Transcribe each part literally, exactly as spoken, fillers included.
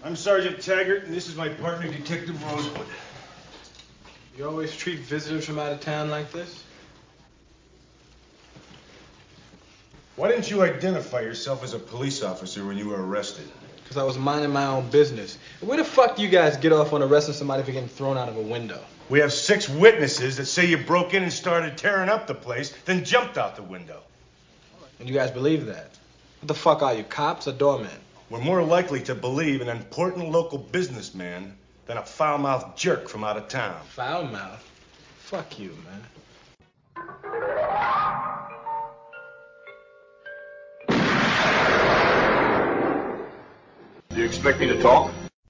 I'm Sergeant Taggart, and this is my partner, Detective Rosewood. You always treat visitors from out of town like this? Why didn't you identify yourself as a police officer when you were arrested? Because I was minding my own business. Where the fuck do you guys get off on arresting somebody for getting thrown out of a window? We have six witnesses that say you broke in and started tearing up the place, then jumped out the window. And you guys believe that? What the fuck are you, cops or doormen? We're more likely to believe an important local businessman than a foul-mouthed jerk from out of town. Foul mouth? Fuck you, man. Do you expect me to talk?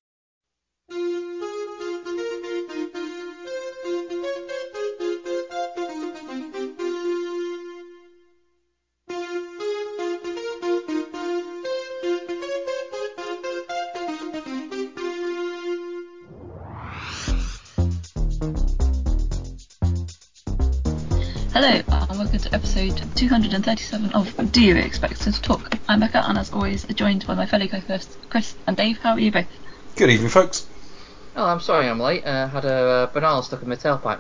Hello, and welcome to episode two hundred thirty-seven of Do You Expect Us to Talk? I'm Becca, and as always, joined by my fellow co-hosts, Chris and Dave. How are you both? Good evening, folks. Oh, I'm sorry I'm late. I uh, had a uh, banana stuck in my tailpipe.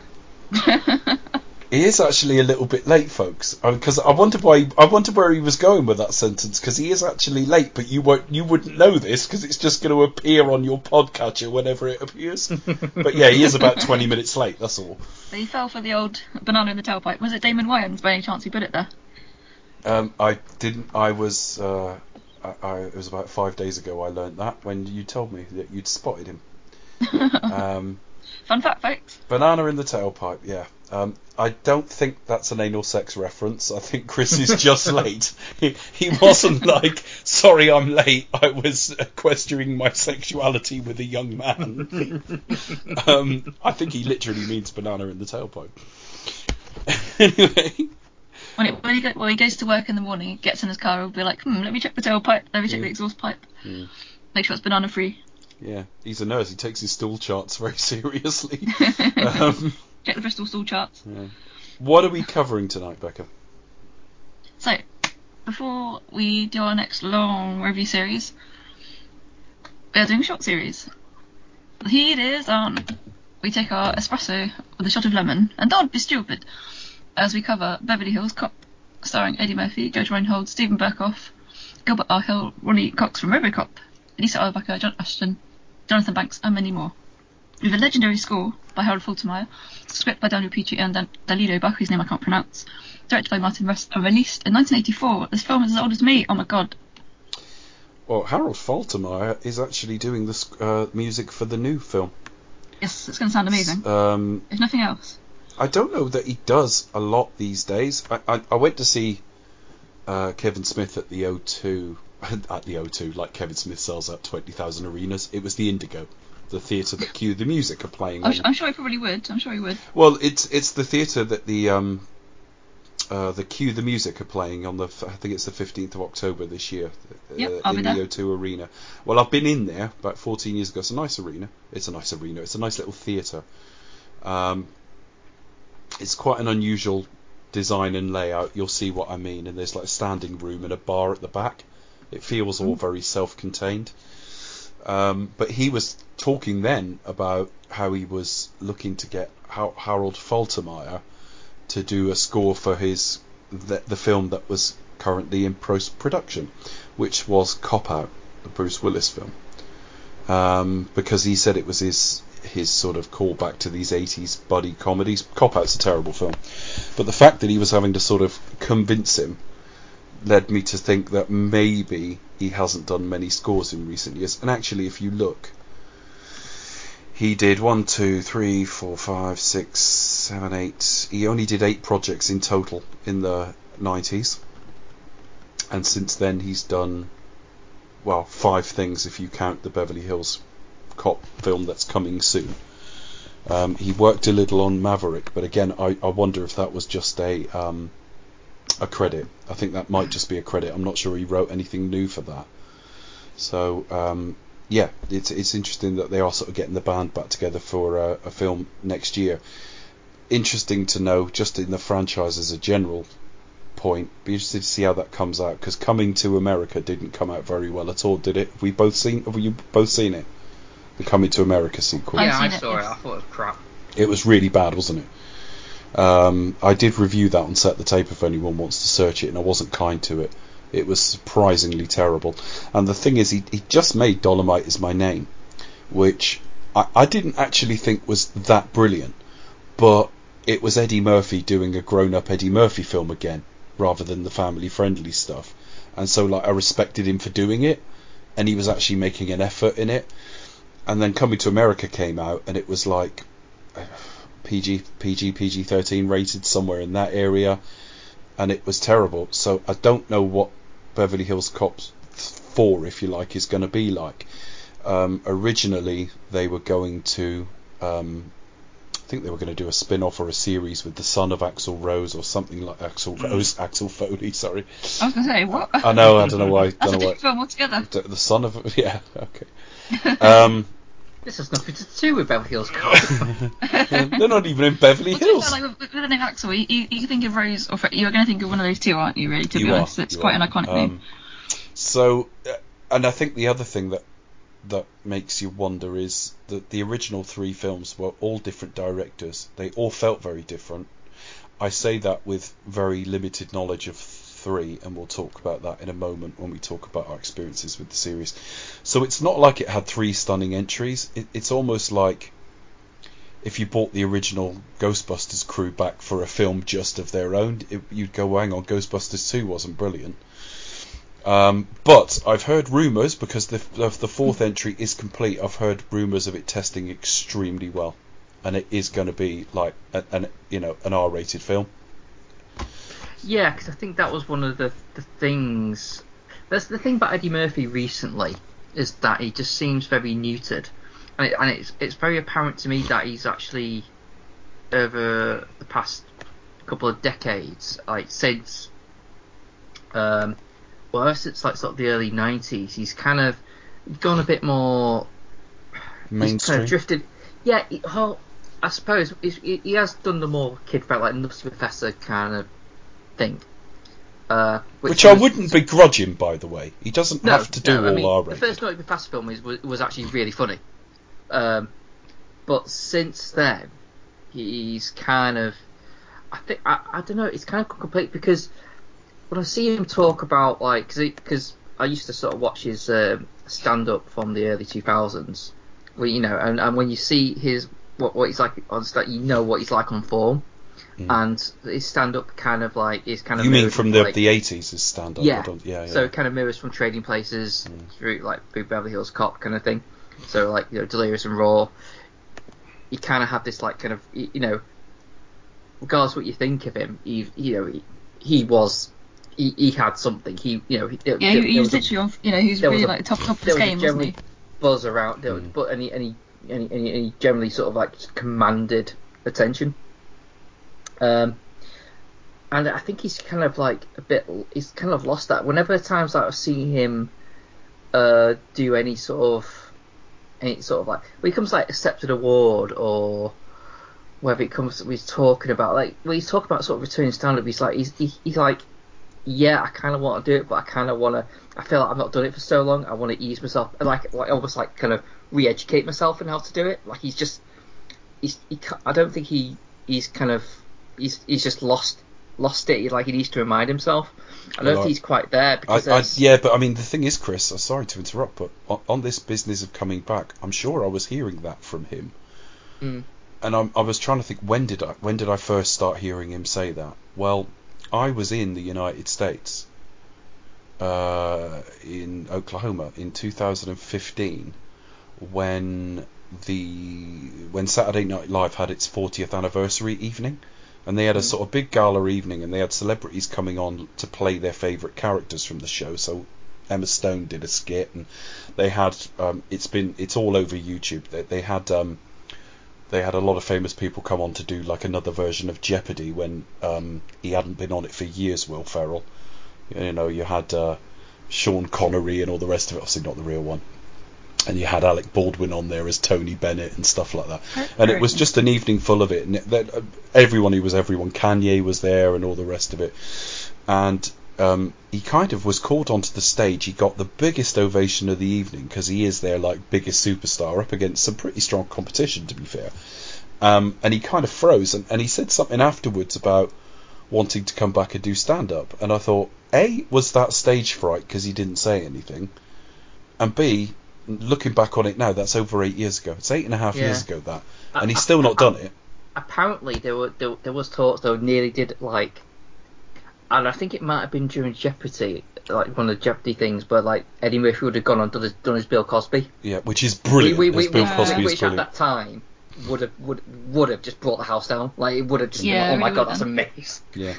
He is actually a little bit late, folks, because I wonder why. I wonder where he was going with that sentence. Because he is actually late, but you won't. You wouldn't know this because it's just going to appear on your podcatcher whenever it appears. But yeah, he is about twenty minutes late. That's all. So you fell for the old banana in the tailpipe. Was it Damon Wayans by any chance who put it there? Um, I didn't. I was. Uh, I, I, it was about five days ago. I learnt that when you told me that you'd spotted him. um, Fun fact, folks. Banana in the tailpipe. Yeah. Um, I don't think that's an anal sex reference. I think Chris is just late. He, he wasn't like, sorry I'm late, I was questioning my sexuality with a young man. um, I think he literally means banana in the tailpipe. Anyway. When, it, when, he go, when he goes to work in the morning, he gets in his car, he'll be like, hmm, let me check the tailpipe, let me check mm. the exhaust pipe. Mm. Make sure it's banana free. Yeah, he's a nurse. He takes his stool charts very seriously. um, Check the Bristol stool charts. Yeah. What are we covering tonight, Becca? So, before we do our next long review series, we are doing a short series. The heat is on. We take our espresso with a shot of lemon, and don't be stupid, as we cover Beverly Hills Cop, starring Eddie Murphy, Judge Reinhold, Stephen Burkhoff, Gilbert Arkell, Ronnie Cox from RoboCop, Lisa Eilbacher, John Ashton, Jonathan Banks, and many more. With a legendary score by Harold Faltermeyer, script by Daniel Petrie and Dan- Danilo Bach, whose name I can't pronounce, directed by Martin Russ, and released in nineteen eighty-four. This film is as old as me. Oh my god. Well, Harold Faltermeyer is actually doing the uh, music for the new film. Yes, it's going to sound amazing. Um, if nothing else. I don't know that he does a lot these days. I, I, I went to see uh, Kevin Smith at the O two, at the O two, like Kevin Smith sells out twenty thousand arenas. It was the Indigo, the theatre that Cue the Music are playing. I'm, on. sh- I'm sure he probably would. I'm sure he would. Well, it's it's the theatre that the um uh, the Cue the Music are playing on the I think it's the fifteenth of October this year. Yep, uh, I'll in be the there. O two arena. Well, I've been in there about fourteen years ago. It's a nice arena. It's a nice arena. It's a nice little theatre. Um, it's quite an unusual design and layout. You'll see what I mean. And there's like a standing room and a bar at the back. It feels all very self-contained. Um, but he was talking then about how he was looking to get Har- Harold Faltermeyer to do a score for his the, the film that was currently in post-production, which was Cop Out, the Bruce Willis film. Um, because he said it was his his sort of callback to these eighties buddy comedies. Cop Out's a terrible film, but the fact that he was having to sort of convince him led me to think that maybe he hasn't done many scores in recent years. And actually, if you look, he did one, two, three, four, five, six, seven, eight. He only did eight projects in total in the nineties, and since then he's done well five things if you count the Beverly Hills Cop film that's coming soon. Um, he worked a little on Maverick, but again, I, I wonder if that was just a um, a credit. I think that might just be a credit. I'm not sure he wrote anything new for that. So um, yeah, it's it's interesting that they are sort of getting the band back together for a, a film next year. Interesting to know, just in the franchise as a general point. Be interested to see how that comes out, because Coming to America didn't come out very well at all, did it? Have we both seen? Have you both seen it? The Coming to America sequel. Yeah, I seen it, saw it. yes. I thought it was crap. It was really bad, wasn't it? Um, I did review that on Set the Tape if anyone wants to search it, and I wasn't kind to it. It was surprisingly terrible. And the thing is, he, he just made Dolomite Is My Name, which I, I didn't actually think was that brilliant, but it was Eddie Murphy doing a grown-up Eddie Murphy film again, rather than the family-friendly stuff. And so, like, I respected him for doing it, and he was actually making an effort in it. And then Coming to America came out, and it was like P G, P G, P G thirteen rated, somewhere in that area, and it was terrible. So I don't know what Beverly Hills Cops four, if you like, is going to be like. Um, originally, they were going to, um, I think they were going to do a spin-off or a series with the son of Axl Rose or something like Axl Rose, Axel Foley. Sorry, I was going to say, what? I know, I don't know why. That's Don't a know different why. film altogether. The, the son of, yeah, okay. Um, This has nothing to do with Beverly Hills Cop. they're not even in Beverly Well, to be Hills. fair, like, with, with the name Axel, you, you, you think of Rose, or Fre- you're going to think of one of those two, aren't you, really, to You be are, honest? It's you quite are. an iconic Um, name. So, uh, and I think the other thing that that makes you wonder is that the original three films were all different directors. They all felt very different. I say that with very limited knowledge of three, and we'll talk about that in a moment when we talk about our experiences with the series. So it's not like it had three stunning entries. It, it's almost like if you bought the original Ghostbusters crew back for a film just of their own, it, you'd go, well, hang on, Ghostbusters two wasn't brilliant. Um, but I've heard rumours, because the, the the fourth entry is complete, I've heard rumours of it testing extremely well, and it is going to be like a, an you know an R-rated film. Yeah, because I think that was one of the, the things. That's the thing about Eddie Murphy recently, is that he just seems very neutered, and, it, and it's it's very apparent to me that he's actually, over the past couple of decades, like since, um, well, since like sort of the early nineties, he's kind of gone a bit more Mainstream. He's kind of drifted. Yeah, he, oh, I suppose he's, he, he has done the more kid friendly, like Nutty Professor kind of thing. Uh, which Which I was- wouldn't begrudge him, by the way. He doesn't No, have to do no, I all mean, R-rated. the first Nutty Professor film is, was, was actually really funny. Um, but since then, he's kind of, I think, I, I don't know, it's kind of complete, because when I see him talk about, like, because I used to sort of watch his um, stand-up from the early two thousands, where, you know, and, and when you see his, what, what he's like on stage, you know what he's like on form, Mm. and his stand-up kind of like, is kind of You mean mirrored from with, the like, the eighties, his stand-up? yeah. I don't, yeah, yeah. So it kind of mirrors from Trading Places Mm. through like through Beverly Hills Cop kind of thing. So like, you know, Delirious and Raw. You kind of have this like kind of, you know, regardless what you think of him, he you know he, he was he, he had something. He you know he, Yeah, there, he, he there was a- literally on, you know, he was there was really a- like the top top of there his was a game, wasn't general he? buzz around, there, Mm. but and he, and he and he, and he and he generally sort of like just commanded attention. Um. And I think he's kind of like a bit. He's kind of lost that. Whenever times that I've seen him uh, do any sort of, any sort of like, when he comes like accepted award, or whether it comes, he's talking about like, when he's talking about sort of returning stand-up, he's like, he's he, he's like, yeah, I kind of want to do it, but I kind of want to. I feel like I've not done it for so long. I want to ease myself, like like almost like kind of re-educate myself in how to do it. Like he's just, he's. He, I don't think he he's kind of he's he's just lost. Lost it, like he needs to remind himself. I don't Well, know I- if he's quite there, because I, I, there's- yeah, but I mean, the thing is, Chris, I'm sorry to interrupt, but on, on this business of coming back, I'm sure I was hearing that from him, Mm. and I'm, I was trying to think, when did I when did I first start hearing him say that? Well, I was in the United States, uh, in Oklahoma, in two thousand fifteen, when the when Saturday Night Live had its fortieth anniversary evening. And they had a Mm. sort of big gala evening, and they had celebrities coming on to play their favourite characters from the show. So Emma Stone did a skit, and they had um, it's been it's all over YouTube. They, they had um, they had a lot of famous people come on to do like another version of Jeopardy when um, he hadn't been on it for years. Will Ferrell, you know, you had uh, Sean Connery and all the rest of it. Obviously not the real one. And you had Alec Baldwin on there as Tony Bennett and stuff like that. And it was just an evening full of it. And that, everyone who was everyone, Kanye was there and all the rest of it. and um, he kind of was called onto the stage. He got the biggest ovation of the evening because he is their like biggest superstar up against some pretty strong competition, to be fair. Um, and he kind of froze, and, and he said something afterwards about wanting to come back and do stand-up. And I thought, A, was that stage fright because he didn't say anything? And B, looking back on it now, that's over eight years ago. It's eight and a half Yeah. years ago, that. I- And he's I- still not I- done it. Apparently, there were there, there was talks though nearly did like, and I think it might have been during Jeopardy, like one of the Jeopardy things, where like Eddie Murphy would have gone on done his, done his Bill Cosby. Yeah, which is brilliant. We, we, As Bill we, Cosby is which at brilliant. that time would have would would have just brought the house down. Like it would have just Yeah, been, oh my really god, would that's have. amazing. Yeah.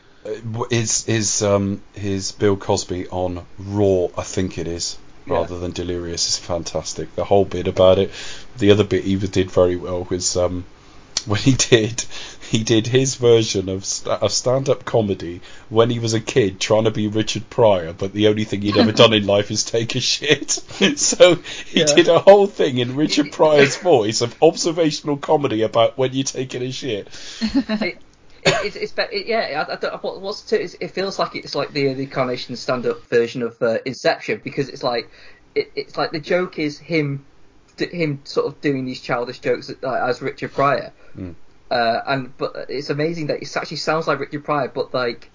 Uh, His his um his Bill Cosby on Raw, I think it is, rather Yeah. than Delirious, is fantastic. The whole bit about it. The other bit he did very well was um when he did he did his version of st- of stand-up comedy when he was a kid trying to be Richard Pryor, but the only thing he'd ever done in life is take a shit. So he Yeah. did a whole thing in Richard Pryor's voice of observational comedy about when you're taking a shit. it, it, it's it's be- it, yeah. I, I don't, what, what's to, it, it feels like it's like the the Carnation stand-up version of uh, Inception, because it's like it, it's like the joke is him d- him sort of doing these childish jokes uh, as Richard Pryor, Mm. uh, and but it's amazing that it actually sounds like Richard Pryor, but like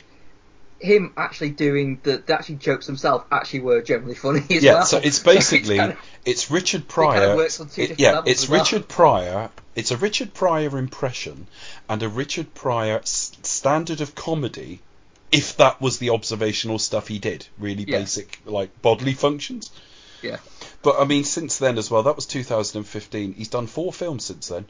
him actually doing the, the actually jokes themselves actually were generally funny as Yeah, well. so it's basically kind of- it's Richard kind Pryor. of works on two it- different yeah, levels it's as well. Richard Pryor. It's a Richard Pryor impression and a Richard Pryor s- standard of comedy. If that was the observational stuff he did, really Yeah. basic like bodily functions. Yeah. But I mean, since then as well, that was two thousand fifteen. He's done four films since then.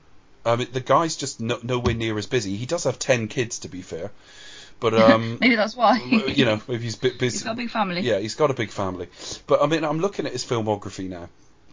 I mean, the guy's just no, nowhere near as busy. He does have ten kids, to be fair. But um, Maybe that's why. you know, maybe he's a bit busy. He's got a big family. Yeah, he's got a big family. But I mean, I'm looking at his filmography now.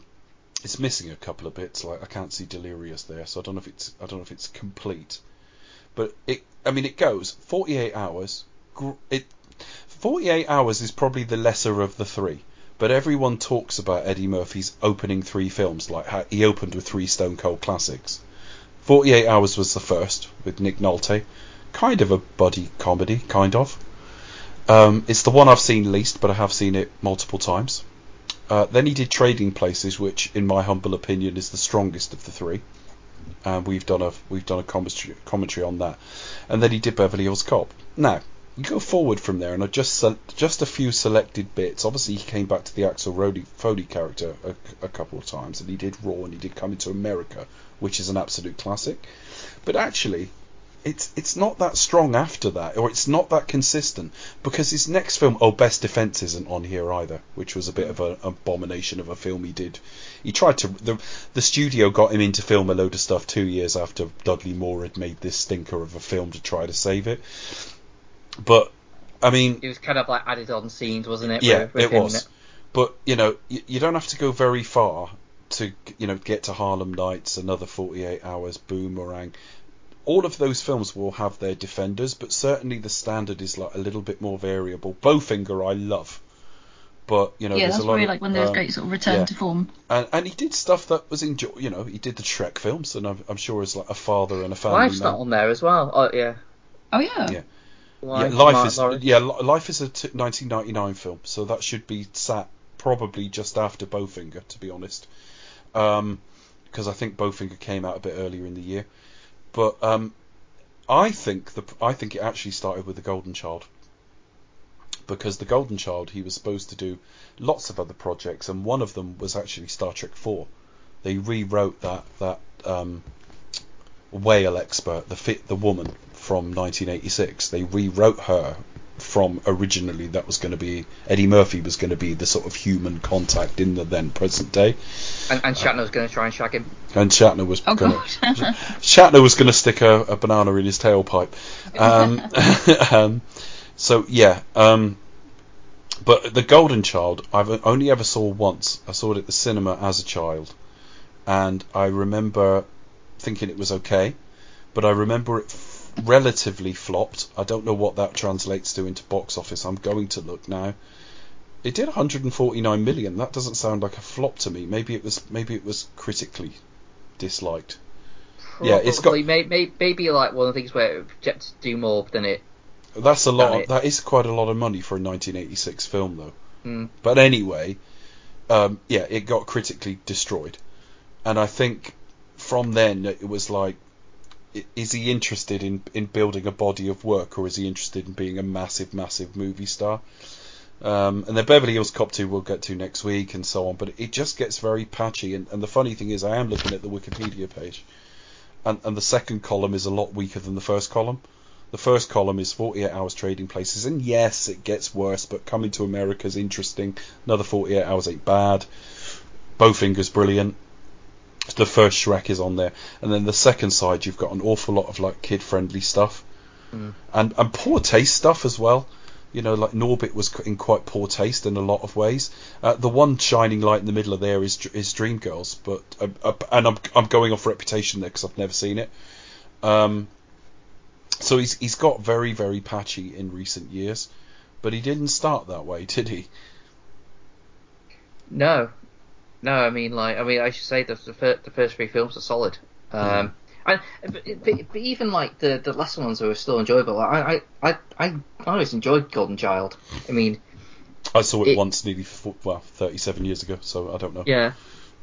It's missing a couple of bits. Like I can't see Delirious there, so I don't know if it's I don't know if it's complete. But it, I mean, it goes forty-eight hours. Gr- It forty-eight hours is probably the lesser of the three. But everyone talks about Eddie Murphy's opening three films, like how he opened with three Stone Cold classics. forty-eight hours was the first with Nick Nolte, kind of a buddy comedy, kind of. Um, it's the one I've seen least, but I have seen it multiple times. Uh, then he did Trading Places, which, in my humble opinion, is the strongest of the three. And we've done a we've done a commentary, commentary on that. And then he did Beverly Hills Cop. Now you go forward from there, and I just se- just a few selected bits. Obviously, he came back to the Axel Rody, Foley character a, a couple of times, and he did Raw, and he did Coming to America, which is an absolute classic. But actually, it's it's not that strong after that, or it's not that consistent, because his next film, oh, Best Defense, isn't on here either, which was a bit of an abomination of a film he did. He tried to the the studio got him into film a load of stuff two years after Dudley Moore had made this stinker of a film to try to save it. But I mean, It was kind of like added on scenes, wasn't it? yeah, with- with it him in was. But you know, you, you don't have to go very far to you know get to Harlem Nights, another forty-eight hours, Boomerang. All of those films will have their defenders, but certainly the standard is like a little bit more variable. Bowfinger, I love, but you know, Yeah, there's that's a lot really of, like when there's um, great sort of return yeah. to form. and and he did stuff that was enjoy. You know, he did the Shrek films, and I'm, I'm sure as like a father and a family Life's man. not on there as well. Oh yeah. Oh yeah. Yeah. Life, Yeah, Life Mark is Lawrence. yeah, Li- Life is a t- nineteen ninety-nine film, so that should be sat probably just after Bowfinger, to be honest, um, because I think Bowfinger came out a bit earlier in the year. But um, I think the I think it actually started with The Golden Child, because The Golden Child, he was supposed to do lots of other projects, and one of them was actually Star Trek four. They rewrote that that um, whale expert, the fit the woman from nineteen eighty-six. They rewrote her from originally that was going to be Eddie Murphy was going to be the sort of human contact in the then present day, And, and Shatner was going to try and shag him. and Shatner was Oh going god. to Shatner was going to stick a, a banana in his tailpipe. Um, um, so yeah, um, but The Golden Child I've only ever saw once. I saw it at the cinema as a child, and I remember thinking it was okay, but I remember it f- relatively flopped. I don't know what that translates to into box office. I'm going to look now. It did one hundred forty-nine million. That doesn't sound like a flop to me. Maybe it was maybe it was critically disliked. Yeah, it's got- Probably, may, may, maybe like one of the things where it projected to do more than it That's a lot. Damn Of, it. that is quite a lot of money for a nineteen eighty-six film, though. Mm. But anyway, um, yeah, it got critically destroyed, and I think from then it was like, i- is he interested in in building a body of work, or is he interested in being a massive, massive movie star? Um, and then Beverly Hills Cop two we'll get to next week, and so on. But it just gets very patchy. And, and the funny thing is, I am looking at the Wikipedia page, and, and the second column is a lot weaker than the first column. The first column is forty-eight hours trading places, and yes, it gets worse, but Coming to America is interesting. Another forty-eight hours ain't bad. Bowfinger's brilliant. The first Shrek is on there, and then the second side you've got an awful lot of like kid-friendly stuff, Mm. and and poor taste stuff as well. You know, like Norbit was in quite poor taste in a lot of ways. Uh, the one shining light in the middle of there is is Dreamgirls, but uh, uh, and I'm I'm going off reputation there because I've never seen it. Um, so he's he's got very very patchy in recent years, but he didn't start that way, did he? No, no. I mean, like, I mean, I should say that the first, the first three films are solid. Um, and but, but, but even like the, the lesser ones are still enjoyable. I I, I I always enjoyed Golden Child. I mean, I saw it, It- once, nearly four, well thirty-seven years ago, so I don't know. yeah.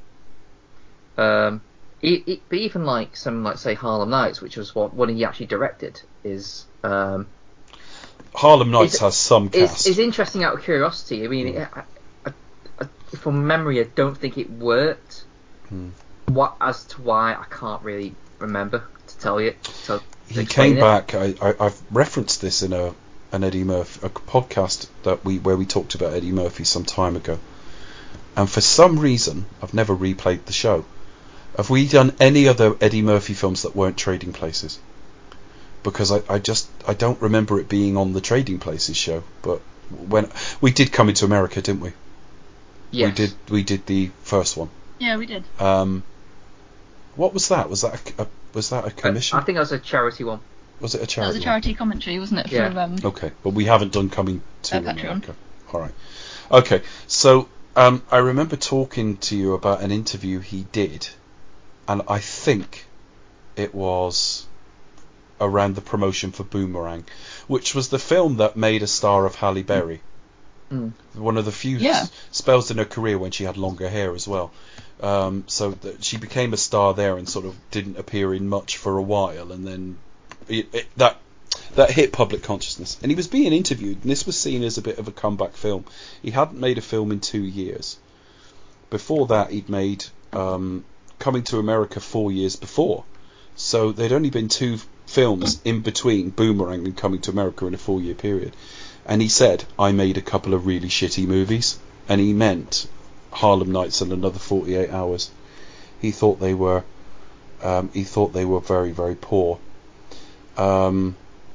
Um, it, it, but even like some like say Harlem Nights, which was what one he actually directed, is um Harlem Nights Is- has some is cast. is interesting out of curiosity. I mean, Mm. I, I, I, from memory, I don't think it worked. Mm. What as to why I can't really remember to tell you. To, to He explain came it. back. I, I I've referenced this in a an Eddie Murphy a podcast that we where we talked about Eddie Murphy some time ago, and for some reason I've never replayed the show. Have we done any other Eddie Murphy films that weren't Trading Places? Because I, I just I don't remember it being on the Trading Places show. But when we did Come Into America, didn't we? Yes. We did we did the first one. Yeah, we did. Um, what was that? Was that a, a was that a commission? I, I think that was a charity one. was it a That charity? was a one? charity commentary, wasn't it? For Yeah. um, Okay, but we haven't done Coming to Uh, Patreon. America. All right. Okay, so um, I remember talking to you about an interview he did, and I think it was around the promotion for Boomerang, which was the film that made a star of Halle Berry. Mm. One of the few Yeah. s- spells in her career when she had longer hair as well. Um, so that she became a star there and sort of didn't appear in much for a while, and then it, it, that that hit public consciousness. And he was being interviewed, and this was seen as a bit of a comeback film. He hadn't made a film in two years. Before that, he'd made um, Coming to America four years before. So there'd only been two films in between Boomerang and Coming to America in a four-year period. And he said, I made a couple of really shitty movies. And he meant Harlem Nights and Another forty-eight hours. He thought they were um, he thought they were very, very poor. Um,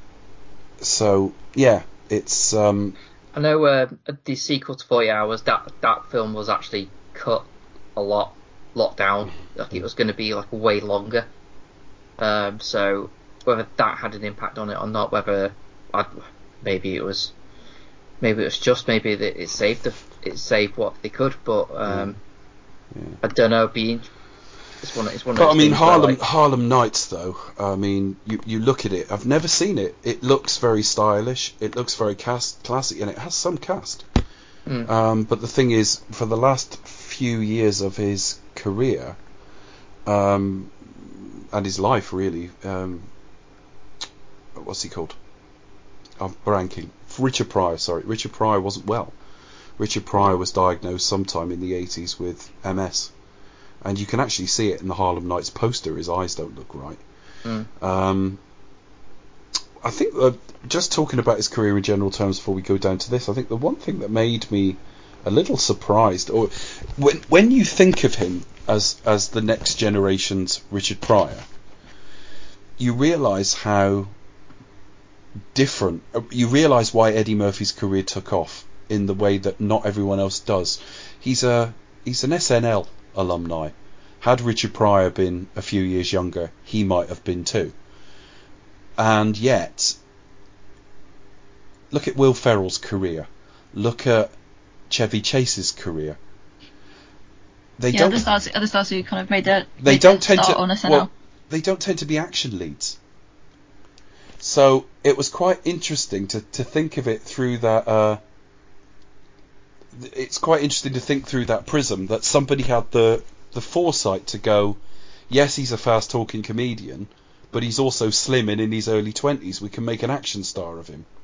so, yeah, it's... Um, I know uh, the sequel to forty hours, that that film was actually cut a lot, lot down. Like it was going to be like way longer. Um, so whether that had an impact on it or not, whether I'd, maybe it was, maybe it was just maybe that it saved the, it saved what they could, but um, Yeah. I don't know. Being it's one, it's one. Of But I those mean, things where, Harlem like, Harlem Nights, though. I mean, you you look at it. I've never seen it. It looks very stylish. It looks very cast, classy, and it has some cast. Mm. Um, but the thing is, for the last few years of his career, um, and his life, really, um, what's he called? I'm blanking. Richard Pryor. Sorry, Richard Pryor wasn't well. Richard Pryor was diagnosed sometime in the eighties with M S. And you can actually see it in the Harlem Nights poster. His eyes don't look right. Mm. Um, I think uh, just talking about his career in general terms before we go down to this, I think the one thing that made me a little surprised, or when when you think of him as as the next generation's Richard Pryor, you realise how different. Uh, you realise why Eddie Murphy's career took off in the way that not everyone else does. He's a he's an S N L alumni. Had Richard Pryor been a few years younger, he might have been too. And yet, look at Will Ferrell's career. Look at Chevy Chase's career. They yeah, don't. other stars, other stars who kind of made their They made don't their tend start to. on S N L. Well, they don't tend to be action leads. So it was quite interesting to, to think of it through that. Uh, it's quite interesting to think through that prism that somebody had the the foresight to go, yes, he's a fast talking comedian, but he's also slim and in his early twenties. We can make an action star of him.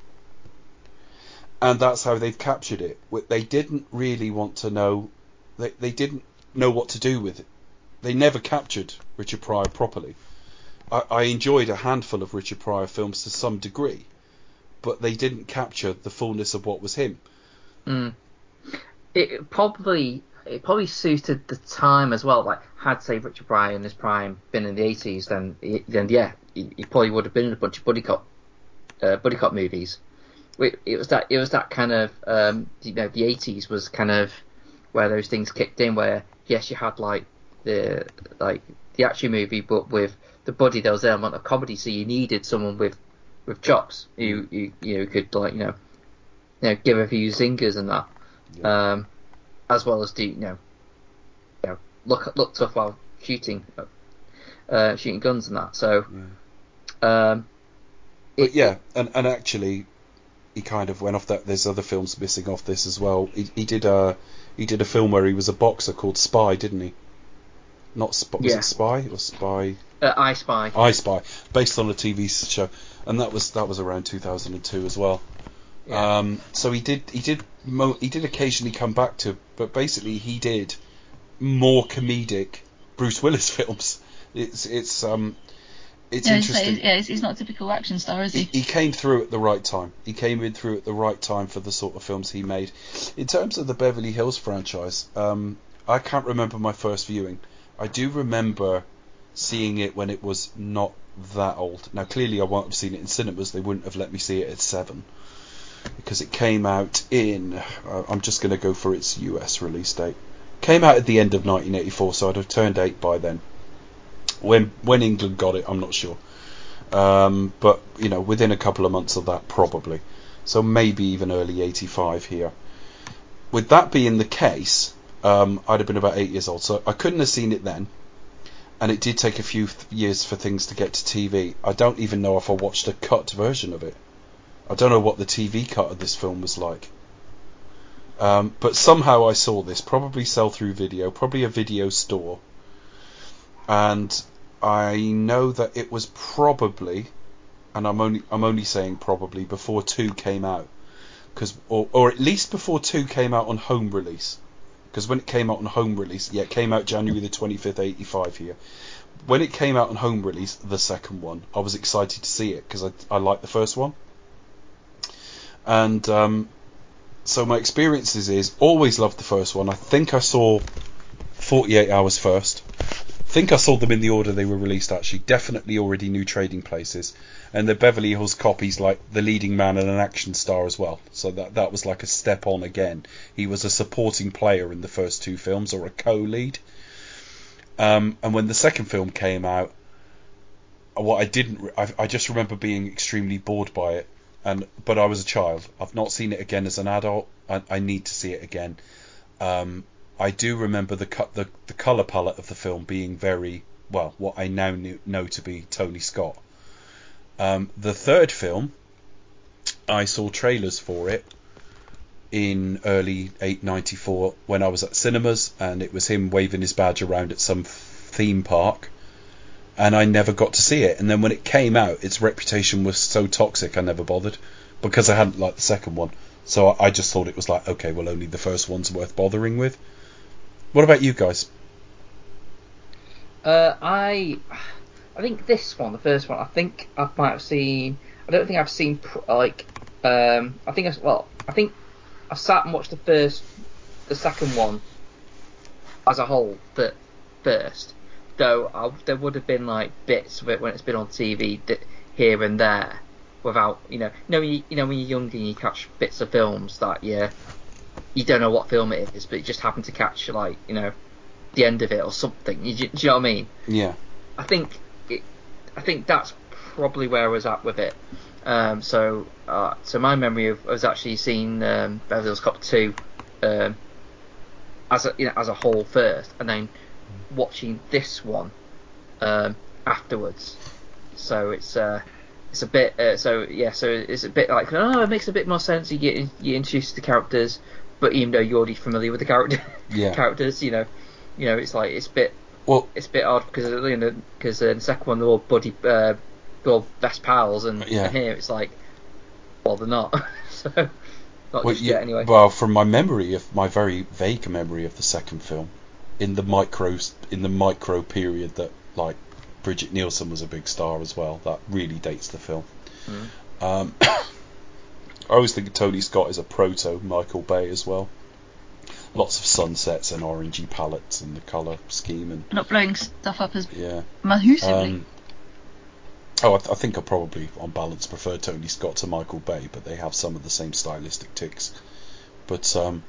And that's how they've captured it. They didn't really want to know. They they didn't know what to do with it. They never captured Richard Pryor properly. I, I enjoyed a handful of Richard Pryor films to some degree, but they didn't capture the fullness of what was him. Mm. It probably it probably suited the time as well. Like, had say Richard Pryor in his prime been in the eighties, then then yeah, he, he probably would have been in a bunch of buddy cop uh, buddy cop movies. It, it was that it was that kind of um, you know the eighties was kind of where those things kicked in. Where yes, you had like the like the action movie, but with the buddy there was an element of comedy. So you needed someone with with chops who you you know could like you know you know give a few zingers and that. Yeah. Um, as well as do you know, you know look look tough while shooting, uh, shooting guns and that. So, yeah. um, it, but yeah, and and actually, he kind of went off that. There's other films missing off this as well. He he did a he did a film where he was a boxer called Spy, didn't he? Not Spy. Was yeah. it Spy or Spy? Uh, I Spy. I Spy, based on a T V show, and that was that was around two thousand two as well. Yeah. Um, so he did, he did, mo- he did occasionally come back to, but basically he did more comedic Bruce Willis films. It's, it's, um, it's yeah, interesting. He's, yeah, he's, he's not a typical action star, is he? he? He came through at the right time. He came in through at the right time for the sort of films he made. In terms of the Beverly Hills franchise, um, I can't remember my first viewing. I do remember seeing it when it was not that old. Now, clearly I won't have seen it in cinemas. They wouldn't have let me see it at seven. Because it came out in, uh, I'm just going to go for its U S release date. Came out at the end of nineteen eighty-four, so I'd have turned eight by then. When when England got it, I'm not sure. Um, but, you know, within a couple of months of that, probably. So maybe even early eighty-five here. With that being the case, um, I'd have been about eight years old, so I couldn't have seen it then. And it did take a few th- years for things to get to T V. I don't even know if I watched a cut version of it. I don't know what the T V cut of this film was like. Um, but somehow I saw this, probably sell through video, probably a video store. And I know that it was probably, and I'm only I'm only saying probably, before two came out. Cause, or, or at least before two came out on home release. Because when it came out on home release, yeah, it came out January the twenty-fifth, eighty-five here. When it came out on home release, the second one, I was excited to see it because I, I liked the first one. And um, so my experiences is always loved the first one. I think I saw forty-eight hours first. I think I saw them in the order they were released actually. Definitely already knew Trading Places. And the Beverly Hills Cop, he's like the leading man and an action star as well. So that that was like a step on again. He was a supporting player in the first two films, or a co-lead. Um, and when the second film came out, what I didn't, I, I just remember being extremely bored by it. And but I was a child. I've not seen it again as an adult. I, I need to see it again. Um, I do remember the cut, the the color palette of the film being very well. What I now knew, know to be Tony Scott. Um, the third film, I saw trailers for it in early eight ninety-four when I was at cinemas, and it was him waving his badge around at some theme park. And I never got to see it. And then when it came out, its reputation was so toxic, I never bothered. Because I hadn't liked the second one. So I just thought it was like, okay, well, only the first one's worth bothering with. What about you guys? Uh, I I think this one, the first one, I think I might have seen... I don't think I've seen, like... Um, I think, I, well, I think I sat and watched the first... The second one as a whole, but first. Though I, there would have been like bits of it when it's been on T V that, here and there, without you know, you know, when you, you know when you're young and you catch bits of films that you you don't know what film it is, but you just happen to catch like you know the end of it or something. You, do you know what I mean? Yeah. I think it, I think that's probably where I was at with it. Um, so uh, so my memory of was actually seeing um, Beverly Hills Cop two um, as a you know as a whole first, and then watching this one um, afterwards. So it's uh, it's a bit uh, so yeah, so it's a bit like oh, it makes a bit more sense. You get you introduced the characters, but even though you're already familiar with the character Yeah. characters, you know, you know, it's like it's a bit Well, it's a bit odd because you know because uh, in the second one they're all buddy, uh, they're all best pals, and, Yeah. and here it's like, well, they're not. So not well, just you- yet anyway. well, from my memory of my very vague memory of the second film, in the micro in the micro period that like Bridget Nielsen was a big star as well, that really dates the film. Mm. Um, I always think of Tony Scott as a proto Michael Bay as well. Lots of sunsets and orangey palettes and the colour scheme and Not blowing stuff up as yeah. mahusively. Um, oh, I, th- I think I probably, on balance, prefer Tony Scott to Michael Bay, but they have some of the same stylistic ticks. But um,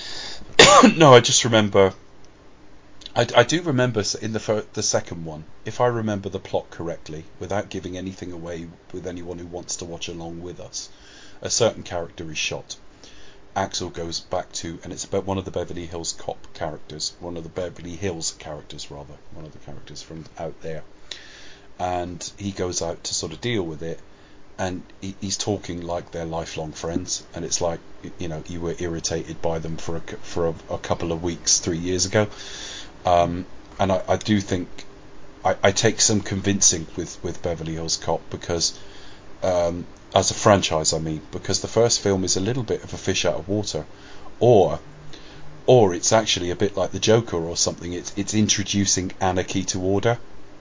no, I just remember. I, I do remember in the fir- the second one, if I remember the plot correctly, without giving anything away with anyone who wants to watch along with us, a certain character is shot. Axel goes back to, and it's about one of the Beverly Hills Cop characters, one of the Beverly Hills characters rather, one of the characters from out there, and he goes out to sort of deal with it, and he, he's talking like they're lifelong friends, and it's like, you know, you were irritated by them for a, for a, a couple of weeks three years ago, um, and I, I do think I, I take some convincing with, with Beverly Hills Cop because. Um, as a franchise, I mean, because the first film is a little bit of a fish out of water, or or it's actually a bit like the Joker or something. It's it's introducing anarchy to order.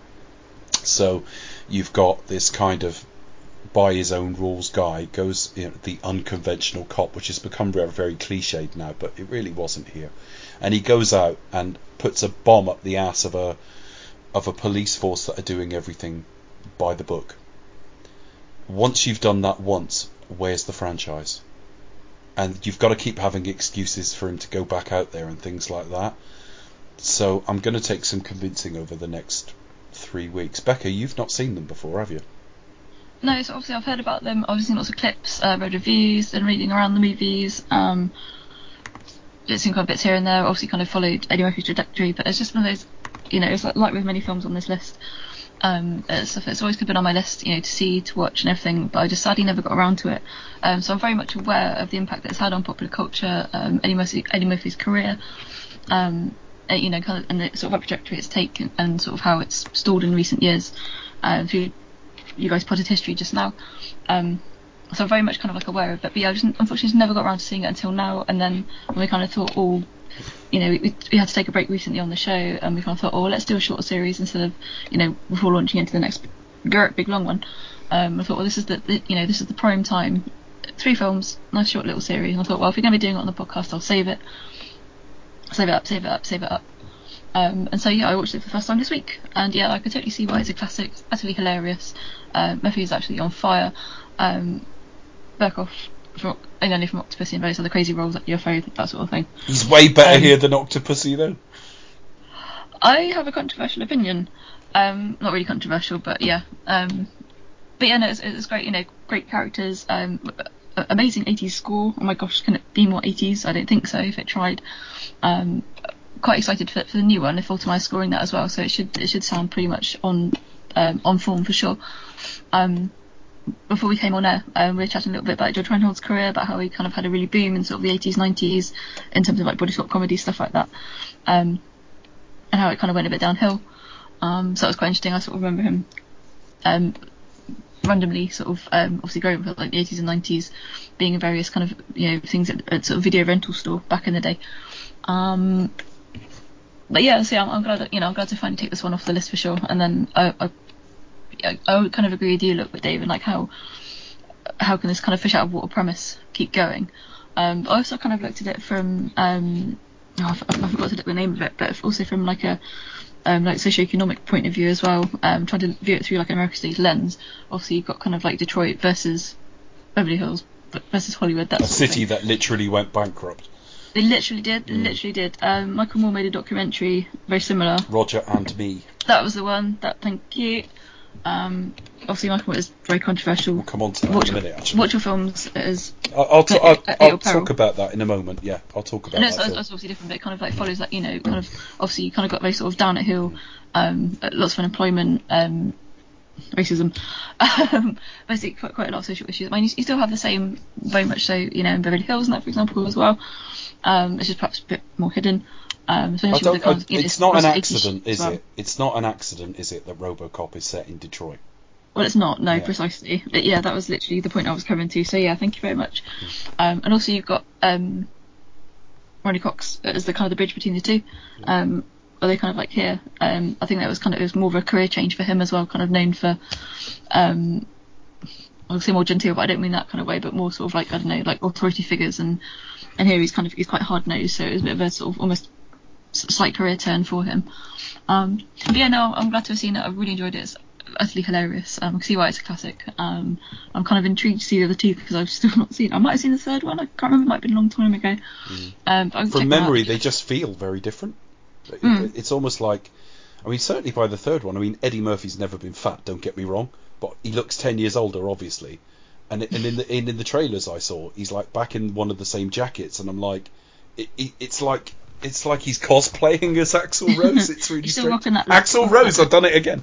So you've got this kind of by his own rules guy goes, you know, the unconventional cop, which has become very, very cliched now, but it really wasn't here. And he goes out and puts a bomb up the ass of a of a police force that are doing everything by the book. Once you've done that once, where's the franchise? And you've got to keep having excuses for him to go back out there and things like that. So I'm going to take some convincing over the next three weeks. Becca, you've not seen them before, have you? No, so obviously I've heard about them. I've seen lots of clips, uh, read reviews, and reading around the movies. Um, it's seen kind of bits here and there. Obviously, kind of followed Eddie Murphy's trajectory, but it's just one of those, you know, it's like, like with many films on this list. Um, it's, it's always been on my list, you know, to see, to watch, and everything. But I just sadly never got around to it. Um, so I'm very much aware of the impact that it's had on popular culture, um, Eddie, Murphy, Eddie Murphy's career, um, uh, you know, kind of, and the sort of trajectory it's taken, and sort of how it's stalled in recent years. Uh, through you guys potted history just now. Um, so I'm very much kind of like aware of it. But yeah, I just unfortunately just never got around to seeing it until now. And then when we kind of thought, oh, you know, we, we had to take a break recently on the show, and we kind of thought, oh, let's do a shorter series instead of, you know, before launching into the next big, big long one. Um, I thought, well, this is the, the, you know, this is the prime time. Three films, nice short little series. And I thought, well, if we're going to be doing it on the podcast, I'll save it, save it up, save it up, save it up. Um, and so yeah, I watched it for the first time this week, and yeah, I could totally see why it's a classic, it's utterly hilarious. Uh, Murphy is actually on fire. Um, Berkoff, from, only from Octopussy and various other crazy roles like U F O, that sort of thing. He's way better Um, here than Octopussy, though. I have a controversial opinion. Um, not really controversial, but yeah. Um, but yeah, no, it's, it's great. You know, great characters. Um, amazing eighties score. Oh my gosh, can it be more eighties? I don't think so. If it tried. Um, quite excited for, for the new one. If Ultima is scoring that as well, so it should it should sound pretty much on um, on form for sure. Um, before we came on air, um, we were chatting a little bit about George Reinhold's career, about how he kind of had a really boom in sort of the eighties, nineties in terms of like body swap comedy, stuff like that, um, and how it kind of went a bit downhill. Um, so that was quite interesting. I sort of remember him um, randomly sort of um, obviously growing up like the eighties and nineties, being in various kind of, you know, things at, at sort of video rental store back in the day. Um, but yeah, so yeah, I'm, I'm glad that, you know, I'm glad to finally take this one off the list for sure. And then I, I, I, I would kind of agree with you, look, with David, like how how can this kind of fish out of water premise keep going? Um, but I also kind of looked at it from um, oh, I, I forgot to look the name of it, but also from like a um, like socioeconomic point of view as well. Um, trying to view it through like an American stage lens. Obviously, you've got kind of like Detroit versus Beverly Hills versus Hollywood. That A sort city of thing. that literally went bankrupt. They literally did. They Mm. literally did. Um, Michael Moore made a documentary very similar. Roger and me. That was the one. That thank you. Um, obviously, Michael Moore is very controversial. We'll come on to that watch in a your, minute, actually. Watch your films as I'll, I'll, t- at- I'll, at I'll your peril. talk about that in a moment. Yeah, I'll talk about No, that so that's film. obviously different, but it kind of like follows that, you know, kind of obviously you kind of got very sort of down at hill, um, lots of unemployment, um, racism, um, basically quite, quite a lot of social issues. I mean, you, you still have the same, very much so, you know, in Beverly Hills and that, for example, as well. Um, it's just perhaps a bit more hidden. Um, I especially don't, with the kind I, of, you know, it's not an Russell Eighties accident, as is well. it? It's not an accident, is it, that RoboCop is set in Detroit? Well, it's not, no, Yeah. precisely. But yeah, that was literally the point I was coming to. So yeah, thank you very much. Um, and also you've got um, Ronnie Cox as the kind of the bridge between the two. Um, are they kind of like here? Um, I think that was kind of it was more of a career change for him as well. Kind of known for, um, I would say more genteel, but I don't mean that kind of way, but more sort of like I don't know, like authority figures. And and here he's kind of he's quite hard nosed, so it was a bit of a sort of almost slight career turn for him. Um, but yeah, no, I'm glad to have seen it. I really enjoyed it. It's utterly hilarious. Um, I can see why it's a classic. Um, I'm kind of intrigued to see the other two because I've still not seen. I might have seen the third one. I can't remember. It might have been a long time ago. Mm. Um, but I'll check From them out. memory, they just feel very different. It- Mm. It's almost like, I mean, certainly by the third one, I mean, Eddie Murphy's never been fat, don't get me wrong, but he looks ten years older, obviously. And and in the in, in the trailers I saw, he's like back in one of the same jackets, and I'm like, it, it, it's like it's like he's cosplaying as Axl Rose. It's really He's still strange. rocking that look. Axl Rose, I've done it again.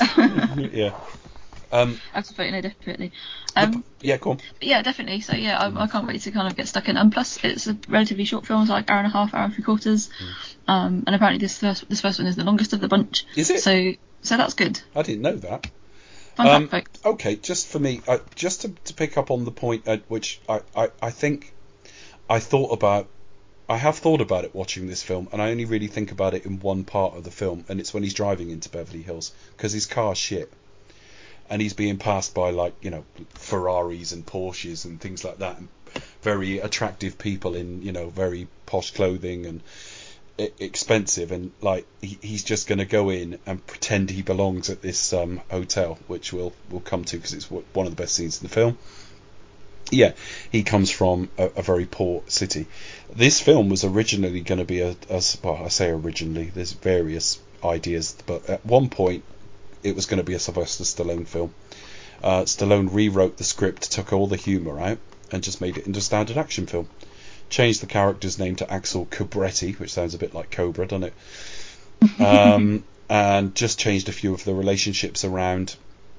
Yeah. Um, Absolutely, no, definitely. the- Um, yeah, go on. but yeah, definitely. So yeah, I, I can't wait to kind of get stuck in. And plus, it's a relatively short film, it's like hour and a half, hour and three quarters. Um, and apparently this first this first one is the longest of the bunch. Is it? So so that's good. I didn't know that. Fun Um, fact. okay, just for me, uh, just to, to pick up on the point at which I, I, I think I thought about, I have thought about it watching this film, and I only really think about it in one part of the film, and it's when he's driving into Beverly Hills, because his car's shit. And he's being passed by, like, you know, Ferraris and Porsches and things like that, and very attractive people in, you know, very posh clothing and i- expensive, and like he, he's just going to go in and pretend he belongs at this um, hotel, which we'll we'll come to because it's w- one of the best scenes in the film. Yeah, he comes from a, a very poor city. This film was originally going to be a, a well, I say originally. There's various ideas, but at one point it was going to be a Sylvester Stallone film. Uh, Stallone rewrote the script, took all the humour out, and just made it into a standard action film. Changed the character's name to Axel Cobretti, which sounds a bit like Cobra, doesn't it? Um, and just changed a few of the relationships around.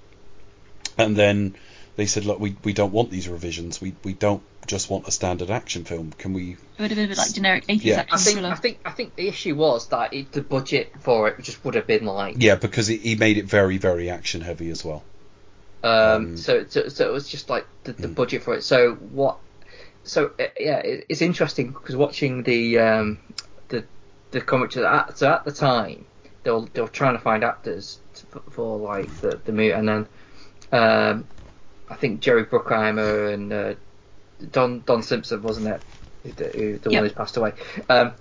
And then they said, look, we, we don't want these revisions. We we don't just want a standard action film. Can we... It would have been a bit like generic eighties Yeah. action I think thriller. I think I think the issue was that it, the budget for it just would have been like Yeah, because he, he made it very, very action heavy as well. um, Um, so, so so it was just like the, the mm. budget for it. So what? So uh, yeah, it, it's interesting because watching the um, the the comic so at, so at the time they were they were trying to find actors to, for like the the movie, and then um, I think Jerry Bruckheimer and uh, Don Don Simpson, wasn't it? The, who- the Yep. one who's passed away. Um,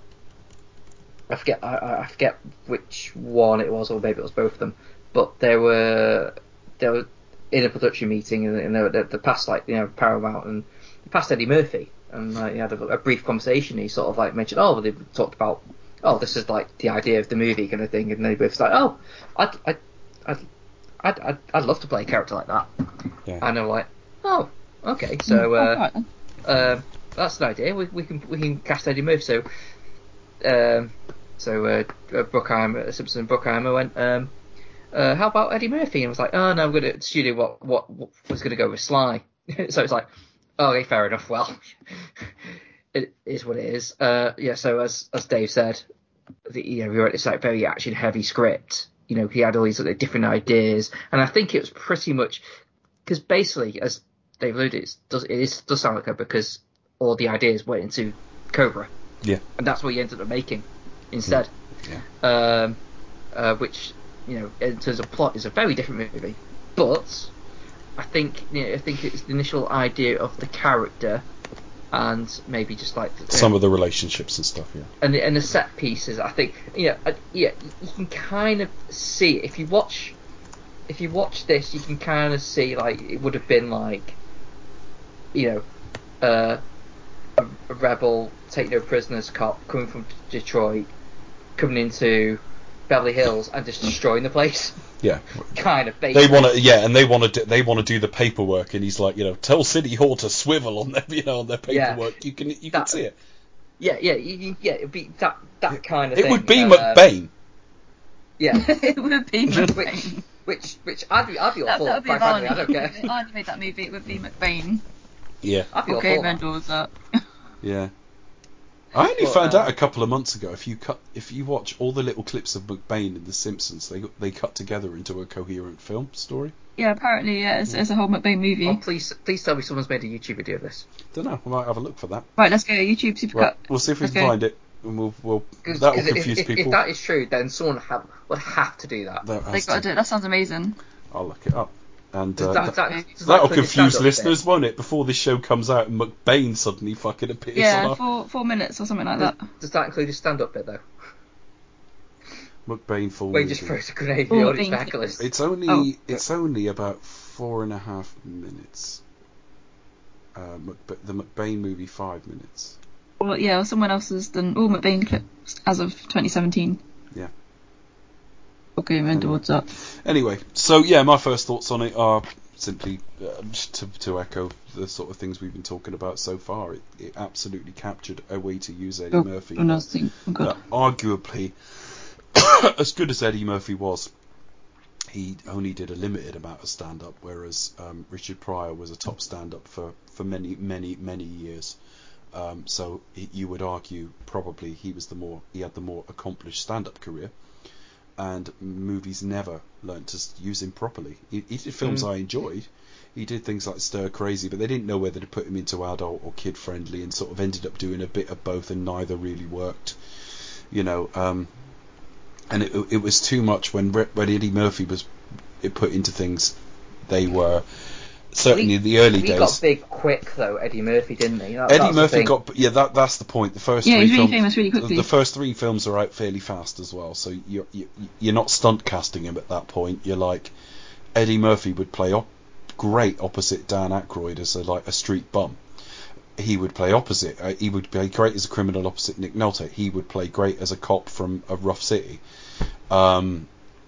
I forget I, I forget which one it was, or maybe it was both of them. But they were they were in a production meeting, and, and they, were, they passed like you know Paramount, and they passed Eddie Murphy, and like, he had a, a brief conversation. He sort of like mentioned, oh, they talked about, oh, this is like the idea of the movie kind of thing, and they both like, oh, I'd I'd I'd I'd, I'd, I'd love to play a character like that. Yeah. And I'm like, oh, okay, so. Oh, Uh, right then. um, that's an idea. We, we can we can cast Eddie Murphy. So, um, so uh, uh, Bruckheimer, Simpson and Bruckheimer went. Um, uh, how about Eddie Murphy? And I was like, oh no, I'm gonna studio. What what, what was gonna go with Sly? So it's like, oh, okay, fair enough. Well, it is what it is. Uh, yeah. So as as Dave said, the, you know, we wrote this like very action heavy script. You know, he had all these like, different ideas, and I think it was pretty much because basically, as Dave alluded, it does it is, does sound like her because all the ideas went into Cobra, Yeah. and that's what he ended up making instead. Yeah. Um, uh, which you know, in terms of plot, is a very different movie, but I think you know, I think it's the initial idea of the character, and maybe just like you Some know, of the relationships and stuff, yeah. and the, and the set pieces. I think you know, uh, yeah, you can kind of see if you watch. If you watch this, you can kind of see like it would have been like, you know, uh, a, a rebel take no prisoners cop coming from Detroit, coming into Beverly Hills and just destroying the place. Yeah. Kind of. They Basically. want to, yeah, and they want to, do, they want to do the paperwork, and he's like, you know, tell City Hall to swivel on their, you know, on their Yeah. paperwork. You can, you can That- see it. Yeah, yeah, you, you, yeah. It'd be that that kind of It thing. would be Um, McBain. Yeah. It would be which, McBain. which which I'd be I'd be all That, for. that would be Quite if frankly, I Arnie, don't care. if Arnie made that movie, it would be McBain. Yeah, I'd be all Okay, for that. Mendoza up. yeah. I only But, found uh, out a couple of months ago. If you cut, if you watch all the little clips of McBain in The Simpsons, they they cut together into a coherent film story. Yeah, apparently, yeah, it's, it's a whole McBain movie. Oh, please, please tell me someone's made a YouTube video of this. Don't know. I might have a look for that. Right, let's go. YouTube Supercut. Right, we'll see if we can Okay. find it, and we'll we'll Cause, that will 'cause if- confuse if, people. If that is true, then someone have, would have to do that. That They has got to to- do it. That sounds amazing. I'll look it up, and Does uh, that, that, that, okay. does that that'll include the confuse stand-up listeners, bit? won't it? Before this show comes out, and McBain suddenly fucking appears Yeah, on our four four minutes or something like Does, that. does that include the stand-up bit though? McBain full Where he movie. just throws a grenade at Oh, the audience thank for you. hecklers. It's only Oh. it's only about four and a half minutes. Uh, Mc, the McBain movie five minutes. Well, yeah, or someone else has done all McBain clips as of twenty seventeen. Yeah. Okay, Mendoza up. Anyway, so yeah, my first thoughts on it are simply uh, to to echo the sort of things we've been talking about so far. It, it absolutely captured a way to use Eddie Oh, Murphy. another thing. Oh, God. that arguably, as good as Eddie Murphy was, he only did a limited amount of stand-up, whereas um, Richard Pryor was a top stand-up for, for many, many, many years. Um, so he, you would argue probably he was the more he had the more accomplished stand-up career, and movies never learnt to s- use him properly. He, he did films Mm. I enjoyed. He did things like Stir Crazy, but they didn't know whether to put him into adult or kid friendly, and sort of ended up doing a bit of both, and neither really worked. You know, um, and it, it was too much when when Eddie Murphy was put into things. They were certainly He- in the early he days. got big quick though, Eddie Murphy, didn't he? That, Eddie that's the Murphy thing. got yeah. That that's the point. The first Yeah, three he's really films, famous really the, quickly. the first three films are out fairly fast as well. So you're you, you're not stunt casting him at that point. You're like Eddie Murphy would play op- great opposite Dan Aykroyd as a like a street bum. He would play opposite. Uh, he would play great as a criminal opposite Nick Nolte. He would play great as a cop from a rough city. Um,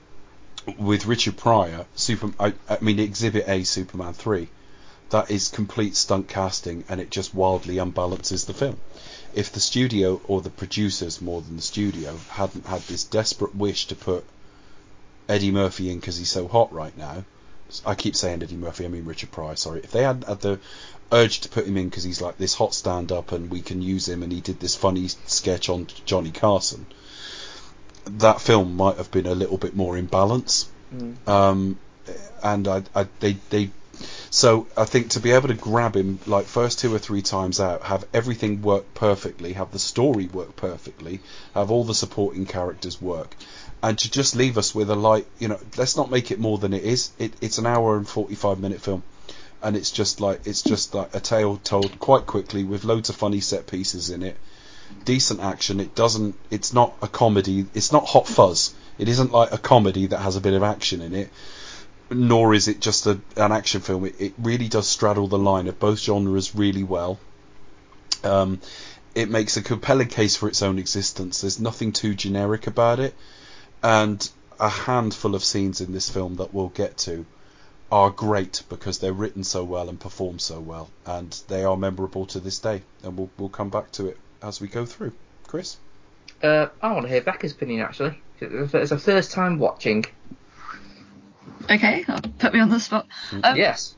with Richard Pryor, Super. I, I mean, Exhibit A, Superman three. That is complete stunt casting, and it just wildly unbalances the film. If the studio, or the producers more than the studio, hadn't had this desperate wish to put Eddie Murphy in because he's so hot right now, I keep saying Eddie Murphy, I mean Richard Pryor, sorry. If they hadn't had the urge to put him in because he's like this hot stand-up and we can use him, and he did this funny sketch on Johnny Carson, that film might have been a little bit more in balance. Mm. Um, and I, I, they, they, so I think to be able to grab him like first two or three times out, have everything work perfectly, have the story work perfectly, have all the supporting characters work, and to just leave us with a light, you know, let's not make it more than it is. It, it's an hour and forty-five minute film, and it's just like it's just like a tale told quite quickly with loads of funny set pieces in it, decent action. It doesn't, it's not a comedy. It's not Hot Fuzz. It isn't like a comedy that has a bit of action in it, nor is it just a, an action film. It, it really does straddle the line of both genres really well. Um, it makes a compelling case for its own existence. There's nothing too generic about it, and a handful of scenes in this film that we'll get to are great because they're written so well and performed so well, and they are memorable to this day. And we'll we'll come back to it as we go through. Chris? Uh, I want to hear Becca's opinion actually. It's a first time watching. Okay, I'll put me on the spot. Um, Yes.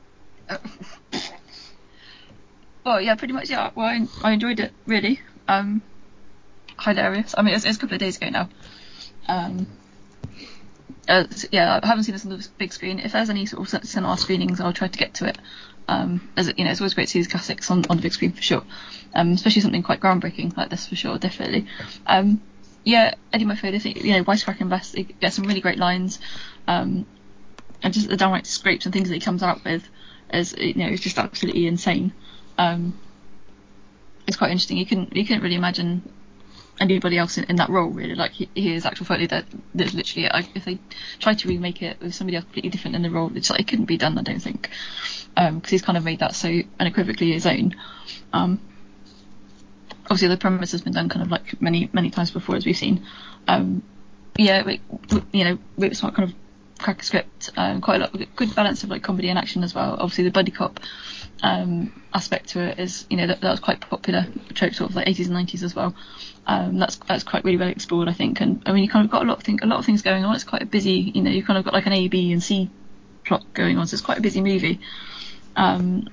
Well, yeah, pretty much, yeah. Well, I, I enjoyed it, really. Um, hilarious. I mean, it's, it's a couple of days ago now. Um, uh, so, yeah, I haven't seen this on the big screen. If there's any sort of cinema screenings, I'll try to get to it. Um, as it, you know, it's always great to see these classics on, on the big screen for sure. Um, especially something quite groundbreaking like this for sure, definitely. Um, yeah, Eddie Murphy, I think, you know, wisecracking best. He gets some really great lines. Um, and just the downright scrapes and things that he comes out with is, you know, it's just absolutely insane. Um, it's quite interesting. You couldn't, you couldn't really imagine anybody else in, in that role, really. Like, he, he is actual Foley that that's literally, I, if they tried to remake it with somebody else completely different in the role, it's like, it couldn't be done, I don't think. Um, because he's kind of made that so unequivocally his own. Um, obviously the premise has been done kind of like many, many times before, as we've seen. Um, yeah, but, you know, really smart kind of crack a script, um, quite a lot, good balance of like comedy and action as well. Obviously the buddy cop um, aspect to it is, you know, that, that was quite popular trope, sort of like eighties and nineties as well. Um, that's that's quite really well explored, I think. And I mean, you kind of got a lot of thing, a lot of things going on. It's quite a busy, you know, you kind of got like an A, B, and C plot going on, so it's quite a busy movie. Um,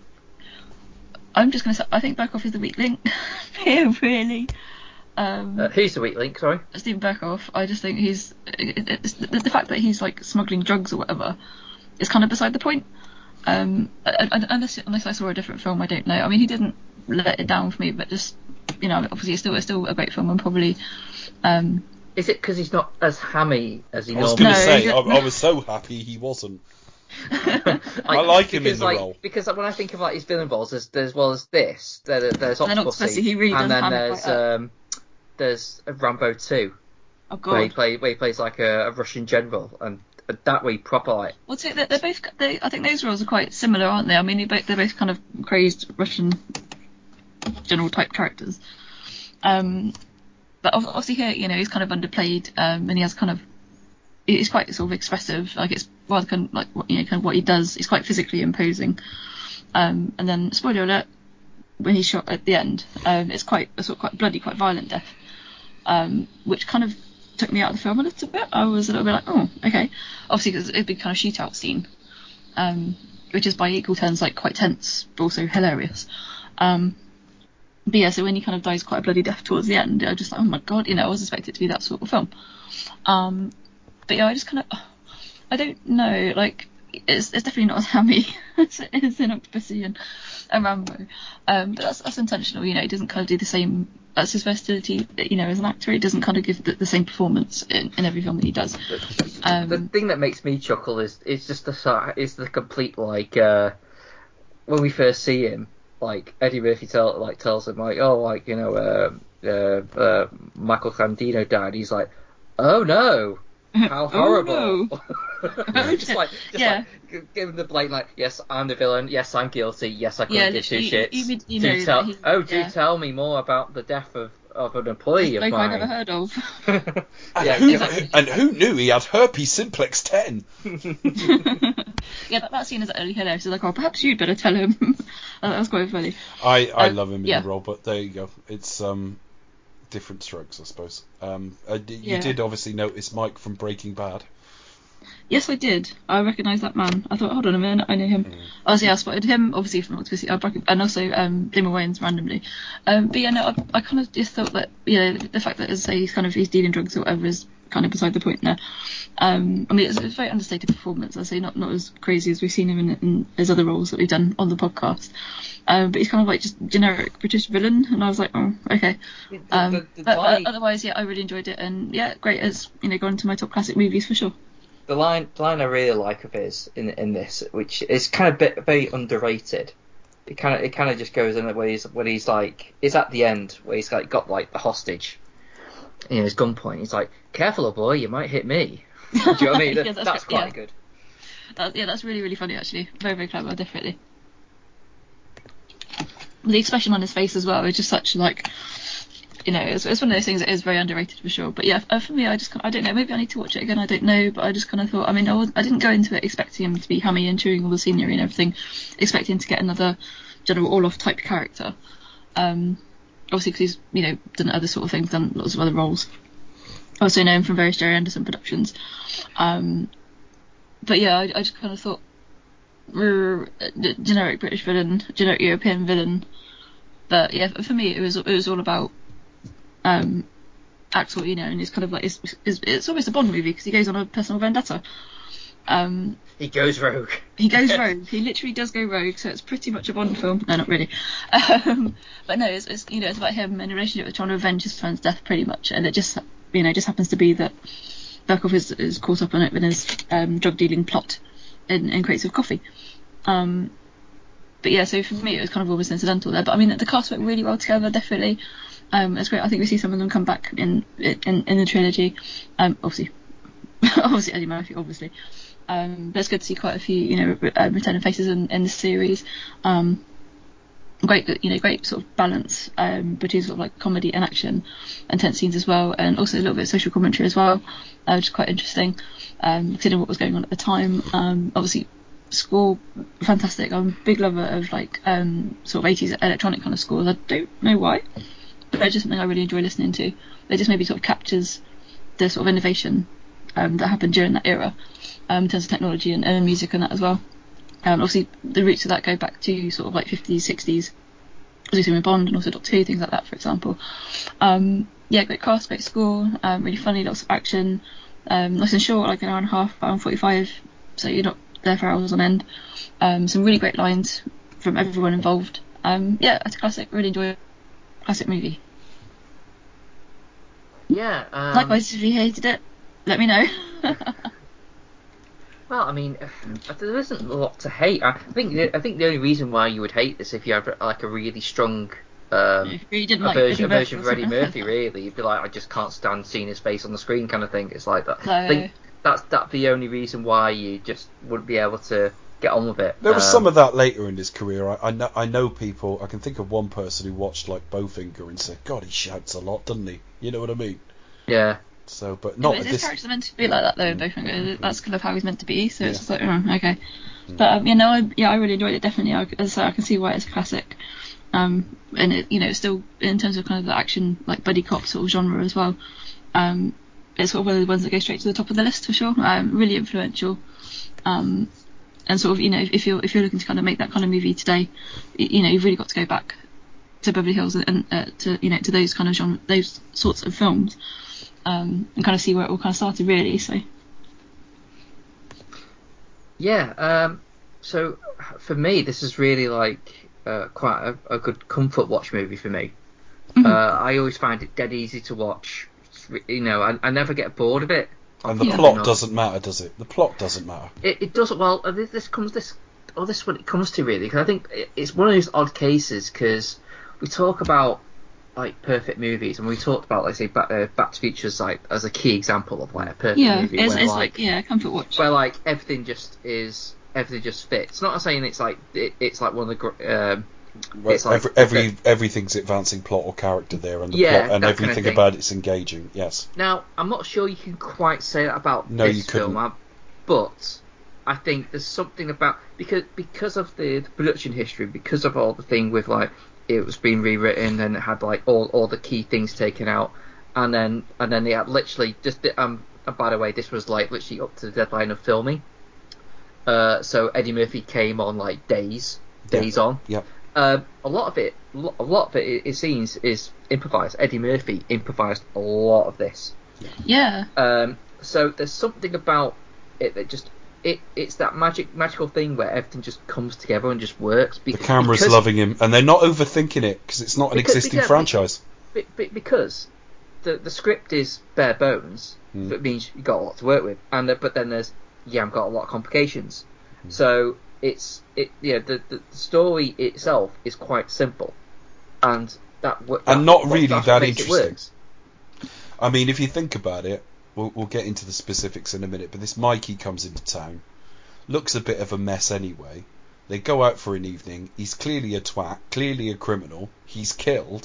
I'm just gonna say, I think Berkoff is the weak link here, really. Um, Uh, who's the weak link? Sorry. Steven Berkoff. I just think he's it, it's, the, the fact that he's like smuggling drugs or whatever is kind of beside the point. Um, I, I, unless unless I saw a different film, I don't know. I mean, he didn't let it down for me, but just, you know, obviously it's still it's still a great film, and probably. Um, Is it because he's not as hammy as he I was normally? going to No, say, he I, didn't. I was so happy he wasn't. like, I like him in because, the like, role. Because when I think of like his villain roles, there's, there's as well as this, there, there's And then Octopussy, Octopussy, he really and does then ham it there's quite up. um, there's Rambo two, Oh where he God. play where he plays like a, a Russian general, and that way proper like. Well, so they're, they're both. They, I think those roles are quite similar, aren't they? I mean, they're both, they're both kind of crazed Russian general type characters. Um, but ob- obviously here, you know, he's kind of underplayed, um, and he has kind of. He's quite sort of expressive. Like it's rather kind of like what, you know, kind of what he does. He's quite physically imposing. Um, and then spoiler alert, when he's shot at the end, um, it's quite a sort of quite bloody, quite violent death, um, which kind of took me out of the film a little bit. I was a little bit like, oh, okay. Obviously, because it'd be kind of shootout scene, um, which is by equal turns like quite tense, but also hilarious. Um, but yeah, so when he kind of dies quite a bloody death towards the end, I was just like, oh my god, you know, I was expecting it to be that sort of film. Um, but yeah, I just kind of, I don't know, like, it's, it's definitely not as hammy as it is in Octopussy and, and Rambo. Um, but that's, that's intentional, you know, he doesn't kind of do the same, that's his versatility, you know, as an actor, he doesn't kind of give the, the same performance in, in every film that he does. Um, The thing that makes me chuckle is is just the sort- is the complete like uh, when we first see him, like Eddie Murphy tell like tells him like, oh, like, you know, uh, uh, uh, Michael Candino died. He's like, oh no. How horrible! Oh, no. just like, just Yeah. like, give him the blatant, like, yes, I'm the villain. Yes, I'm guilty. Yes, I couldn't Yeah, give two literally, shits. you- you do know tell, that he- oh, do yeah. tell me more about the death of, of an employee of Like mine. I never heard of. And, Yeah, who, exactly. and who knew he had herpes simplex ten? Yeah, that, that scene is utterly hilarious. It's like, oh, perhaps you'd better tell him. That was quite funny. I, I Uh, love him in yeah. the role, but there you go. It's um different strokes, I suppose. Um, uh, d- you Yeah. did obviously notice Mike from Breaking Bad. Yes, I did. I recognised that man. I thought, hold on a minute, I know him. Mm. Obviously, I spotted him, obviously from Octopussy, uh, Breaking- and also um, Damon Wayans randomly. Um, but yeah, no, I, I kind of just thought that, you know, the fact that, as I say, he's kind of he's dealing drugs or whatever is kind of beside the point there. Um, I mean, it's, it's a very understated performance. I say not not as crazy as we've seen him in, in his other roles that we've done on the podcast. Um, but he's kind of like just generic British villain, and I was like, oh, okay. Um, the, the, but, line, but otherwise, yeah, I really enjoyed it, and yeah, great as, you know, gone into my top classic movies for sure. the line, the line I really like of his in in this, which is kind of bit, very underrated. It kind of it kind of just goes in where he's when he's like, it's at the end where he's like got like the hostage, you know, his gunpoint. He's like, "Careful, old boy, you might hit me." Do you know what I mean? Yeah, that's that's that's right, quite yeah. good. That, yeah, that's really, really funny, actually. Very, very clever, definitely. The expression on his face as well is just such, like, you know, it's, it's one of those things that is very underrated for sure. But yeah, uh, for me, I just, I don't know, maybe I need to watch it again, I don't know, but I just kind of thought, I mean, I, was, I didn't go into it expecting him to be hammy and chewing all the scenery and everything, expecting to get another General Orloff type character. Um, obviously, because he's, you know, done other sort of things, done lots of other roles. Also known from various Jerry Anderson productions. Um, but yeah, I, I just kind of thought, uh, generic British villain, generic European villain. But yeah, for me, it was it was all about um, Axel, you know, and it's kind of like it's it's, it's almost a Bond movie because he goes on a personal vendetta. Um, He goes rogue. he goes rogue. He literally does go rogue, so it's pretty much a Bond film. No, not really. Um, but no, it's, it's you know it's about him in a relationship with trying to avenge his friend's death, pretty much, and it just you know just happens to be that Berkoff is, is caught up in it with his um, drug dealing plot in, in crates of coffee. Um, but yeah, so for me it was kind of almost incidental there. But I mean the cast worked really well together, definitely. Um, it's great. I think we see some of them come back in in, in the trilogy. Um, obviously, obviously Eddie Murphy, obviously. Um, but it's good to see quite a few, you know, re- uh, returning faces in, in the series. Um, great, you know, great sort of balance um, between sort of like comedy and action, intense scenes as well, and also a little bit of social commentary as well, uh, which is quite interesting, um, considering what was going on at the time. Um, obviously, score, fantastic. I'm a big lover of like um, sort of eighties electronic kind of scores. I don't know why, but it's just something I really enjoy listening to. It just maybe sort of captures the sort of innovation um, that happened during that era um, in terms of technology and, and music and that as well. Um, obviously, the roots of that go back to sort of like fifties, sixties, also with Bond and also Doctor Who, things like that, for example. Um, yeah, great cast, great score, um, really funny, lots of action, um, nice and short, like an hour and a half, hour and forty-five, so you're not there for hours on end. Um, some really great lines from everyone involved. Um, yeah, it's a classic, really enjoy it. Classic movie. Yeah. Um, Likewise, if you hated it, let me know. Well, I mean, there isn't a lot to hate. I think the, I think the only reason why you would hate this if you have like a really strong um, If you didn't a like version, Eddie a version of Murphy or Eddie something. Murphy, really, you'd be like, I just can't stand seeing his face on the screen, kind of thing. It's like that. So, I think that's that's the only reason why you just wouldn't be able to get on with it. There was Um, some of that later in his career. I, I know I know people. I can think of one person who watched like Bowfinger and said, "God, he shouts a lot, doesn't he?" You know what I mean? Yeah. So, but yeah, not but at his this. character's meant to be like that though, Bowfinger. That's kind of how he's meant to be, so Yeah. it's just like, oh, okay. But um, you know, I, yeah, I really enjoyed it. Definitely, I, as I say, I can see why it's a classic. Um, and it, you know, still in terms of kind of the action, like buddy cop sort of genre as well. Um, it's sort of one of the ones that go straight to the top of the list for sure. Um, really influential. Um, and sort of, you know, if, if you're if you're looking to kind of make that kind of movie today, you, you know, you've really got to go back to Beverly Hills and, and uh, to you know to those kind of genre, those sorts of films, um, and kind of see where it all kind of started really. So. Yeah. Um, so for me, this is really like uh, quite a, a good comfort watch movie for me. Mm-hmm. Uh, I always find it dead easy to watch. You know, I, I never get bored of it. And the Yeah. plot You know, doesn't matter, does it? The plot doesn't matter. It, it doesn't. Well, uh, this, this comes this. Oh, this is what it comes to really, because I think it, it's one of those odd cases because we talk about like perfect movies, and we talked about, like, say, Back, uh, Back to the Future as like as a key example of like a perfect Yeah, movie it's, where it's like, like yeah, comfort watch. where like everything just is everything just fits. Not saying it's like it, it's like one of the gr- um, Right, it's like every, every everything's advancing plot or character there, and the Yeah, plot and that kind of everything thing. about it's engaging. Yes. Now, I'm not sure you can quite say that about No, this you couldn't. film, uh, but I think there's something about because because of the, the production history, because of all the thing with like it was being rewritten and it had like all, all the key things taken out, and then and then they had literally just um. And by the way, this was like literally up to the deadline of filming. Uh, so Eddie Murphy came on like days, days Yeah. on. Yep. Um, a lot of it, a lot of it, it, it seems, is improvised. Eddie Murphy improvised a lot of this. Yeah. Um, so there's something about it that just it it's that magic magical thing where everything just comes together and just works. Be- The camera's because, loving him, and they're not overthinking it because it's not an Because- existing because- franchise. be- be- because the the script is bare bones. Mm. That means you got a lot to work with, and uh, but then there's yeah, I've got a lot of complications. Mm. So it's it yeah the, the the story itself is quite simple, and that wo- And that- not what- really that's that what makes it interesting. works. I mean, if you think about it, we'll, we'll get into the specifics in a minute, but this Mikey comes into town, looks a bit of a mess anyway. They go out for an evening. He's clearly a twat, clearly a criminal. He's killed.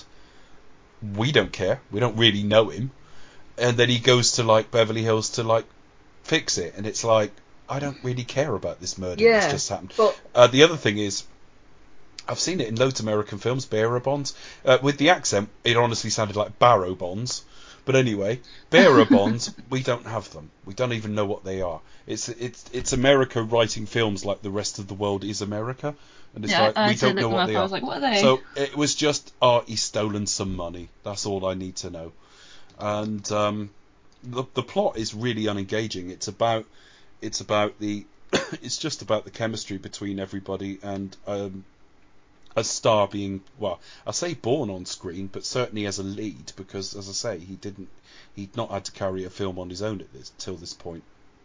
We don't care. We don't really know him. And then he goes to, like, Beverly Hills to, like, fix it. And it's like, I don't really care about this murder Yeah, that's just happened. but Uh, the other thing is, I've seen it in loads of American films, bearer bonds. Uh, with the accent, it honestly sounded like barrow bonds. But anyway, bearer bonds, we don't have them. We don't even know what they are. It's it's it's America writing films like the rest of the world is America, and it's Yeah, like I we had to don't look know them what up. they I are. was like, what are they? So it was just, oh, he's stolen some money. That's all I need to know. And um, the the plot is really unengaging. It's about it's about the it's just about the chemistry between everybody and um, a star being, well, I say born on screen, but certainly as a lead, because as I say, he didn't he'd not had to carry a film on his own at this till this point.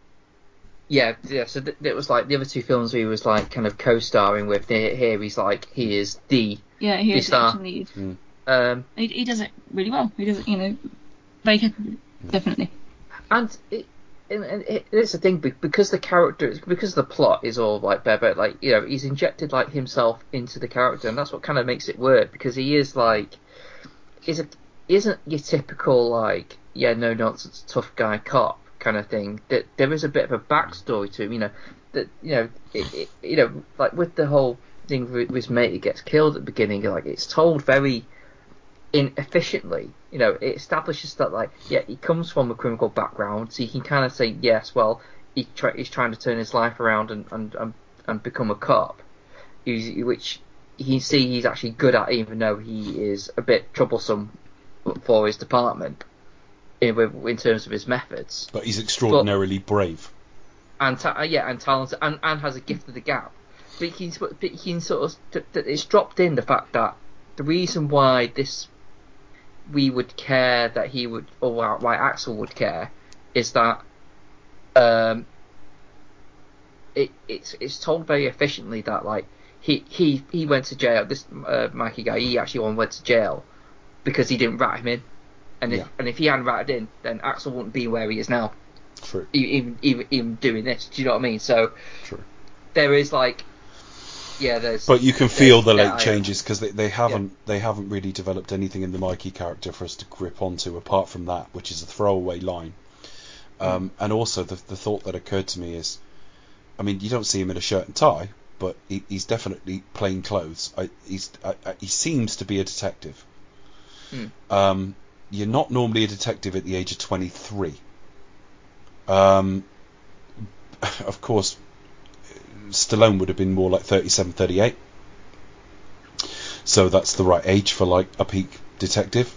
yeah, yeah. So th- it was like the other two films he was like kind of co-starring with. Here, here he's like he is the yeah, he the is the star. action lead. Mm. Um, He, he does it really well. He does it, you know, very capably, definitely. and it, and, and it, it's the thing be- because the character, because the plot is all like bare, but like you know, he's injected like himself into the character, and that's what kind of makes it work because he is like, is it isn't your typical like yeah no nonsense tough guy cop kind of thing. That there is a bit of a backstory to him. You know, that you know, it, it, you know, like with the whole thing with his mate who gets killed at the beginning, like it's told very inefficiently. You know, it establishes that like, yeah, he comes from a criminal background, so you can kind of say, yes, well, he try, he's trying to turn his life around and and and, and become a cop, he's, which he see he's actually good at, even though he is a bit troublesome for his department in, in terms of his methods. But he's extraordinarily but, brave. And ta- yeah, and talented, and, and has a gift of the gab. But he can, but he can sort of, th- th- it's dropped in the fact that the reason why this, we would care that he would, or why Axel would care, is that um, it it's it's told very efficiently that like he he, he went to jail. This uh, Mikey guy, he actually went to jail because he didn't rat him in, and if yeah. and if he hadn't ratted in, then Axel wouldn't be where he is now. True. Even even even doing this, do you know what I mean? So True. There is like. Yeah, there's, but you can feel the late yeah, changes because they, they haven't yeah. they haven't really developed anything in the Mikey character for us to grip onto apart from that, which is a throwaway line. Um, mm. And also the the thought that occurred to me is, I mean, you don't see him in a shirt and tie, but he, he's definitely plain clothes. I, he's I, I, he seems to be a detective. Mm. Um, you're not normally a detective at the age of twenty-three. Um, of course. Stallone would have been more like thirty-seven, thirty-eight. So that's the right age for like a peak detective.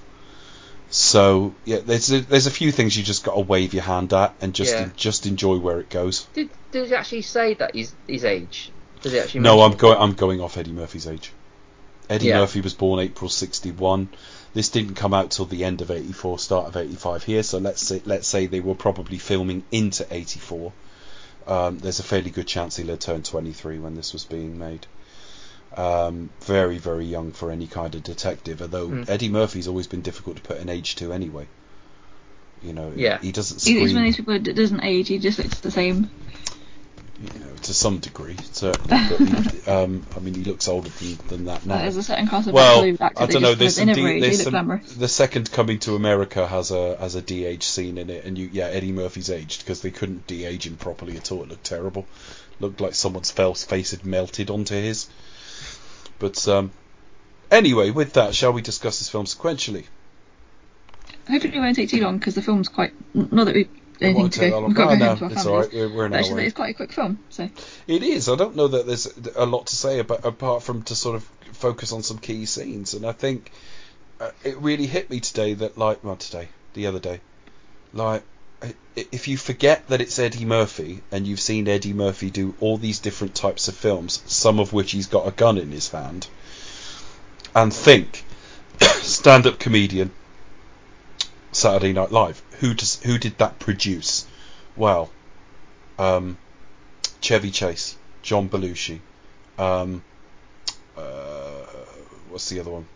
So yeah, there's a, there's a few things you just got to wave your hand at and just yeah. en- just enjoy where it goes. Did did it actually say that his his age? Did it actually? No, I'm it? going I'm going off Eddie Murphy's age. Eddie yeah. Murphy was born April sixty-one. This didn't come out till the end of eighty-four, start of eighty-five here. So let's say let's say they were probably filming into eighty-four. Um, there's a fairly good chance he'll have turned twenty-three when this was being made. Um, very, very young for any kind of detective, although mm. Eddie Murphy's always been difficult to put an age to anyway. You know, yeah. he doesn't scream. He's one of these people that doesn't age, he just looks the same. You know, to some degree, certainly. But he, um, I mean, he looks older than, than that now. Uh, there's a certain class of well, blue actor I don't know. There's some, de- there's some glamorous. The Second Coming to America has a has a de-age scene in it, and you yeah, Eddie Murphy's aged because they couldn't de-age him properly at all. It looked terrible. Looked like someone's face had melted onto his. But um, anyway, with that, shall we discuss this film sequentially? Hopefully it won't take too long because the film's quite not that we. It won't take that long. We've got No, to go no, home to our it's families. all right. We're, we're an but hour actually, in. it's quite a quick film, so. It is. I don't know that there's a lot to say about apart from to sort of focus on some key scenes, and I think uh, it really hit me today that like well today the other day, like if you forget that it's Eddie Murphy and you've seen Eddie Murphy do all these different types of films, some of which he's got a gun in his hand, and think stand-up comedian. Saturday Night Live. Who does? Who did that produce? Well, um, Chevy Chase, John Belushi. Um, uh, what's the other one?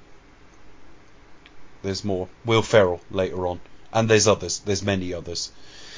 There's more. Will Ferrell later on, and there's others. There's many others,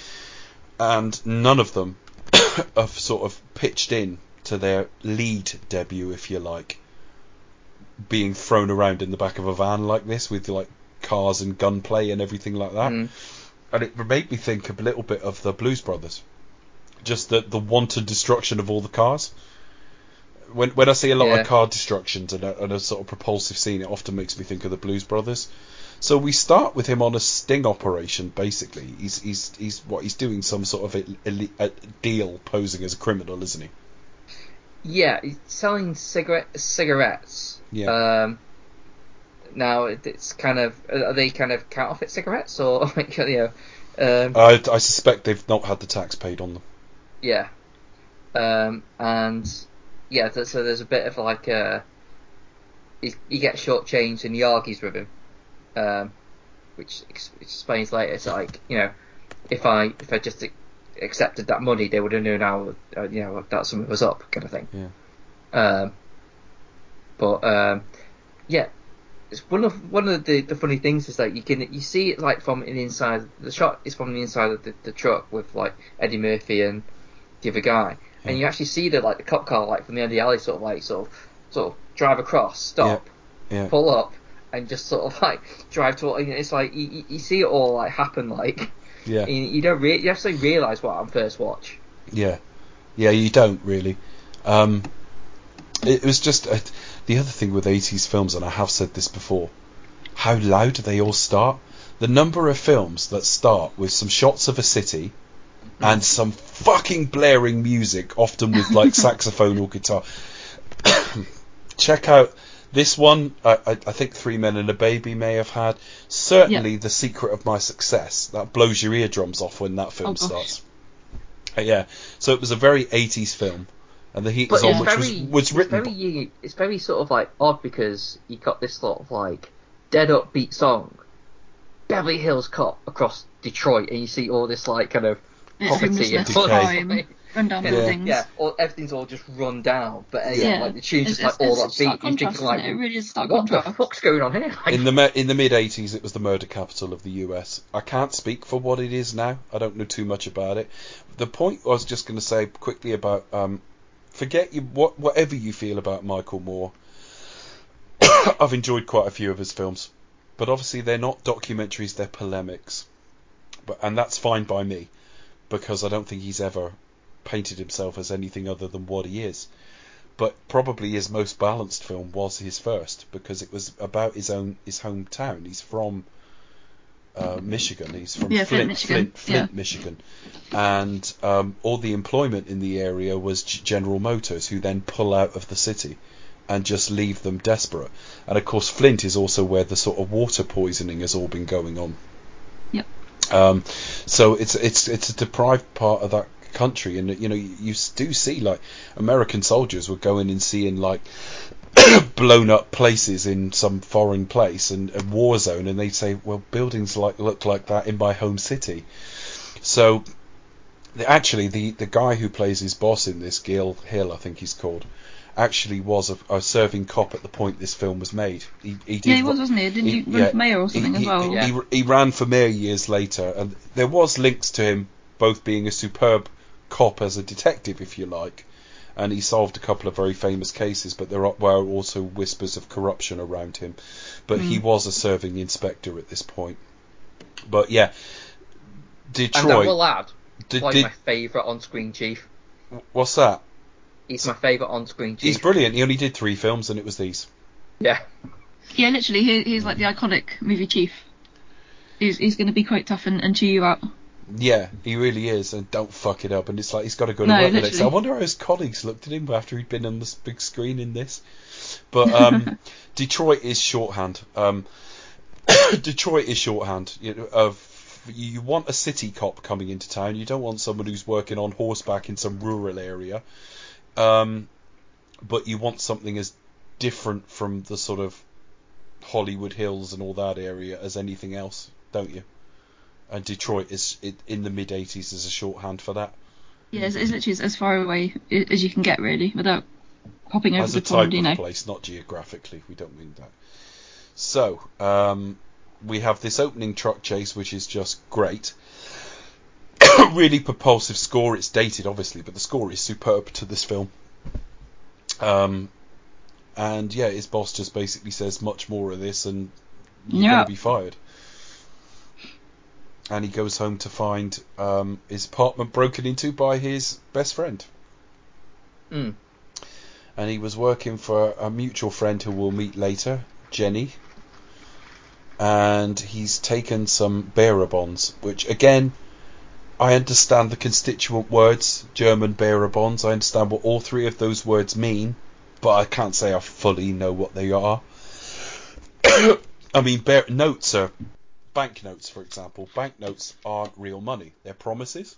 and none of them have sort of pitched in to their lead debut, if you like, being thrown around in the back of a van like this with like cars and gunplay and everything like that. Mm. And it made me think a little bit of the Blues Brothers, just the the wanton destruction of all the cars. When when I see a lot yeah. of car destructions and a, and a sort of propulsive scene, it often makes me think of the Blues Brothers. So we start with him on a sting operation. Basically, he's he's he's what he's doing some sort of a, a, a deal, posing as a criminal, isn't he? Yeah, he's selling cigarette cigarettes. Yeah. Um, now it's kind of are they kind of counterfeit cigarettes or like you know? Um, I I suspect they've not had the tax paid on them. Yeah. Um, and yeah, so there's a bit of like a he, he gets shortchanged and he argues with him, um, which, which explains later. It's like, you know, if I if I just accepted that money, they would have known how uh, you know that something was up, kind of thing. Yeah. Um, but um, yeah, it's one of one of the, the funny things is that you can you see it like from the inside. The shot is from the inside of the, the truck with like Eddie Murphy and the other guy. Yeah. And you actually see the like the cop car like from the end of the alley sort of like sort of sort of drive across, stop, yeah. Yeah. pull up, and just sort of like drive to. It's like you, you see it all like happen like Yeah. You, you don't re- you actually realise what on first watch. Yeah, yeah, you don't really. Um, it was just uh, the other thing with eighties films, and I have said this before, how loud they all start. The number of films that start with some shots of a city and some fucking blaring music, often with like saxophone or guitar. Check out this one. I, I, I think Three Men and a Baby may have had. Certainly, Yep. The Secret of My Success. That blows your eardrums off when that film Oh, gosh. starts. Uh, yeah, so it was a very eighties film, and The Heat But Is On, it's which very, was was it's written. very, u- it's very sort of like odd because you got this sort of like dead upbeat song, Beverly Hills Cop across Detroit, and you see all this like kind of It's poverty and homelessness, Decay. crime, run down Yeah. buildings. yeah, all, everything's all just run down. But uh, yeah, Yeah. like the tune's It's, just like it's, all it's that stark beat. You're contrast, thinking like, isn't it? It really is stark what the contrast. fuck's going on here? Like, In the me- in the mid eighties, it was the murder capital of the U S. I can't speak for what it is now. I don't know too much about it. The point I was just going to say quickly about um, forget you what whatever you feel about Michael Moore. I've enjoyed quite a few of his films, but obviously they're not documentaries; they're polemics. But and that's fine by me, because I don't think he's ever painted himself as anything other than what he is. But probably his most balanced film was his first, because it was about his own his hometown. He's from uh, Michigan. He's from Yeah, Flint, Flint, Michigan. Flint, Flint, Yeah. Michigan, and um, all the employment in the area was G- General Motors, who then pull out of the city and just leave them desperate. And of course, Flint is also where the sort of water poisoning has all been going on. Yep. Um, so it's it's it's a deprived part of that country, and you know you, you do see like American soldiers were going and seeing like blown up places in some foreign place and a war zone, and they'd say, well, buildings like look like that in my home city. So the, actually the the guy who plays his boss in this, Gil Hill I think he's called, actually was a, a serving cop at the point this film was made. He, he did Yeah, he was, wasn't he? Didn't he, run for mayor or something he, as well? He, Yeah. he, he ran for mayor years later, and there was links to him both being a superb cop as a detective, if you like, and he solved a couple of very famous cases, but there are, were also whispers of corruption around him. But Mm. he was a serving inspector at this point. But yeah, and Detroit. that little lad did, played did, my favourite on-screen chief. what's that? He's my favourite on-screen chief. He's brilliant. He only did three films, and it was these. Yeah. Yeah, literally, he, he's like the iconic movie chief. He's he's going to be quite tough and, and chew you out. Yeah, he really is, and don't fuck it up. And it's like he's got to go to No, work the next day. I literally. wonder how his colleagues looked at him after he'd been on this big screen in this. But um, Detroit is shorthand. Um, Detroit is shorthand. You know, of you want a city cop coming into town. You don't want someone who's working on horseback in some rural area. Um, but you want something as different from the sort of Hollywood Hills and all that area as anything else, don't you? And Detroit is it, in the mid eighties is a shorthand for that. Yeah, it's, it's literally as, as far away i- as you can get, really, without popping over As the a type pond, you of know. place, not geographically. We don't mean that. So um, we have this opening truck chase, which is just great. Really propulsive score. It's dated, obviously, but the score is superb to this film. Um, and yeah, his boss just basically says, "Much more of this, and you're Yeah. going to be fired." And he goes home to find um, his apartment broken into by his best friend. Mm. And he was working for a mutual friend who we'll meet later, Jenny. And he's taken some bearer bonds, which again, I understand the constituent words, German bearer bonds. I understand what all three of those words mean, but I can't say I fully know what they are. I mean, bear- notes are banknotes, for example. Banknotes aren't real money; they're promises.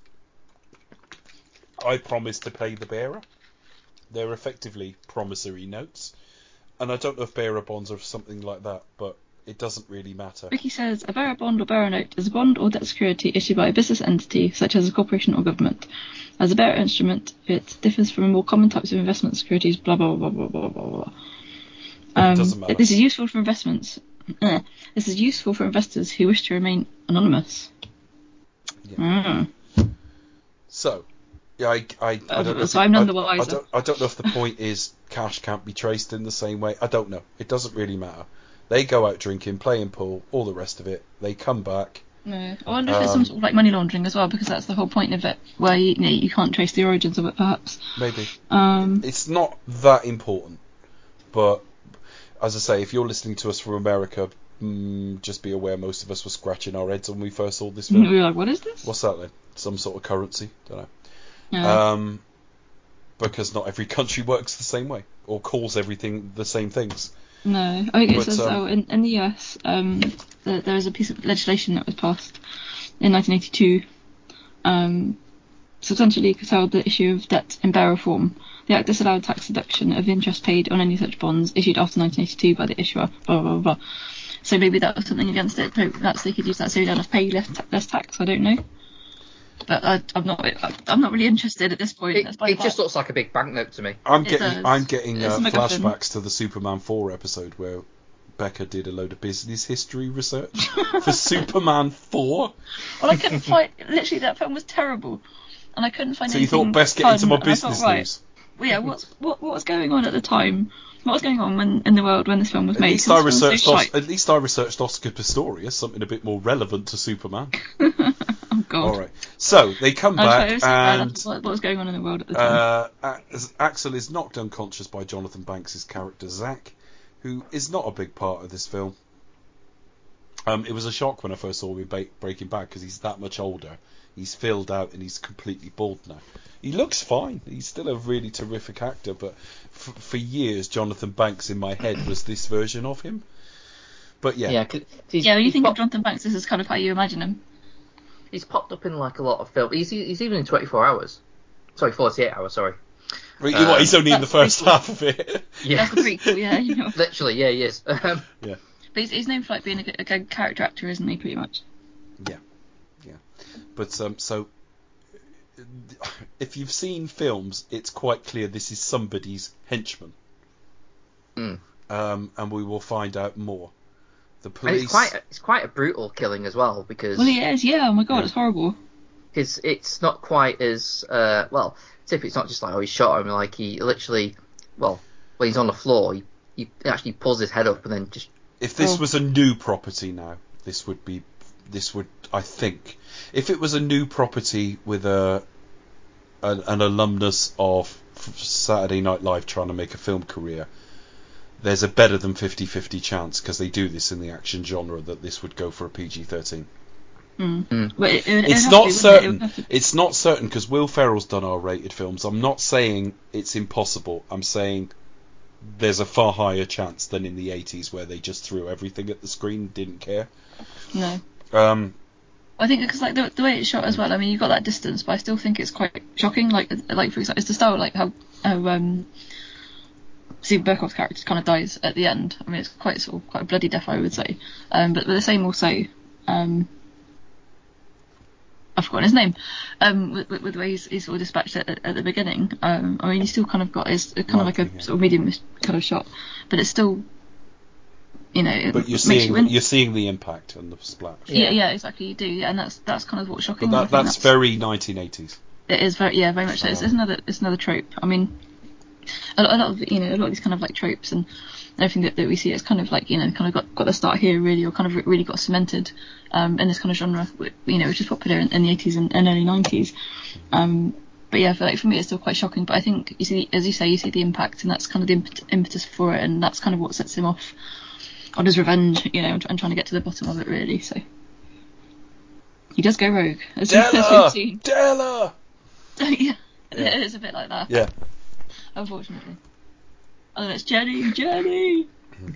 I promise to pay the bearer. They're effectively promissory notes, and I don't know if bearer bonds are something like that, but it doesn't really matter. Ricky says, a bearer bond or bearer note is a bond or debt security issued by a business entity, such as a corporation or government. As a bearer instrument, it differs from more common types of investment securities, blah, blah, blah, blah, blah, blah, blah. Um, Doesn't matter. This is useful for investments. Uh, this is useful for investors who wish to remain anonymous. Yeah. Mm. So, yeah, I, I, I don't know. If So it- I'm none I, the I wiser. don't, I don't know if the point is cash can't be traced in the same way. I don't know. It doesn't really matter. They go out drinking, playing pool, all the rest of it. They come back. No, I wonder if it's some Um, sort of like money laundering as well, because that's the whole point of it, where you, you, know, you can't trace the origins of it, perhaps. Maybe. Um, It's not that important, but as I say, if you're listening to us from America, mm, just be aware most of us were scratching our heads when we first saw this we film. were like, what is this? What's that then? Some sort of currency? Don't know. Yeah. Um, because not every country works the same way or calls everything the same things. No, I think it But, says um, oh, in, in the U S, um, there, there was a piece of legislation that was passed in nineteen eighty-two, um, substantially curtailed the issue of debt in bearer form. The act disallowed tax deduction of interest paid on any such bonds issued after nineteen eighty-two by the issuer. Blah blah blah. blah. So maybe that was something against it. Perhaps they could use that so you don't have to pay less, ta- less tax. I don't know. But I, I'm not. I'm not really interested at this point. It, That's by it far- just looks like a big banknote to me. I'm It getting does. I'm getting It's uh, a MacGuffin. flashbacks to the Superman four episode where Becca did a load of business history research for Superman four. Well, I couldn't find. Literally, that film was terrible, and I couldn't find So you anything. thought best get fun, into my and I business thought, right, news. Well, yeah, what's what what was going on at the time? What was going on when in the world when this film was At made? least 'Cause I this film was researched. so Os- shite. at least I researched Oscar Pistorius, something a bit more relevant to Superman. Oh God. All right. So they come I was back trying to see bad and at what, what was going on in the world at the time. uh, A- Axel is knocked unconscious by Jonathan Banks' character Zach, who is not a big part of this film. Um, it was a shock when I first saw him in ba- Breaking Bad because he's that much older. He's filled out and he's completely bald now. He looks fine. He's still a really terrific actor, but f- for years Jonathan Banks in my head was this version of him. But yeah, Yeah, 'cause he's, Yeah, when you he's think of pop- Jonathan Banks, this is kind of how you imagine him. he's popped up in like a lot of films. He's he's even in twenty-four hours. Sorry, forty-eight hours. Sorry. Well, Uh, he's only in the that's first pretty cool. half of it. Yeah. That's the prequel, yeah, you know. Literally, yeah, he is. Um, Yeah, But he's, he's known for like being a good, a good character actor, isn't he? Pretty much. yeah, yeah. But um, so if you've seen films, it's quite clear this is somebody's henchman. Mm. Um, and we will find out more. The and police. it's quite a, it's quite a brutal killing as well because Well, he is. Yeah. Oh my God, Yeah. it's horrible. because it's not quite as uh, well. Typically, it's not just like oh he shot him. Like he literally, well, when he's on the floor, he, he actually pulls his head up and then just. If this Oh. was a new property now, this would be, this would, I think, if it was a new property with a, an, an alumnus of Saturday Night Live trying to make a film career, there's a better than fifty-fifty chance, because they do this in the action genre, that this would go for a P G thirteen. Mm. Mm. But it, it, It's it'd have not to, wouldn't it? It certain. would have to- It's not certain because Will Ferrell's done R-rated films. I'm not saying it's impossible. I'm saying there's a far higher chance than in the eighties where they just threw everything at the screen and didn't care. No. Um, I think because like the, the way it's shot as well. I mean, you've got that distance, but I still think it's quite shocking. Like, like for example, it's the style like how how um, Steve Burkoff's character kind of dies at the end. I mean, it's quite sort of quite a bloody death, I would say. Um, but the same also. Um, I've forgotten his name. Um, with, with, with the way he's, he's sort of dispatched at, at the beginning. Um, I mean, he's still kind of got his kind of like a Marking, yeah. sort of medium kind of shot, but it's still, you know, it but you're makes seeing you in- you're seeing the impact and the splash. yeah, Yeah. yeah, exactly. You do, yeah, and that's that's kind of what's shocking. But I that, think that's very nineteen eighties. It is very, yeah, very much so. It's, Um, it's another, it's another trope. I mean, a, lot- a lot of, you know, a lot of these kind of like tropes and everything that, that we see, it's kind of like, you know, kind of got got the start here really, or kind of really got cemented um, in this kind of genre, you know, which is popular in, in the eighties and, and early nineties. Um, but yeah, for, like for me, it's still quite shocking. But I think you see, as you say, you see the impact, and that's kind of the impet- impetus for it, and that's kind of what sets him off on his revenge, you know, and, and trying to get to the bottom of it, really. So he does go rogue, as, as we've Della, seen. Della. yeah, Yeah. it is a bit like that. Yeah. Unfortunately. And then it's Jenny, Jenny.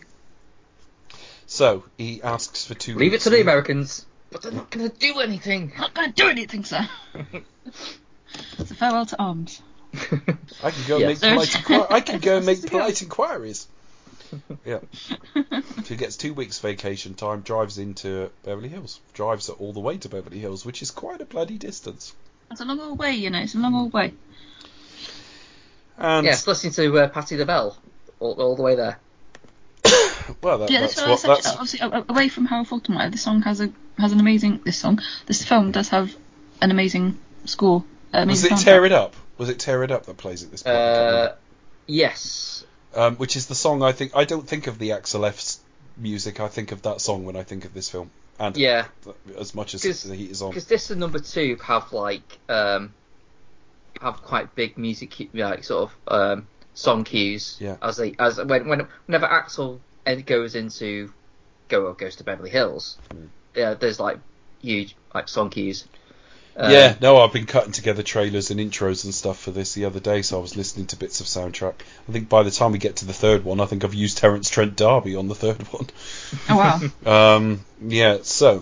So he asks for two. Leave it weeks to the leave. Americans, but they're not going to do anything. Not gonna do anything, sir. It's a farewell to arms. I can go Yes. and make polite. Inqui- I can go and make That's the polite inquiries. Yeah. So he gets two weeks vacation time. Drives into Beverly Hills. Drives all the way to Beverly Hills, which is quite a bloody distance. It's a long old way, you know. It's a long old way. And Yes, listening to uh, Patti LaBelle all, all the way there. well, that, Yeah, that's that's, what such, that's. obviously a- a- away from Harold Faltermeyer. This song has a has an amazing. This song, this film does have an amazing score. Uh, Was amazing it soundtrack. Tear It Up? Was it Tear It Up that plays at this point? I can't remember. Uh, yes. Um, which is the song I think. I don't think of the Axel F's music. I think of that song when I think of this film. and Yeah. as much as Cause, the heat is on. Because this and number two have like um, have quite big music, cu- like sort of um, song cues. Yeah. As they as when when whenever Axel Ed goes into go or goes to Beverly Hills, Mm. yeah, there's like huge like song cues. Um, Yeah, no, I've been cutting together trailers and intros and stuff for this the other day, so I was listening to bits of soundtrack. I think by the time we get to the third one, I think I've used Terence Trent D'Arby on the third one. Oh wow. Um, yeah, so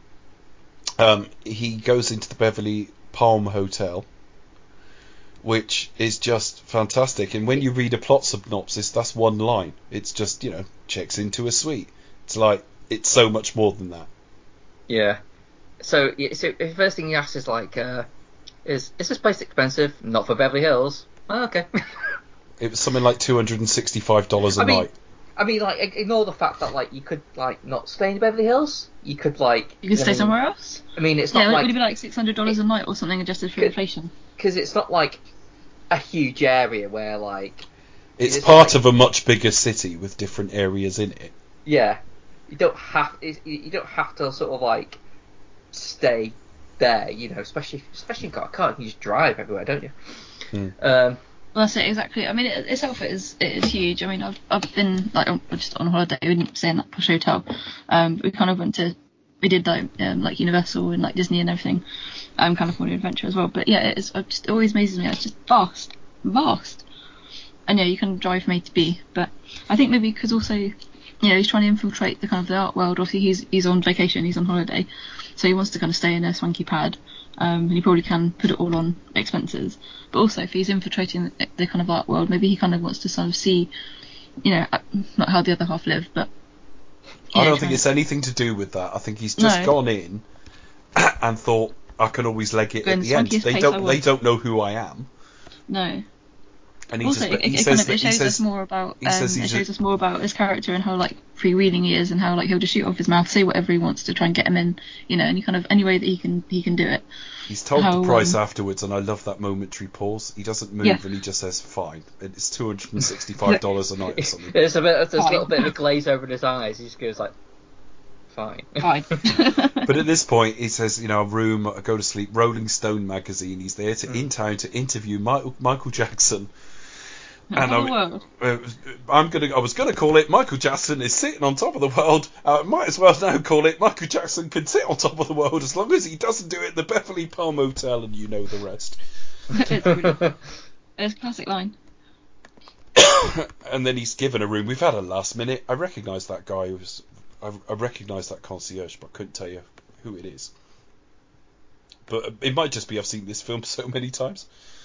um, he goes into the Beverly Palm Hotel, which is just fantastic. And when you read a plot synopsis, that's one line. It's just, you know, checks into a suite. It's like, it's so much more than that. Yeah. So, yeah, so the first thing he asks is like, uh, is is this place expensive? Not for Beverly Hills. Oh, okay. It was something like two hundred sixty-five dollars a I mean, night. I mean, like, ig- ignore the fact that like you could like not stay in Beverly Hills. You could like You could I stay mean- somewhere else. I mean, it's Yeah, not would, like would it be like six hundred dollars a night or something adjusted for Could- inflation? because it's not like a huge area where like It's it's part like- of a much bigger city with different areas in it. yeah, you don't have it's- you you don't have to sort of like stay there, you know, especially especially if you've got a car, you can just drive everywhere, don't you? Hmm. Um, Well, that's it exactly. I mean, it, itself it is it is huge. I mean, I've I've been like on, just on holiday. We didn't stay in that posh hotel. Um, we kind of went to we did like um, like Universal and like Disney and everything. Um, California Adventure as well. But yeah, it is. It just it always amazes me. It's just vast, vast. And yeah, you can drive from A to B. But I think maybe because also, you know, he's trying to infiltrate the kind of the art world. Obviously, he's he's on vacation. He's on holiday, so he wants to kind of stay in a swanky pad. Um, and he probably can put it all on expenses. But also, if he's infiltrating the, the kind of art world, maybe he kind of wants to sort of see, you know, not how the other half live, but. I know, don't think trying- it's anything to do with that. I think he's just No. gone in and thought, I can always leg it Go at in the the end. swankiest They place I don't. They want. don't know who I am. No. And he Also, just, it, he it says kind of that it he shows says us more about he um, says it he's shows a- us more about his character and how like freewheeling he is and how like he'll just shoot off his mouth, say whatever he wants to try and get him in, you know, any kind of any way that he can he can do it. he's told how, the price um, afterwards, and I love that momentary pause. He doesn't move, Yeah. and he just says, "Fine." It's two hundred and sixty-five dollars a night or something. there's a bit, there's a little Fine. bit of a glaze over his eyes. He just goes like, fine. Fine. But at this point, he says, "You know, a room, I go to sleep." Rolling Stone magazine. He's there to Mm. in town to interview Michael, Michael Jackson. Not And the I- world. Uh, I'm gonna. I was gonna call it Michael Jackson is sitting on top of the world. I might as well now call it Michael Jackson can sit on top of the world as long as he doesn't do it in the Beverly Palm Hotel, and you know the rest. It's brilliant. It's a classic line. And then he's given a room. We've had a last minute. I recognise that guy. Who was. I, I recognise that concierge, but I couldn't tell you who it is. But it might just be I've seen this film so many times.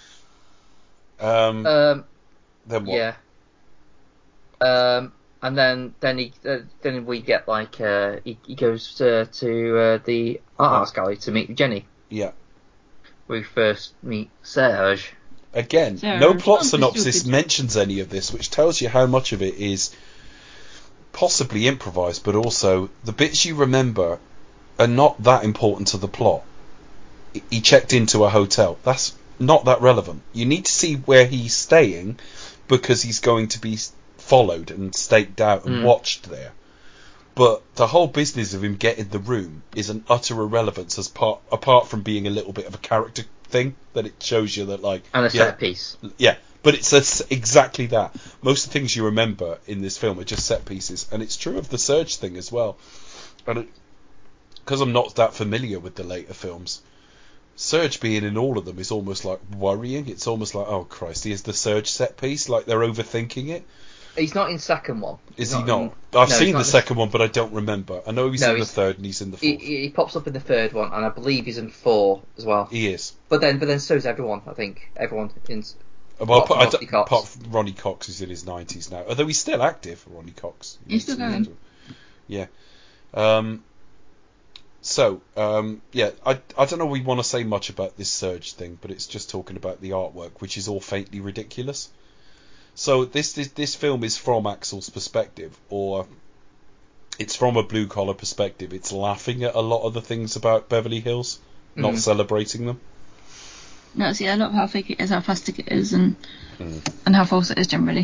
Um. Um, then what? yeah. Um, and then then he uh, then we get like uh, he, he goes to, to uh, the art house gallery to meet Jenny. Yeah. We first meet Serge. Again, Sarah, no plot sounds synopsis stupid. mentions any of this, which tells you how much of it is possibly improvised, but also the bits you remember are not that important to the plot. He checked into a hotel. That's not that relevant. You need to see where he's staying because he's going to be followed and staked out and Mm. watched there. But the whole business of him getting the room is an utter irrelevance as part apart from being a little bit of a character thing that it shows you that like And a yeah, set piece. yeah, but it's a s exactly that. Most of the things you remember in this film are just set pieces, and it's true of the Surge thing as well. And because I'm not that familiar with the later films, Surge being in all of them is almost like worrying. It's almost like, oh Christ, here's the Surge set piece, like they're overthinking it. He's not in second one. Is He's he not? in- I've no, he's seen not the in second one, but I don't remember. I know he's No, in the he's- third and he's in the He, fourth. he he pops up in the third one, and I believe he's in four as well. He is. But then, but then so's everyone. I think everyone in. Well, Apart from I Ronnie don't- Cox. apart from Ronnie Cox, who's in his nineties now. Although he's still active, Ronnie Cox. He's still going. Yeah. Um, so, um, yeah, I, I don't know we want to say much about this Surge thing, but it's just talking about the artwork, which is all faintly ridiculous. So this, this, this film is from Axel's perspective, or it's from a blue-collar perspective. It's laughing at a lot of the things about Beverly Hills, not Mm. celebrating them. No, see, I love how fake it is, how plastic it is, and Mm. and how false it is generally.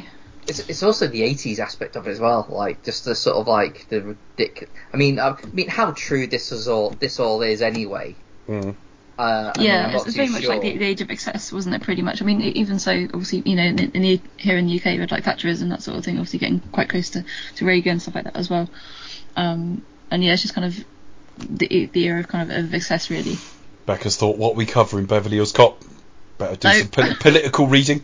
it's it's also the eighties aspect of it as well, like just the sort of like the ridiculous. I mean, I, I mean, how true this is all this all is anyway. Mm. Uh, I yeah, mean, I'm not it's too very much sure. like the, the age of excess, wasn't it? Pretty much. I mean, even so, obviously, you know, in, in the, here in the U K with like Thatcherism and that sort of thing, obviously getting quite close to, to Reagan and stuff like that as well. Um, and yeah, it's just kind of the the era of kind of, of excess, really. Becca's thought, what we cover in Beverly Hills Cop? Better do No. some pol- political reading.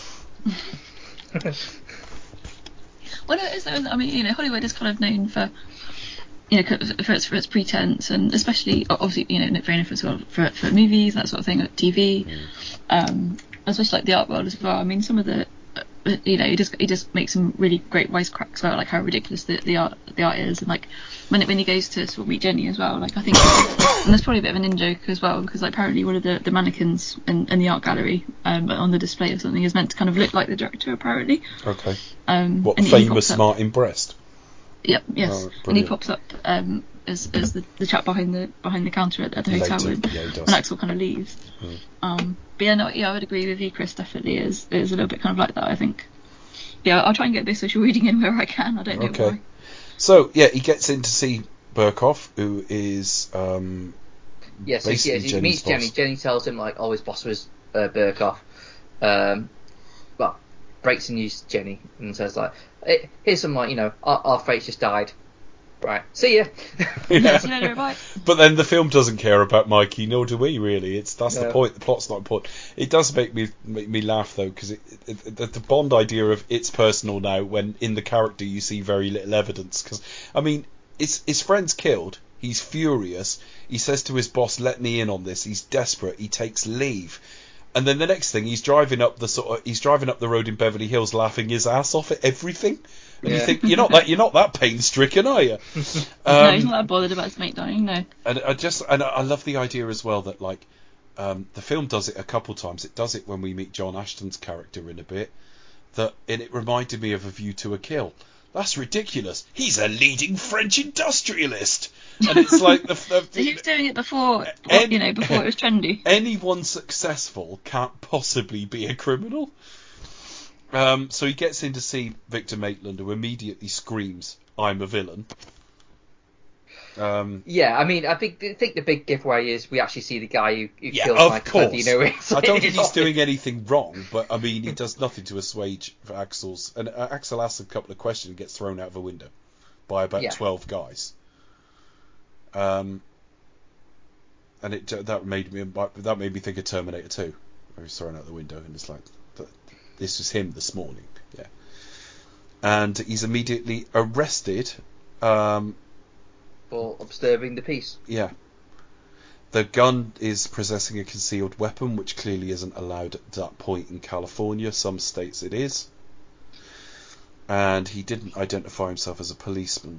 Well, no, it is, though, I mean, you know, Hollywood is kind of known for, you know, for its, for its pretense, and especially, obviously, you know, very known as well for, for movies, that sort of thing, like T V, Mm. um, especially like the art world as well. I mean, some of the, uh, you know, he just he just makes some really great wisecracks about like how ridiculous the, the art the art is, and like when it, when he goes to sort of meet Jenny as well, like I think, and there's probably a bit of an in joke as well, because like apparently one of the, the mannequins in, in the art gallery, um, on the display or something is meant to kind of look like the director apparently. Okay. Um, What, and he famous pops up- Martin Brest? Yep, yes. Oh, and he brilliant. pops up um, as as the, the chap behind the behind the counter at, at the hotel Later, when, yeah, he does. when Axel kind of leaves. Mm. Um, but yeah, no, yeah, I would agree with you, Chris. Definitely is is a little bit kind of like that. I think. Yeah, I'll try and get a bit of social reading in where I can. I don't know Okay. why. So, yeah, he gets in to see Burkhoff, who is um, Yeah, so yeah, basically he Jenny's meets Jenny. boss. Jenny tells him like, oh, his boss was uh, Burkhoff. Um, well, breaks the news to Jenny and says like, "Eh, here's some like, you know, our, our freight's just died. Right, see ya." Yeah, see you later, bye. But then the film doesn't care about Mikey, nor do we really. It's that's the No. point. The plot's not important. It does make me make me laugh though, because it, it, it, the Bond idea of it's personal now, when in the character you see very little evidence. Because I mean, his his friend's killed. He's furious. He says to his boss, "Let me in on this." He's desperate. He takes leave. And then the next thing, he's driving up the sort of he's driving up the road in Beverly Hills, laughing his ass off at everything. And you Yeah. think you're not that you're not that pain stricken, are you? Um, no, he's not that bothered about his mate dying. No. And I just and I love the idea as well that like um, the film does it a couple times. It does it when we meet John Ashton's character in a bit. That and it reminded me of A View to a Kill. That's ridiculous. He's a leading French industrialist, and it's like the, the, So he was doing it before, Any- you know, before it was trendy. anyone successful can't possibly be a criminal. Um, so he gets in to see Victor Maitland, who immediately screams, "I'm a villain." Um, Yeah, I mean, I think I think the big giveaway is we actually see the guy who, who yeah, killed of Michael course. Tadino. It's- I don't think it's he's not- doing anything wrong, but I mean, he does nothing to assuage for Axel's. And uh, Axel asks a couple of questions and gets thrown out of a window by about Yeah. twelve guys. Um, and it that made me that made me think of Terminator two, where he's thrown out the window, and it's like, this was him this morning, yeah. And he's immediately arrested. Um, for disturbing the peace. yeah. The gun is possessing a concealed weapon, which clearly isn't allowed at that point in California. Some states it is. And he didn't identify himself as a policeman.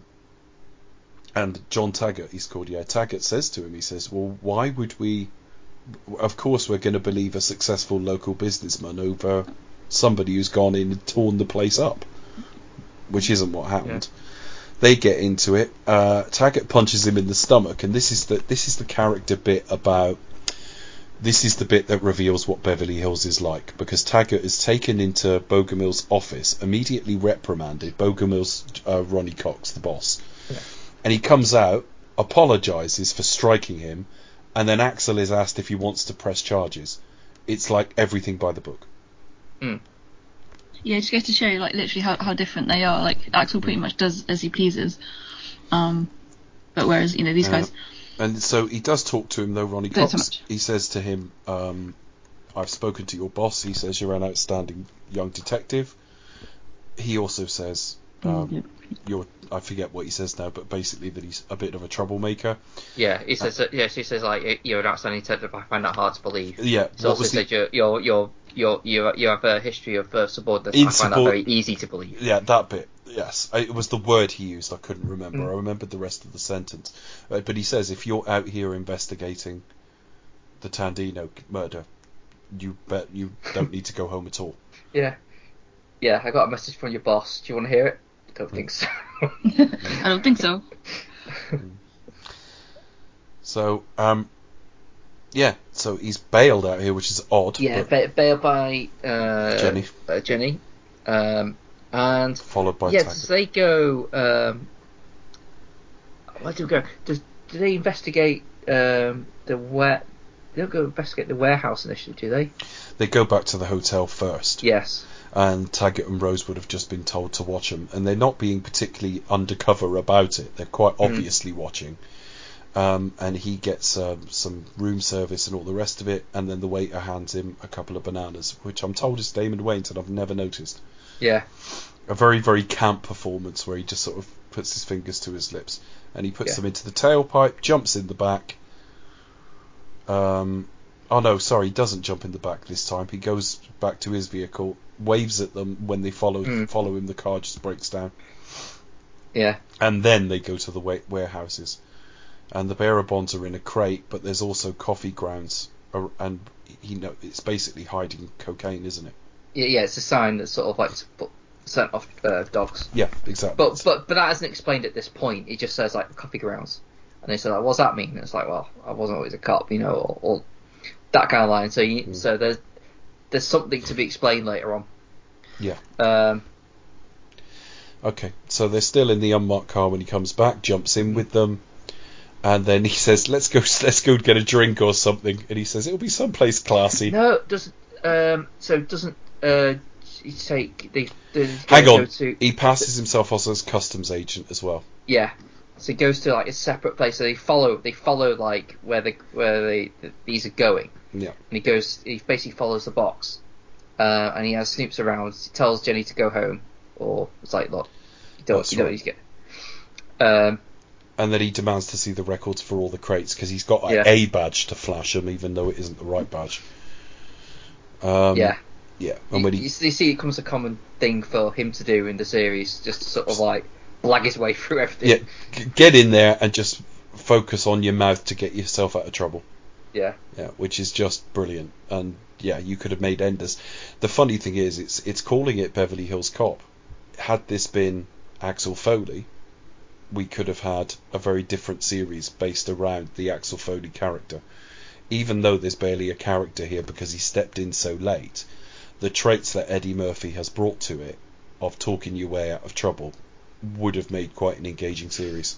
And John Taggart, he's called, yeah, Taggart says to him, he says, well, why would we... Of course we're going to believe a successful local businessman over somebody who's gone in and torn the place up. Which isn't what happened. Yeah. They get into it. Uh, Taggart punches him in the stomach, and this is the this is the character bit about. This is the bit that reveals what Beverly Hills is like, because Taggart is taken into Bogomil's office, immediately reprimanded. Bogomil's uh, Ronnie Cox, the boss, yeah. And he comes out, apologizes for striking him, and then Axel is asked if he wants to press charges. It's like everything by the book. Mm. Yeah, just goes to show like literally how, how different they are. Like Axel pretty much does as he pleases, um, but whereas you know these guys. Uh, and so he does talk to him though, Ronnie Don't Cox. so much. He says to him, um, "I've spoken to your boss." He says you're an outstanding young detective. He also says, um, Mm, "You're." I forget what he says now, but basically that he's a bit of a troublemaker. Yeah, he says. Uh, yes, he says like you're an outstanding detective. I find that hard to believe. Yeah. He also says you're you're you're You're, you you have a history of uh, subordinates. I find that very easy to believe. Yeah, that bit. Yes, it was the word he used. I couldn't remember. Mm. I remembered the rest of the sentence. Uh, but he says, if you're out here investigating the Tandino murder, you bet you don't need to go home at all. Yeah, yeah. I got a message from your boss. Do you want to hear it? I don't mm. think so. I don't think so. So, um. Yeah, so he's bailed out here, which is odd. Yeah, ba- bailed by uh, Jenny. Uh, Jenny. Um, And followed by yeah, Taggart. so they go. Um, where do we go? Does do they investigate um, the where? They don't go investigate the warehouse initially, do they? They go back to the hotel first. Yes. And Taggart and Rosewood have just been told to watch them, and they're not being particularly undercover about it. They're quite obviously mm. watching. Um, and he gets um, some room service and all the rest of it, and then the waiter hands him a couple of bananas, which I'm told is Damon Wayans, and I've never noticed. Yeah. A very, very camp performance where he just sort of puts his fingers to his lips, and he puts yeah. them into the tailpipe, jumps in the back. Um, oh no, sorry, he doesn't jump in the back this time. He goes back to his vehicle, waves at them when they follow mm. follow him. The car just breaks down. Yeah. And then they go to the wa- warehouses, and the bearer bonds are in a crate, but there's also coffee grounds, and you know it's basically hiding cocaine, isn't it? Yeah, yeah. It's a sign that's sort of like sent off uh, dogs. Yeah, exactly. But but but that isn't explained at this point. It just says like coffee grounds. And they said, like, what's that mean? And it's like, well, I wasn't always a cop, you know, or, or that kind of line. So, you, mm. so there's there's something to be explained later on. Yeah. Um. Okay, so they're still in the unmarked car when he comes back, jumps in with them, and then he says, "Let's go, let's go get a drink or something." And he says, "It'll be someplace classy." No, doesn't. Um. So doesn't. Uh. He take they. they Hang on. To, he passes himself off as customs agent as well. Yeah. So he goes to like a separate place. So they follow, they follow like where they where they these are going. Yeah. And he goes, he basically follows the box, uh, and he has snoops around. He tells Jenny to go home, or it's like, look, you don't, you don't need to get. Um. And then he demands to see the records for all the crates because he's got like, yeah. a badge to flash him, even though it isn't the right badge. Um, yeah. Yeah. And when you, he, you see, it becomes a common thing for him to do in the series, just to sort of like blag his way through everything. Yeah, get in there and just focus on your mouth to get yourself out of trouble. Yeah. Yeah, which is just brilliant. And yeah, you could have made enders. The funny thing is, it's it's calling it Beverly Hills Cop. Had this been Axel Foley, we could have had a very different series based around the Axel Foley character. Even though there's barely a character here because he stepped in so late, the traits that Eddie Murphy has brought to it, of talking your way out of trouble, would have made quite an engaging series.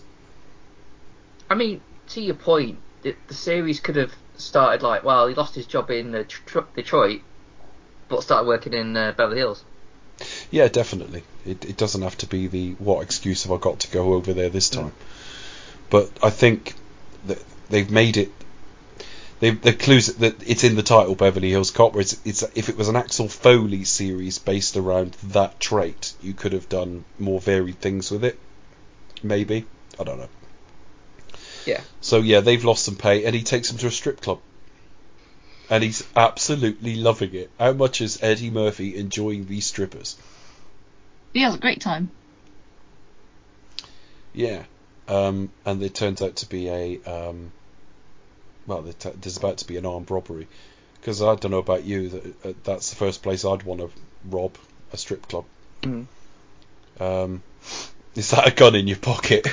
I mean, to your point, the, the series could have started like, well, he lost his job in uh, tr- Detroit, but started working in uh, Beverly Hills. Yeah, definitely. It it doesn't have to be the what excuse have I got to go over there this time. Mm. But I think that they've made it. They the clues that it's in the title Beverly Hills Cop. Where it's, it's if it was an Axel Foley series based around that trait, you could have done more varied things with it. Maybe, I don't know. Yeah. So yeah, they've lost some pay, and he takes them to a strip club, and he's absolutely loving it. How much is Eddie Murphy enjoying these strippers? He has a great time. Yeah, um, and it turns out to be a. Um, Well, there's about to be an armed robbery, because I don't know about you, that uh, that's the first place I'd want to rob, a strip club. Mm. Um, is that a gun in your pocket?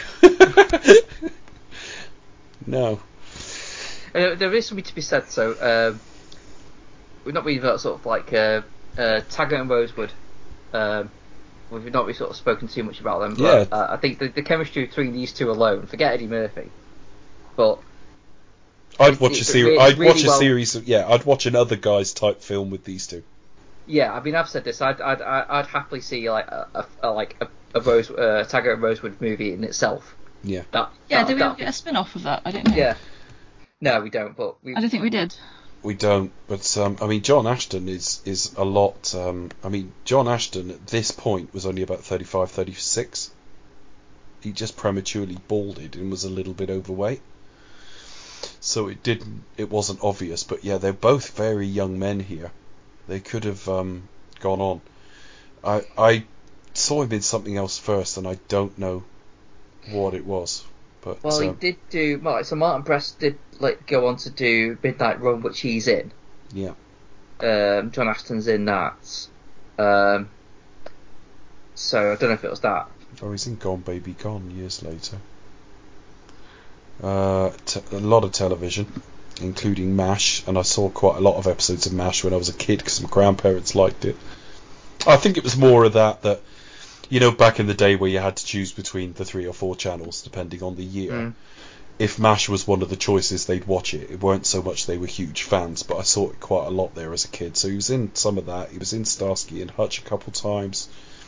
No. Uh, there is something to be said. So um, we've not really sort of like uh, uh, Taggart and Rosewood. Um, we've not really sort of spoken too much about them. But, yeah. uh, I think the, the chemistry between these two alone. Forget Eddie Murphy, but. I'd watch a series. I'd really watch a well, series. Of, yeah, I'd watch another guy's type film with these two. Yeah, I mean, I've said this. I'd, I'd, I'd happily see like a, a, a like a, a Rose, uh, Taggart and Rosewood movie in itself. Yeah. That, yeah. that, Do we that, get a spin-off of that? I don't know. Yeah. No, we don't. But we, I don't think we did. We don't. But um, I mean, John Ashton is is a lot. Um, I mean, John Ashton at this point was only about thirty-five, thirty-six. He just prematurely balded and was a little bit overweight. So it didn't. It wasn't obvious, but yeah, they're both very young men here. They could have um, gone on. I I saw him in something else first, and I don't know what it was. But well, um, he did do. So Martin Brest did like go on to do Midnight Run, which he's in. Yeah. Um, John Ashton's in that. Um, so I don't know if it was that. Oh, he's in Gone Baby Gone years later. Uh, te- a lot of television, including MASH, and I saw quite a lot of episodes of MASH when I was a kid because my grandparents liked it. I think it was more of that that you know, back in the day where you had to choose between the three or four channels depending on the year. Mm. If MASH was one of the choices, they'd watch it. It weren't so much they were huge fans, but I saw it quite a lot there as a kid. So he was in some of that. He was in Starsky and Hutch a couple times.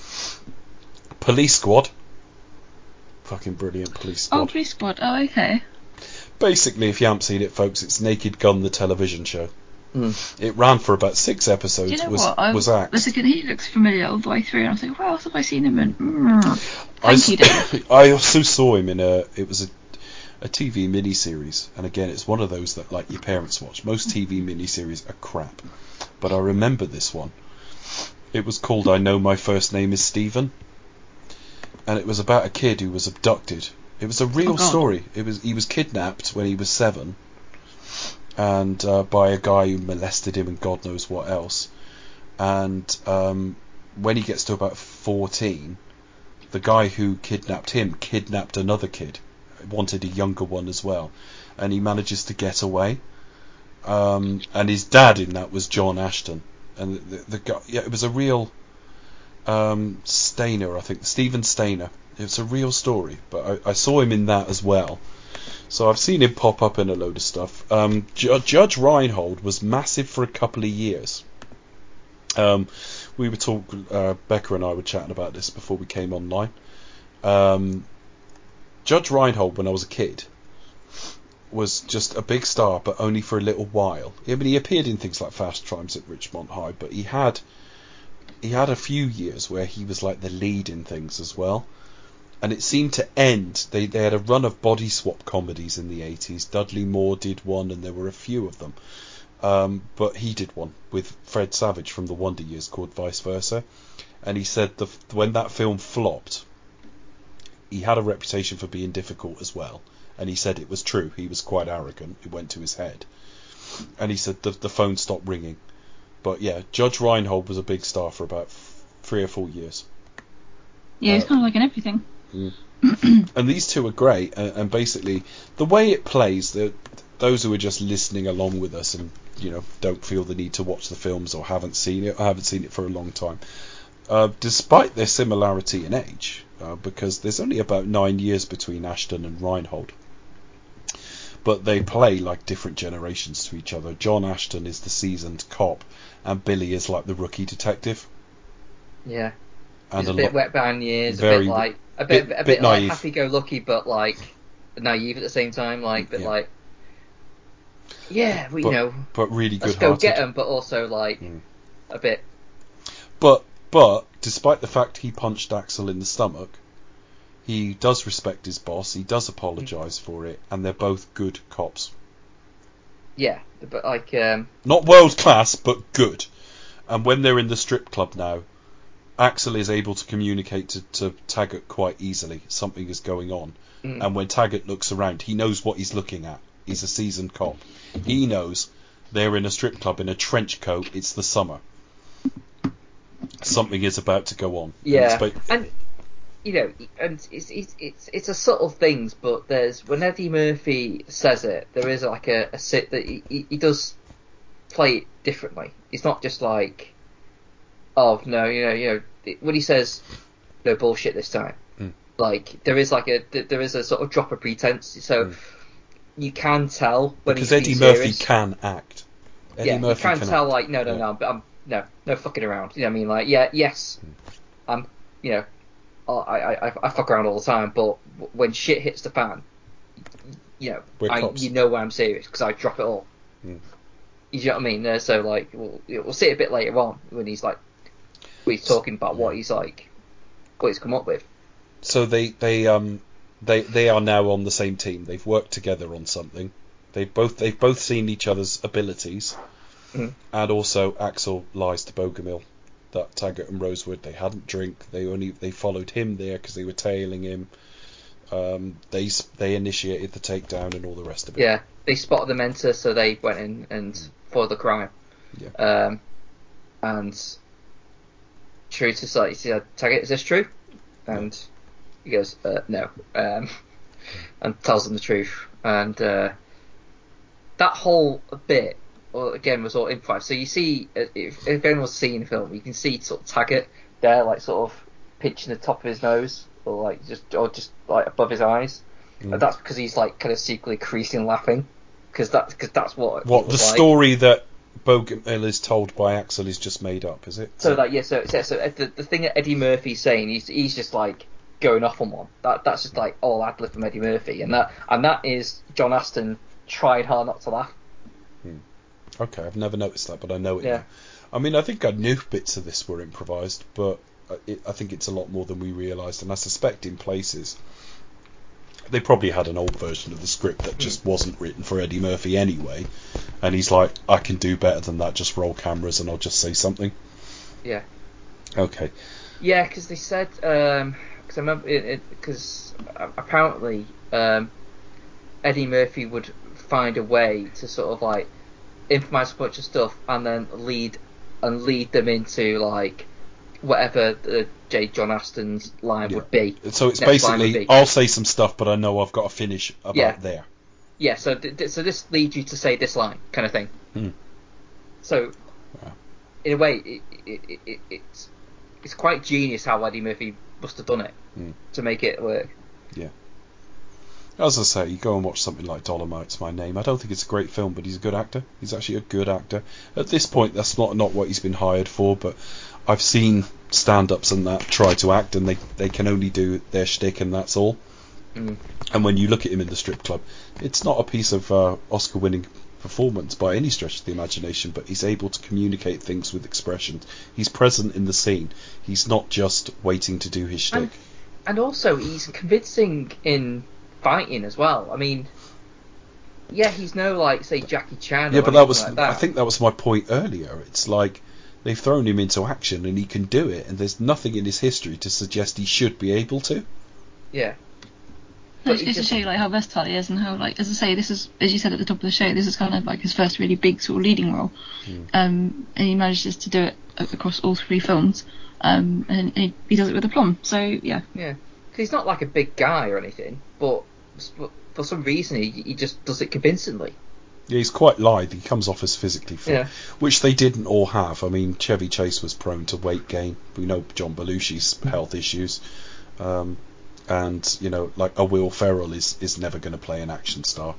Police Squad. Fucking brilliant, Police Squad. Oh, Police Squad. Oh, okay. Basically, if you haven't seen it, folks, it's Naked Gun, the television show. Mm. It ran for about six episodes. Do you know was what? I was axed. was thinking he looks familiar all the way through, and I was like, where else have I seen him in? Mm. I, Thank you, Dave. I also saw him in a. It was a, a T V miniseries, and again, it's one of those that like your parents watch. Most T V miniseries are crap, but I remember this one. It was called I Know My First Name Is Stephen, and it was about a kid who was abducted. It was a real Oh, God. story. It was he was kidnapped when he was seven, and uh, by a guy who molested him and God knows what else. And um, when he gets to about fourteen, the guy who kidnapped him kidnapped another kid, wanted a younger one as well, and he manages to get away. Um, and his dad in that was John Ashton, and the, the, the guy, yeah, it was a real um, Stainer, I think, Stephen Stainer. It's a real story, but I, I saw him in that as well. So I've seen him pop up in a load of stuff. Um, Ju- Judge Reinhold was massive for a couple of years. Um, we were talking, uh, Becca and I were chatting about this before we came online. Um, Judge Reinhold, when I was a kid, was just a big star, but only for a little while. I mean, he appeared in things like Fast Times at Richmond High, but he had he had a few years where he was like the lead in things as well. And it seemed to end. They they had a run of body swap comedies in the eighties. Dudley Moore did one, and there were a few of them. Um, but he did one with Fred Savage from the Wonder Years called Vice Versa. And he said the, when that film flopped, he had a reputation for being difficult as well. And he said it was true. He was quite arrogant. It went to his head. And he said the, the phone stopped ringing. But yeah, Judge Reinhold was a big star for about f- three or four years. Yeah, he's Uh, kind of like in everything. And these two are great, and, and basically the way it plays, the, those who are just listening along with us and you know don't feel the need to watch the films or haven't seen it, or haven't seen it for a long time, uh, despite their similarity in age, uh, because there's only about nine years between Ashton and Reinhold, but they play like different generations to each other. John Ashton is the seasoned cop, and Billy is like the rookie detective. Yeah. And He's a, a bit lot- wet behind years, a very- bit like a bit, bit- a bit bit like naive. happy-go-lucky, but like naive at the same time. Like, but Yeah. like, yeah, well, you but, know, but really let's good-hearted. go get him, but also like Mm. a bit. But but despite the fact he punched Axel in the stomach, he does respect his boss. He does apologise for it, and they're both good cops. Yeah, but like, um, Not world class, but good. And when they're in the strip club now, Axel is able to communicate to, to Taggart quite easily. Something is going on. mm, And when Taggart looks around, he knows what he's looking at. He's a seasoned cop. He knows they're in a strip club in a trench coat. It's the summer. Something is about to go on. yeah, And it's ba- and you know, and it's it's it's it's a subtle things, but there's when Eddie Murphy says it, there is like a, a sit that he, he he does play it differently. It's not just like, oh no, you know, you know, when he says no bullshit this time, Mm. like there is like a there is a sort of drop of pretense, so Mm. you can tell when because he's Eddie being Murphy serious. can act. Eddie yeah, Murphy you can, can tell act. like no, no, Yeah. no, I'm, I'm no, no fucking around. You know what I mean? Like, yeah, yes, I'm, you know, I, I, I, I fuck around all the time, but when shit hits the fan, you know, We're I, cops. you know when I'm serious because I drop it all. Mm. You know what I mean? Uh, so like, we'll, we'll see it a bit later on when he's like, when he's talking about what he's like, what he's come up with. So they they um they they are now on the same team. They've worked together on something. They've both they've both seen each other's abilities, Mhm. and also Axel lies to Bogomil that Taggart and Rosewood they hadn't drink. They only they followed him there because they were tailing him. Um, they s- they initiated the takedown and all the rest of it. Yeah, they spotted the mentor, so they went in and for the crime. Yeah. Um, and True to like, he said, Taggart, is this true? And he goes, uh, no. Um, and tells them the truth. And uh, that whole bit, well, again, was all improv. So you see, if, if anyone's seen the film, you can see sort of Taggart there, like sort of pinching the top of his nose, or like just or just like above his eyes. Mm. And that's because he's like kind of secretly creasing laughing, because that's because that's what. What it the was like. story that Bogomil is told by Axel is just made up, is it? So like yeah, so so, so the the thing that Eddie Murphy's saying, he's he's just like going off on one. That that's just like all ad lib from Eddie Murphy, and that and that is John Aston trying hard not to laugh. Hmm. Okay, I've never noticed that, but I know it. Yeah. Now. I mean, I think I knew bits of this were improvised, but it, I think it's a lot more than we realised, and I suspect in places they probably had an old version of the script that just wasn't written for Eddie Murphy anyway, and he's like, I can do better than that, just roll cameras and I'll just say something. Yeah. Okay. Yeah, because they said, because um, I remember, because apparently um, Eddie Murphy would find a way to sort of like improvise a bunch of stuff and then lead and lead them into like whatever the J. John Aston's line Yeah. would be. So it's Next line would basically, be. I'll say some stuff, but I know I've got to finish about Yeah. there. Yeah, so th- th- so this leads you to say this line, kind of thing. Hmm. So, Wow. in a way, it, it, it, it, it's it's quite genius how Eddie Murphy must have done it Hmm. to make it work. Yeah. As I say, you go and watch something like Dolomite's My Name. I don't think it's a great film, but he's a good actor. He's actually a good actor. At this point, that's not, not what he's been hired for, but I've seen stand-ups and that try to act, and they, they can only do their shtick, and that's all. Mm. And when you look at him in The Strip Club, it's not a piece of uh, Oscar-winning performance by any stretch of the imagination, but he's able to communicate things with expression. He's present in the scene. He's not just waiting to do his shtick. And, and also, he's convincing in fighting as well. I mean, yeah, he's no like say Jackie Chan. Yeah, or but that was like that. I think that was my point earlier. It's like they've thrown him into action and he can do it, and there's nothing in his history to suggest he should be able to. Yeah. No, But it's he just to just- show you like how versatile he is and how like as I say, this is as you said at the top of the show, this is kind of like his first really big sort of leading role, Mm. um, and he manages to do it a- across all three films, um, and he, he does it with aplomb. So yeah, Yeah, because he's not like a big guy or anything, but, but for some reason he, he just does it convincingly. Yeah, he's quite lithe. He comes off as physically fit, Yeah. which they didn't all have. I mean, Chevy Chase was prone to weight gain. We know John Belushi's health issues. Um, and, you know, like a Will Ferrell is, is never going to play an action star.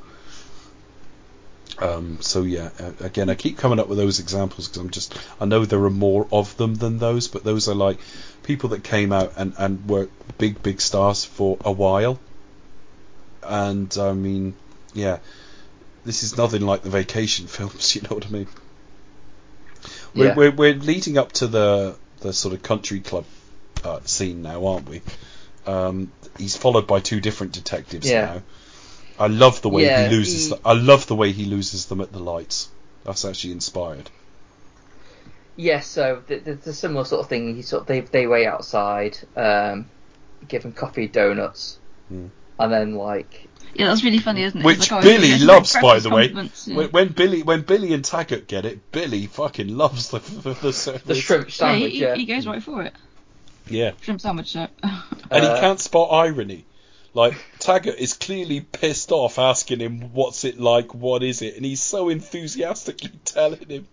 Um, so, yeah, uh, again, I keep coming up with those examples because I'm just, I know there are more of them than those, but those are like people that came out and, and were big, big stars for a while. And, I mean, yeah, this is nothing like the Vacation films, you know what I mean? We're, Yeah. we're, we're leading up to the, the sort of country club uh, scene now, aren't we? Um, he's followed by two different detectives Yeah. now. I love the way Yeah, he loses. he- The, I love the way he loses them at the lights. That's actually inspired. Yeah, so the, the, the similar sort of thing. He sort of, they they wait outside, um, give him coffee, donuts, Mm. and then like yeah, that's really funny, isn't it? Which He's like, oh, Billy yeah, loves, express by his the way. compliments, yeah. When, when Billy, when Billy and Taggart get it, Billy fucking loves the the, the, the shrimp Yeah, sandwich. he, Yeah, he goes right for it. Yeah, Shrimp sandwich. Uh, and Uh, he can't spot irony. Like Taggart is clearly pissed off, asking him, "What's it like? What is it?" And he's so enthusiastically telling him.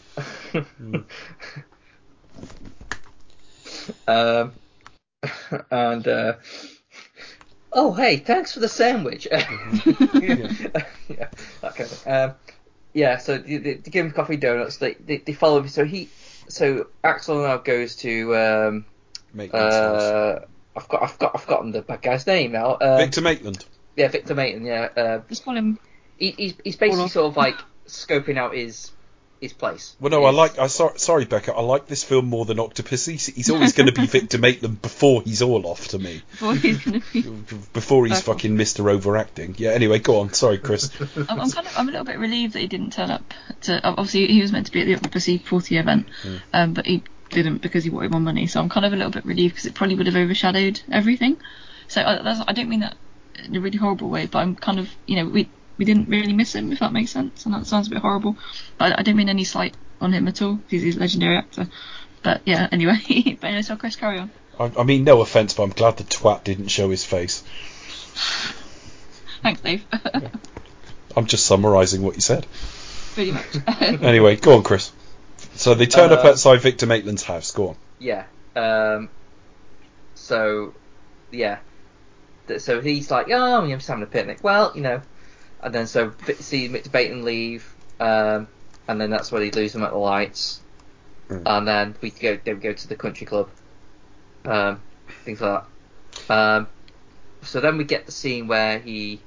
um, and uh, oh hey, thanks for the sandwich. yeah, yeah, that kind of thing. Um, yeah, so they, they they give him coffee, donuts. They they, they follow him. So he, so Axel now goes to um, Maitland's house. uh, I've got I've got I've forgotten the bad guy's name now. Um, Victor Maitland. Yeah, Victor Maitland. Yeah, uh, just call him. he, he's he's basically Olaf. sort of like scoping out his his place. Well, no, I His- like. I sorry, sorry, Becca. I like this film more than Octopus. He's, he's always going to be Victor Maitland before he's Olaf to me. Before he's gonna be. Before he's Back off. fucking Mister Overacting. Yeah. Anyway, go on. Sorry, Chris. I'm, I'm kind of I'm a little bit relieved that he didn't turn up. To obviously he was meant to be at the Octopussy forty event, Mm. um, but he didn't because he wanted more money. So I'm kind of a little bit relieved because it probably would have overshadowed everything. So I, that's, I don't mean that in a really horrible way, but I'm kind of you know we we didn't really miss him, if that makes sense, and that sounds a bit horrible. But I, I don't mean any slight on him at all. He's, he's a legendary actor. But yeah, anyway. But anyway, so Chris, carry on. I, I mean, no offence, but I'm glad the twat didn't show his face. Thanks, Dave. I'm just summarising what you said. Pretty much. Anyway, go on, Chris. So they turn up Uh, outside Victor Maitland's house. Go on. Yeah. Um, so yeah, so he's like, oh, I'm just having a picnic. Well, you know, and then so see Mick Baton leave, um, and then that's when he lose them at the lights, mm. and then we go then we go to the country club, um, things like that. Um, so then we get the scene where he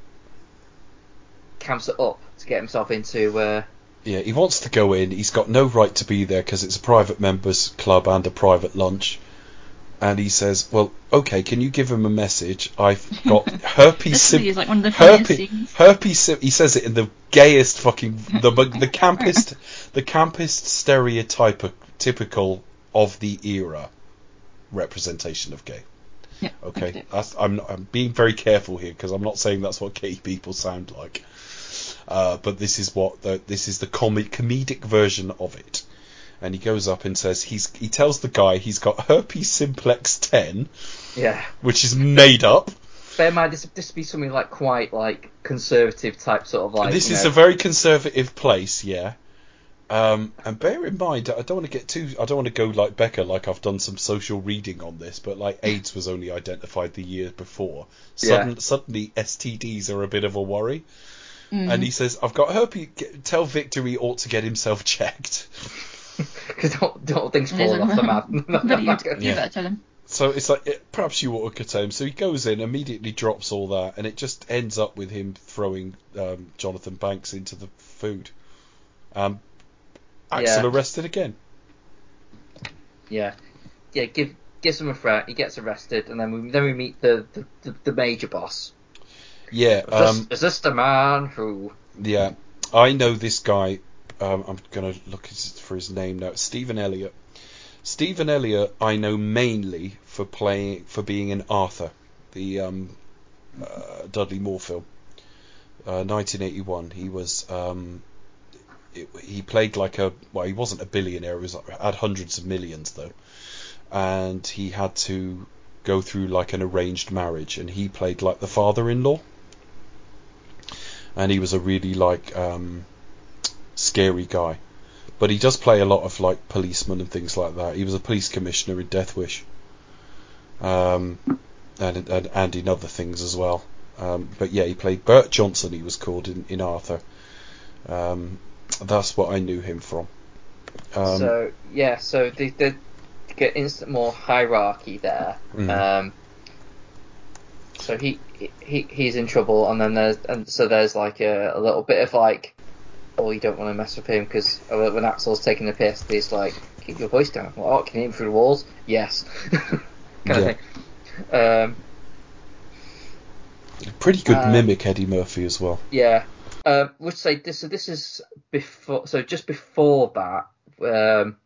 camps it up to get himself into. Uh, yeah, he wants to go in. He's got no right to be there because it's a private members club and a private lunch. And he says, well, okay, can you give him a message? I've got herpes... This sim- is like one of the funniest herpes, scenes. herpes sim- he says it in the gayest fucking... The, the campest the campest stereotype typical of the era representation of gay. Yeah, okay, that's, I'm, not, I'm being very careful here because I'm not saying that's what gay people sound like. Uh, but this is what the, this is the com- comedic version of it. And he goes up and says he's he tells the guy he's got herpes simplex ten, yeah, which is made up. Bear in mind, this this would be something like quite like conservative type sort of like. This you is know. a very conservative place, yeah. Um, and bear in mind, I don't want to get too, I don't want to go like Becca, like I've done some social reading on this, but like AIDS was only identified the year before. Sudden, yeah. Suddenly, S T Ds are a bit of a worry. Mm. And he says, "I've got herpes. Tell Victor he ought to get himself checked." Because don't, don't things falling off the map. But you, you better tell him. So it's like, it, perhaps you ought to tell him. So he goes in, immediately drops all that, and it just ends up with him throwing um, Jonathan Banks into the food. Um, Axel yeah. arrested again. Yeah, yeah. Give gives him a threat. He gets arrested, and then we then we meet the the, the, the major boss. Yeah. Is, um, this, is this the man who? Yeah, I know this guy. Um, I'm going to look for his name now. Stephen Elliott. Stephen Elliott, I know mainly for playing for being in Arthur, the um, uh, Dudley Moore film, uh, nineteen eighty-one. He was um, it, he played like a well, he wasn't a billionaire. He was had hundreds of millions though, and he had to go through like an arranged marriage, and he played like the father-in-law, and he was a really like. Um, scary guy, but he does play a lot of like policemen and things like that. He was a police commissioner in Death Wish, um, and, and and in other things as well. Um, but yeah, he played Bert Johnson. He was called in in Arthur. Um, that's what I knew him from. Um, so yeah, so they, they get instant more hierarchy there. Mm. Um, so he he he's in trouble, and then there's and so there's like a, a little bit of like. Or you don't want to mess with him because when Axel's taking the piss, he's like, keep your voice down. Well, oh, can you hit him through the walls? Yes. kind yeah. of thing. Um, Pretty good um, mimic, Eddie Murphy as well. Yeah. Um, would say this. So this is before. So just before that, um,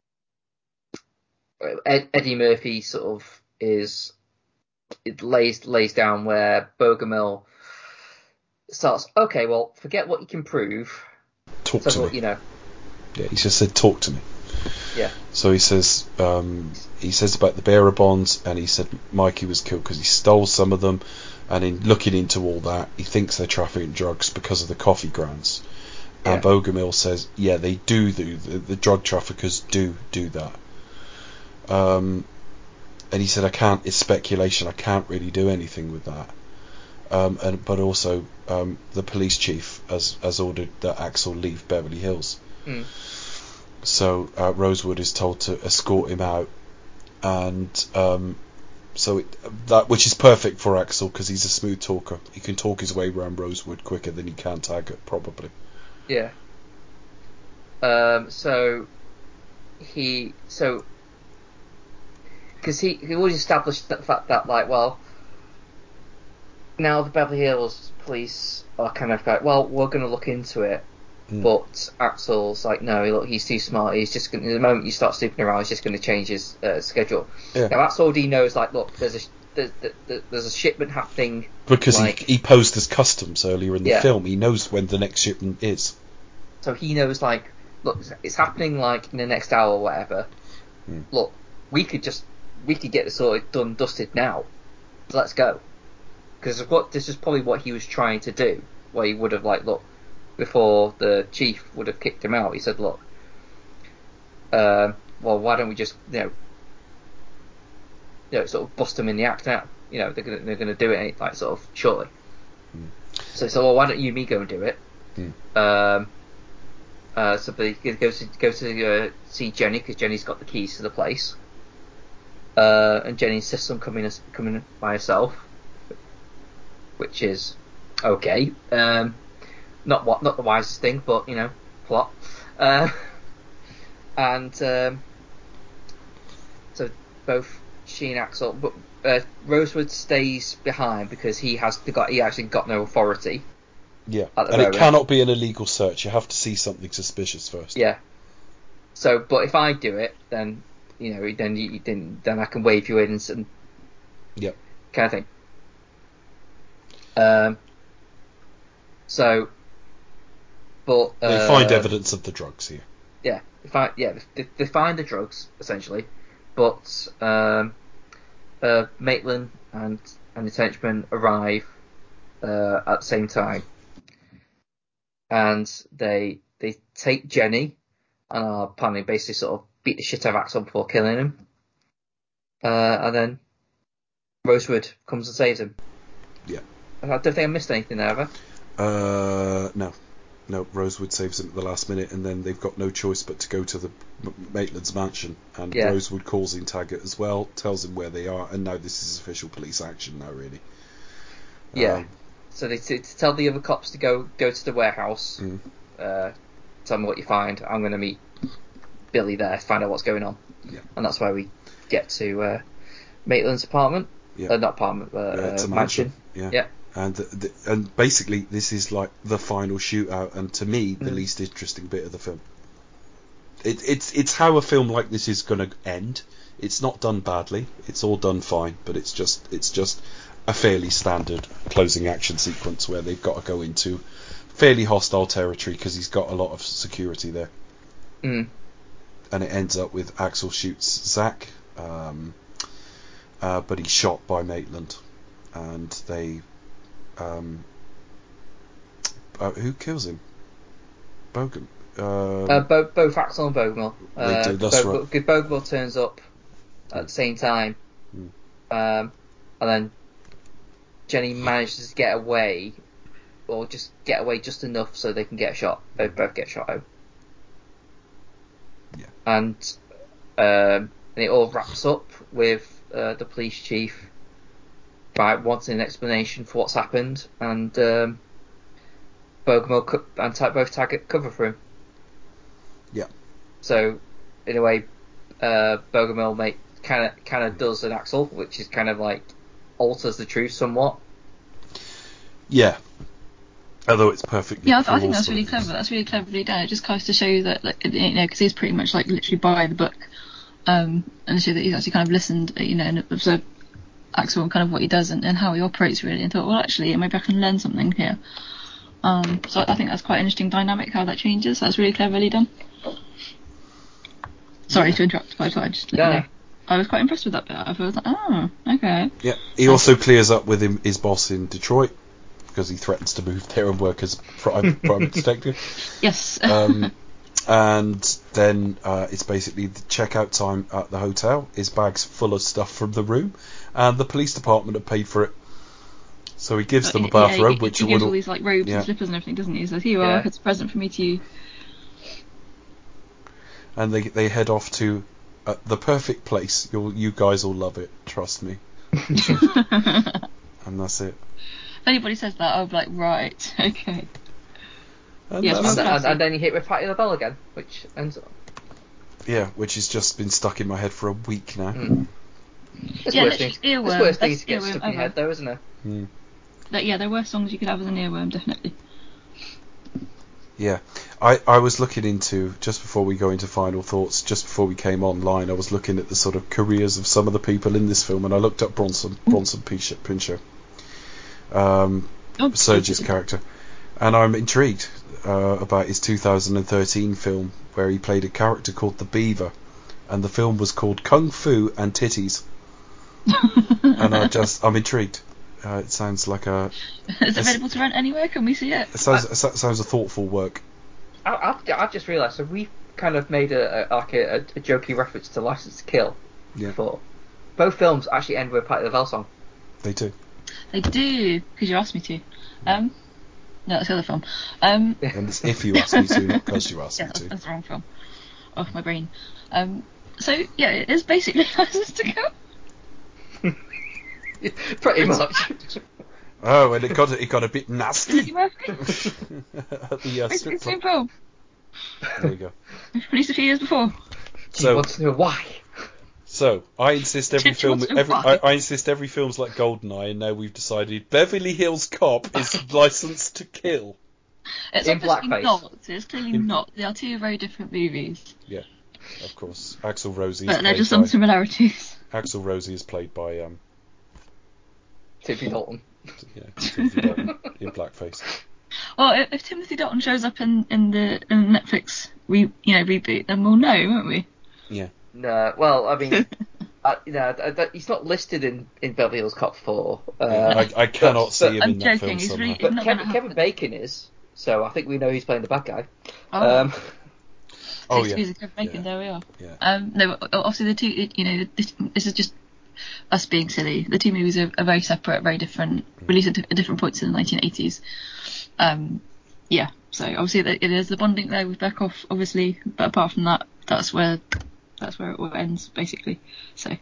Ed, Eddie Murphy sort of is it lays lays down where Bogomil starts. Okay, well, forget what you can prove. Talk so to what, me. You know. Yeah, he just said, "Talk to me." Yeah. So he says, um, he says about the bearer bonds, and he said Mikey was killed because he stole some of them, and in looking into all that, he thinks they're trafficking drugs because of the coffee grounds. Yeah. And Bogomil says, yeah, they do do the, the drug traffickers do do that. Um, and he said, I can't. It's speculation. I can't really do anything with that. Um, and but also, um, the police chief has has ordered that Axel leave Beverly Hills. Mm. So uh, Rosewood is told to escort him out, and um, so it, that which is perfect for Axel because he's a smooth talker. He can talk his way around Rosewood quicker than he can Taggart, probably. Yeah. Um. So he so because he he always established the fact that like well now the Beverly Hills police are kind of like well we're going to look into it. Mm. But Axel's like, no, look, he's too smart. He's just gonna, the moment you start snooping around, he's just going to change his uh, schedule. Yeah. Now Axel D knows, like, look, there's a there's, there's a shipment happening because like, he he posed as customs earlier in the yeah. film. He knows when the next shipment is. So he knows, like, look, it's happening like in the next hour or whatever. Hmm. Look, we could just we could get this all done, dusted now. So let's go. Because what this is probably what he was trying to do. Where he would have like, look. Before the chief would have kicked him out, he said, look, um, well, why don't we just, you know, you know, sort of bust them in the act now. You know, they're gonna they're gonna do it like sort of shortly. Mm. So so well, why don't you me go and do it? Mm. Um. Uh. So they go to go to uh, see Jenny because Jenny's got the keys to the place. Uh. And Jenny insists on coming coming by herself, which is okay. Um. Not what not the wisest thing, but you know, plot. Uh. And um. So both she and Axel, but uh, Rosewood stays behind because he has got he actually got no authority. Yeah, at the and moment. It cannot be an illegal search. You have to see something suspicious first. Yeah. So, but if I do it, then you know, then you then then I can wave you in and, and Yep. kind of thing. Um. So, but uh, They find evidence of the drugs here. Yeah, they find yeah they, they find the drugs essentially, but um, uh, Maitland and and his henchmen arrive uh, at the same time, and they they take Jenny and are planning basically sort of beat the shit out of Axel before killing him, uh, and then Rosewood comes and saves him. Yeah. I don't think I missed anything there, have I? Uh, no. No, Rosewood saves him at the last minute, and then they've got no choice but to go to the M- Maitland's mansion. And Yeah. Rosewood calls in Taggart as well, tells him where they are, and now this is official police action now, really. Yeah. Um, So they to, to tell the other cops to go go to the warehouse. mm. Uh, tell me what you find. I'm going to meet Billy there, find out what's going on. Yeah. And that's why we get to uh, Maitland's apartment. Yeah. Uh, not apartment, uh, Yeah, it's uh, a mansion. mansion. Yeah. Yeah. And the, the, and basically, this is like the final shootout, and to me, the Mm. least interesting bit of the film. It, it's it's how a film like this is going to end. It's not done badly. It's all done fine, but it's just it's just a fairly standard closing action sequence where they've got to go into fairly hostile territory because he's got a lot of security there. Mm. And it ends up with Axel shoots Zach, um, uh, but he's shot by Maitland, and they. Um, uh, who kills him? Bogan. Um, Uh, both both Axel and Bogomil. They Uh, do, that's Bo- right. Because Bogomil turns up at the same time, Mm. um, and then Jenny manages to get away, or just get away just enough so they can get shot. They both get shot out. Yeah. And um, and it all wraps up with uh, the police chief by wanting an explanation for what's happened, and um, Bogomil co- and ta- both Taggart cover for him. Yeah. So, in a way, uh, Bogomil make kind of kind of does an Axel, which is kind of like alters the truth somewhat. Yeah. Although it's perfectly. Yeah, I, th- I think that's plausible. really clever. That's really cleverly done. It just goes to show you that, like, you know, because he's pretty much like literally by the book, um, and show that he's actually kind of listened, you know, and observed Axel and kind of what he does and, and how he operates really, and thought, well, actually, maybe I can learn something here. Um, so I think that's quite an interesting dynamic how that changes. That's really cleverly done. Sorry Yeah. to interrupt, but I thought I'd just let Yeah. you know. I was quite impressed with that bit. I was like, oh, okay. Yeah. He also clears up with him his boss in Detroit because he threatens to move there and work as private private detective. Yes. Um, and then uh, it's basically the checkout time at the hotel. His bag's full of stuff from the room, and the police department have paid for it. So he gives them a Yeah, bathrobe, he, which he would gives all these like robes yeah. and slippers and everything, doesn't he? He says, here you Yeah. are, it's a present for me to you. and they they head off to uh, the perfect place. You'll you guys will love it, trust me. And that's it. If anybody says that, I'll be like, right, okay. And Yes, that's real And, it. and, classy. and then you hit with Patty LaBelle again, which ends up. Yeah, which has just been stuck in my head for a week now. Mm. It's Yeah, worse literally things. earworm. It's worse That's things to get earworm stuck in your ever. head, though, isn't it? Mm. Like, yeah, there were songs you could have as an earworm, definitely. Yeah, I, I was looking into, just before we go into final thoughts, just before we came online, I was looking at the sort of careers of some of the people in this film, and I looked up Bronson, Bronson Pinchot, Pinchot um, Oh, Serge's character, and I'm intrigued uh, about his two thousand thirteen film where he played a character called the Beaver, and the film was called Kung Fu and Titties, and I just, I'm intrigued. Uh, it sounds like a. Is it available to rent anywhere? Can we see it? It sounds, it sounds a thoughtful work. I, I've, I've just realised, so we've kind of made a, a like a, a jokey reference to License to Kill Yeah. before. both films actually end with a Patti LaBelle song. They do. They do, because you asked me to. Um, no, that's the other film. Um, And it's if you ask me to, not because you asked yeah, me to. that's the wrong film. Oh, my brain. Um, so yeah, it is basically License to Kill. Pretty much. Oh, and it got it got a bit Is it nasty Murphy? at the uh, It's strip the same club. film. There you go. Released a few years before. Do So- you want to know why? So I insist every Did you film, want to every buy? I, I insist every film's like Goldeneye, and now we've decided Beverly Hills Cop is Licensed to Kill. It's In obviously blackface. not. It's clearly In- not. They are two very different movies. Of course, Axel Rosie is But there are played just by some similarities. Axel Rosie is played by um Timothy Dalton. yeah Timothy Dalton in blackface. Well, if, if Timothy Dalton shows up in, in the in the Netflix re, you know reboot, then we'll know, won't we? No, well, I mean, uh, you know, th- th- he's not listed in, in Beverly Hills Cop four. Uh, Yeah, I, I cannot but- see but- him I'm in that joking, film he's somehow. really- But not Kevin, gonna Kevin happen. Bacon is, so I think we know he's playing the bad guy. Oh, Um, Oh six yeah, years of Kevin Bacon, yeah. there we are. Yeah. Um, no, obviously the two, you know, this, this is just us being silly. The two movies are, are very separate, very different, released at, at different points in the nineteen eighties. Um, yeah, so obviously it is the bonding there with Beckhoff, obviously, but apart from that, that's where that's where it all ends, basically. So.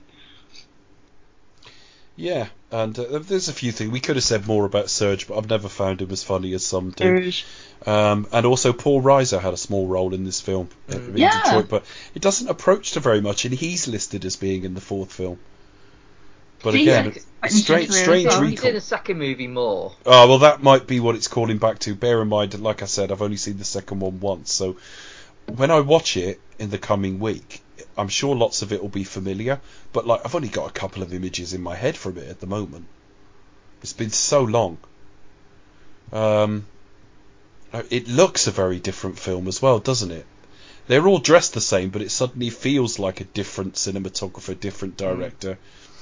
Yeah, and uh, there's a few things we could have said more about Surge, but I've never found him as funny as some do. Um, and also, Paul Reiser had a small role in this film uh, in Yeah. Detroit, but it doesn't approach to very much, and he's listed as being in the fourth film. But See, again, yeah, it's quite strange, interesting strange as well. he did recall. a second movie more. Oh well, that might be what it's calling back to. Bear in mind, like I said, I've only seen the second one once, so when I watch it in the coming week, I'm sure lots of it will be familiar. But like, I've only got a couple of images in my head from it at the moment. It's been so long. Um, it looks a very different film as well, doesn't it? They're all dressed the same, but it suddenly feels like a different cinematographer, different director.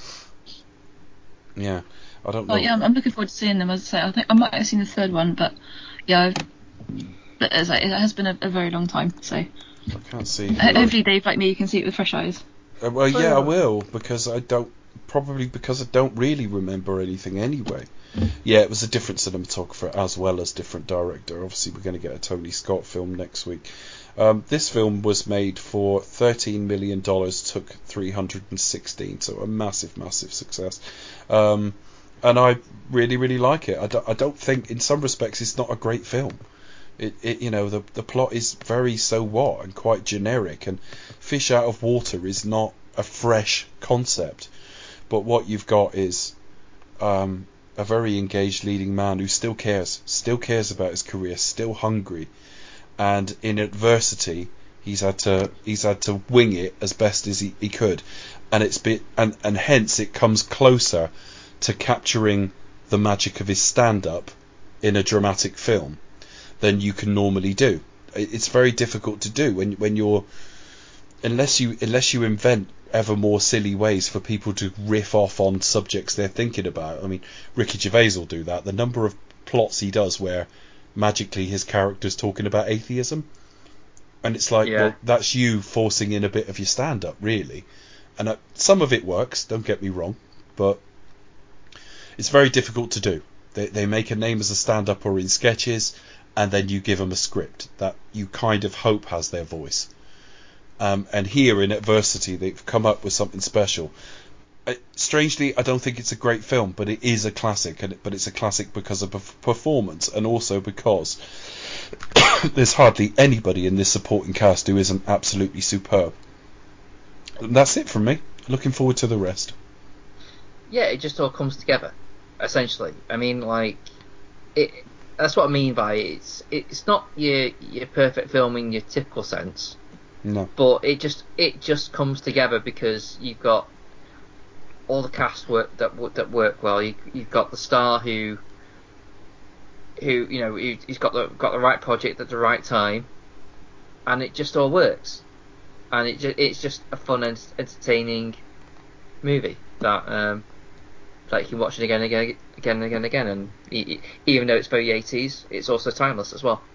Mm. Yeah, I don't know. Well, yeah, I'm, I'm looking forward to seeing them. As I say, I think I might have seen the third one, but yeah, I've, but as I, it has been a, a very long time. So I can't see. ho- hopefully, Dave, like me, you can see it with fresh eyes. Uh, well, yeah, I will, because I don't probably because I don't really remember anything anyway. Yeah, it was a different cinematographer as well as different director. Obviously, we're going to get a Tony Scott film next week. Um, this film was made for thirteen million dollars, took three hundred sixteen, so a massive, massive success. Um, and I really, really like it. I don't, I don't think, in some respects, it's not a great film. It, it, you know, the the plot is very so what and quite generic, and Fish Out of Water is not a fresh concept. But what you've got is um, a very engaged leading man who still cares, still cares about his career, still hungry. And in adversity, he's had to he's had to wing it as best as he, he could, and it's been and and hence it comes closer to capturing the magic of his stand-up in a dramatic film than you can normally do. It's very difficult to do when when you're unless you unless you invent ever more silly ways for people to riff off on subjects they're thinking about. I mean, Ricky Gervais will do that. The number of plots he does where magically his character's talking about atheism, and it's like, Yeah. well, that's you forcing in a bit of your stand-up, really. And uh, some of it works, don't get me wrong, but it's very difficult to do. They they make a name as a stand-up or in sketches, and then you give them a script that you kind of hope has their voice. Um, and here in adversity, they've come up with something special. Uh, strangely, I don't think it's a great film, but it is a classic. And it, but it's a classic because of perf- performance, and also because there's hardly anybody in this supporting cast who isn't absolutely superb. And that's it from me. Looking forward to the rest. Yeah, it just all comes together, essentially. I mean, like, it. That's what I mean by it. it's. It's not your your perfect film in your typical sense, No. but it just it just comes together because you've got all the cast work that wo- that work well. You, you've got the star who who you know he, he's got the got the right project at the right time, and it just all works. And it ju- it's just a fun and entertaining movie that um, that you can watch it again and again, again and again and again. And e- e- even though it's very eighties, it's also timeless as well.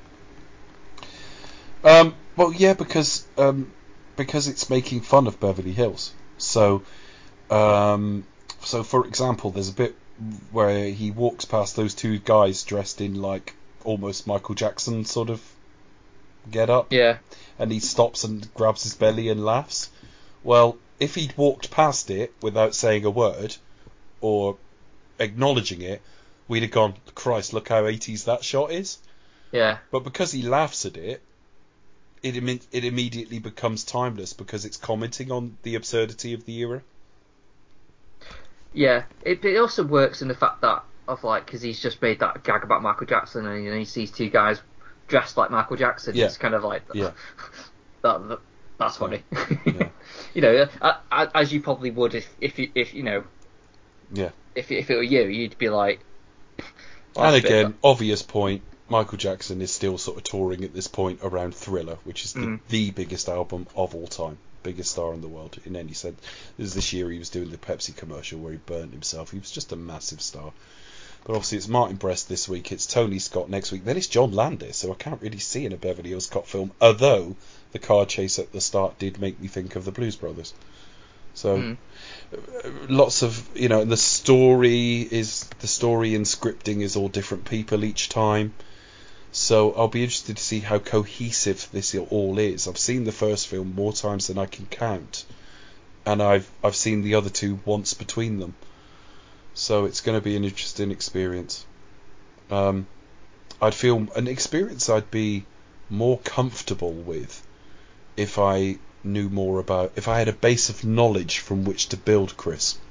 Um, well, yeah, because um, because it's making fun of Beverly Hills. So Um, so, for example, there's a bit where he walks past those two guys dressed in like almost Michael Jackson sort of get up. Yeah. And he stops and grabs his belly and laughs. Well, if he'd walked past it without saying a word or acknowledging it, we'd have gone, Christ, look how eighties that shot is. Yeah. But because he laughs at it, it Im- it immediately becomes timeless because it's commenting on the absurdity of the era. Yeah. It, it also works in the fact that of like because he's just made that gag about Michael Jackson and you know, he sees two guys dressed like Michael Jackson. Yeah. It's kind of like Yeah. that, that that's funny. Yeah. You know, uh, as you probably would if if you if you know. Yeah. If if it were you, you'd be like. Well, and that's a bit- again, obvious point. Michael Jackson is still sort of touring at this point around Thriller, which is the, Mm. the biggest album of all time, biggest star in the world in any sense. This is this year he was doing the Pepsi commercial where he burnt himself. He was just a massive star. But obviously it's Martin Brest this week, it's Tony Scott next week, then it's John Landis, so I can't really see in a Beverly Hills Cop film, although the car chase at the start did make me think of the Blues Brothers. So Mm. lots of, you know, and the story is the story and scripting is all different people each time. So I'll be interested to see how cohesive this all is. I've seen the first film more times than I can count, and I've I've seen the other two once between them. So it's going to be an interesting experience. Um, I'd feel an experience I'd be more comfortable with if I knew more about, if I had a base of knowledge from which to build, Chris.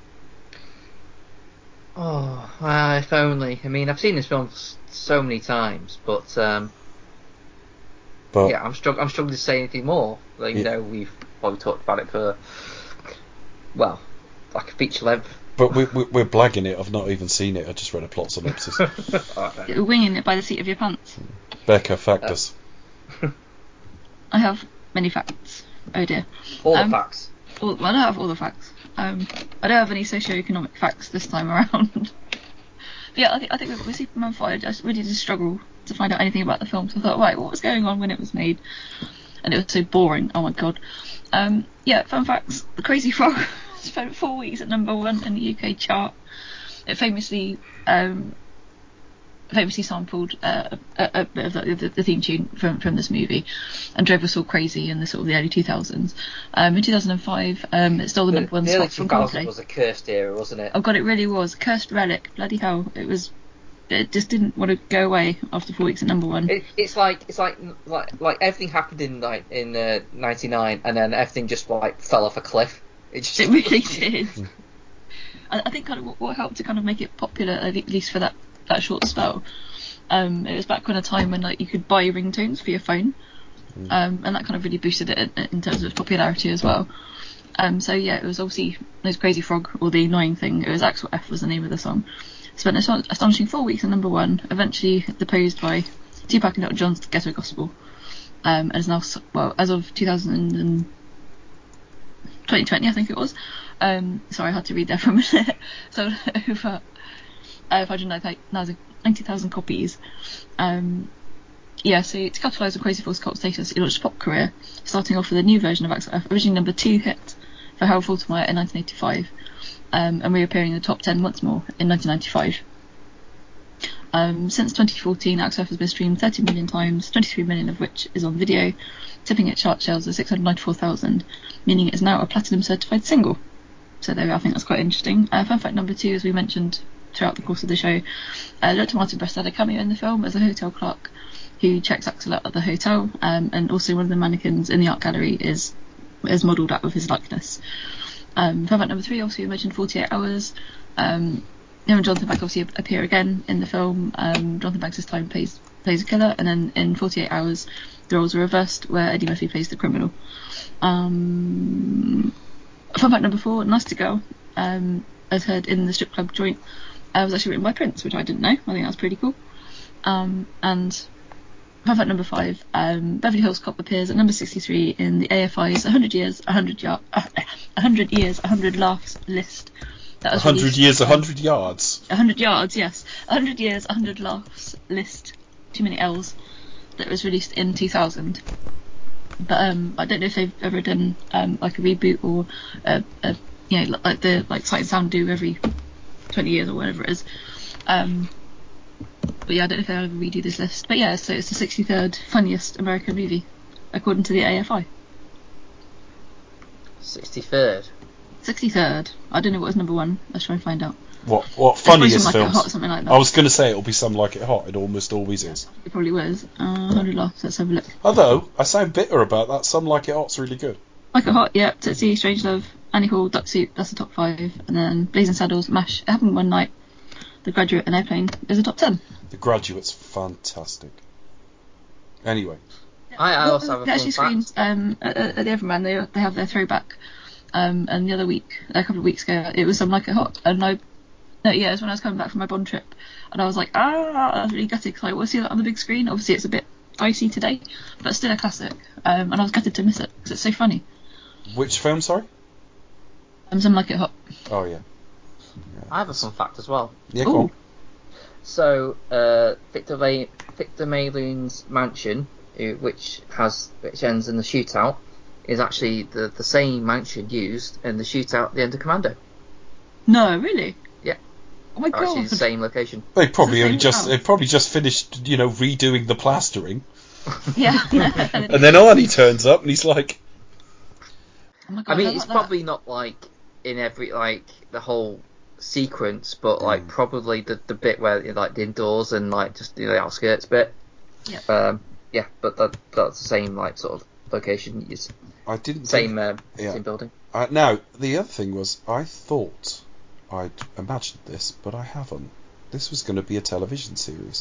Oh, uh, if only. I mean, I've seen this film s- so many times, but um, But yeah, I'm struggling. I'm struggling to say anything more. Like, you Yeah. know, we've probably talked about it for well, like a feature length. but we, we, we're blagging it. I've not even seen it. I just read a plot synopsis. Okay. You're winging it by the seat of your pants. Becca, fact us. I have many facts. Oh dear. All Um, the facts. All, well, I don't have all the facts. Um, I don't have any socio-economic facts this time around. But yeah, I think I think with, with Superman four, I just really did struggle to find out anything about the film. So I thought, right, what was going on when it was made? And it was so boring. Oh my god. Um, yeah, fun facts. The Crazy Frog spent four weeks at number one in the U K chart. It famously um, famously sampled uh, a, a bit of the, the, the theme tune from, from this movie and drove us all crazy in the sort of the early two thousands. Um, in two thousand five, um, it stole the number one the early spot from two thousands Coldplay. was a cursed era, wasn't it? Oh god, it really was. Cursed relic. Bloody hell. It was. It just didn't want to go away after four weeks at number one. It, it's like it's like like like everything happened in like in uh, ninety-nine, and then everything just like fell off a cliff. It just It really did. I, I think kind of what, what helped to kind of make it popular, at least for that, that short spell. Um, it was back when a time when like you could buy ringtones for your phone, um, and that kind of really boosted it in, in terms of popularity as well. Um, so yeah, it was obviously it was Crazy Frog, or the annoying thing. It was Axel F was the name of the song. Spent an aston- astonishing four weeks at number one. Eventually deposed by Tupac and Doctor John's Ghetto Gospel, um, and is now s- well as of two thousand and twenty twenty, I think it was. Um, sorry, I had to read there for a minute. So over uh, five hundred ninety thousand copies. Um, yeah, so to capitalise on Crazy Frog's cult status, he launched a pop career, starting off with a new version of Axel F, originally number two hit for Harold Faltermeyer in nineteen eighty-five, um, and reappearing in the top ten once more in nineteen ninety-five. Um, since twenty fourteen, Axel F has been streamed thirty million times, twenty-three million of which is on video, tipping at chart sales of six hundred ninety-four thousand, meaning it is now a platinum certified single. So there we are, I think that's quite interesting. Uh, fun fact number two, as we mentioned throughout the course of the show, uh, Doctor Martin Brest had a cameo in the film as a hotel clerk who checks Axel out at the hotel, um, and also one of the mannequins in the art gallery is is modelled out of his likeness. Um, fun fact number three, obviously we mentioned forty-eight hours. Um, him and Jonathan Banks obviously appear again in the film. Um, Jonathan Banks this time plays plays a killer, and then in forty-eight hours the roles are reversed, where Eddie Murphy plays the criminal. Um, fun fact number four, Nice to Girl, um, as heard in the strip club joint, uh, was actually written by Prince, which I didn't know. I think that's pretty cool. Um, and fun fact number five, um, Beverly Hills Cop appears at number sixty-three in the A F I's one hundred years, one hundred, yard, uh, one hundred years, one hundred laughs list. That was one hundred released, years, um, one hundred yards. one hundred yards, yes. one hundred years, one hundred laughs list. Too many L's. That was released in two thousand. But um, I don't know if they've ever done um, like a reboot or a, a you know, like the like Sight and Sound do every twenty years or whatever it is. Um, but yeah, I don't know if they'll ever redo this list. But yeah, so it's the sixty-third funniest American movie, according to the A F I. sixty-third. sixty-third. I don't know what was number one. Let's try and find out. What what It's probably funniest Some Like It films? Hot, something like that. I was going to say it'll be Some Like It Hot. It almost always is. It probably was. Uh, one hundred laughs. Let's have a look. Although I sound bitter about that. Some Like It Hot's really good. Like It Hot, yeah. Tootsie, Strange Love, Annie Hall, Duck Soup. That's the top five. And then Blazing Saddles, MASH. It Happened One Night. The Graduate and Airplane is a top ten. The Graduate's fantastic. Anyway, I, I Well, also have a they actually fun screened fact. um, at, at the Everman. They they have their throwback. Um, and the other week, a couple of weeks ago, it was Some Like It Hot. And I, no, yeah, it was when I was coming back from my Bond trip, and I was like, ah, I was really gutted because I want to see that on the big screen. Obviously, it's a bit dicey today, but still a classic. Um, and I was gutted to miss it because it's so funny. which film? Sorry. Um, Some Like It Hot. Oh yeah. I have a fun fact as well. Yeah, go on. Ooh. So, uh, Victor, Va- Victor Malin's mansion, uh, which has which ends in the shootout, is actually the, the same mansion used in the shootout at the end of Commando. No, really? Yeah. Oh my Actually, god. the same location. They probably It's the only same just house. they probably just finished, you know, redoing the plastering, Yeah. and then Arnie turns up and he's like, Oh my god, I mean, how it's about probably not like in every like the whole sequence, but like Mm. probably the, the bit where you know, like the indoors and like just you know, the outskirts bit. Yeah. Um, yeah, but that that's the same like sort of location. It's I didn't same think- um, yeah. same building. Uh, now, the other thing was, I thought I'd imagined this, but I haven't. This was going to be a television series.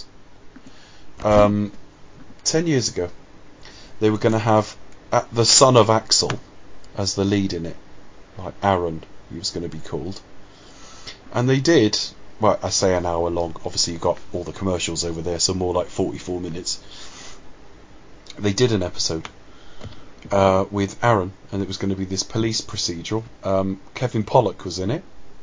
Um, ten years ago, they were going to have uh, the son of Axel as the lead in it, like Aaron, he was going to be called. And they did, well, I say an hour long, obviously you got all the commercials over there, so more like forty-four minutes. They did an episode uh, with Aaron, and it was going to be this police procedural. Um, Kevin Pollak was in it,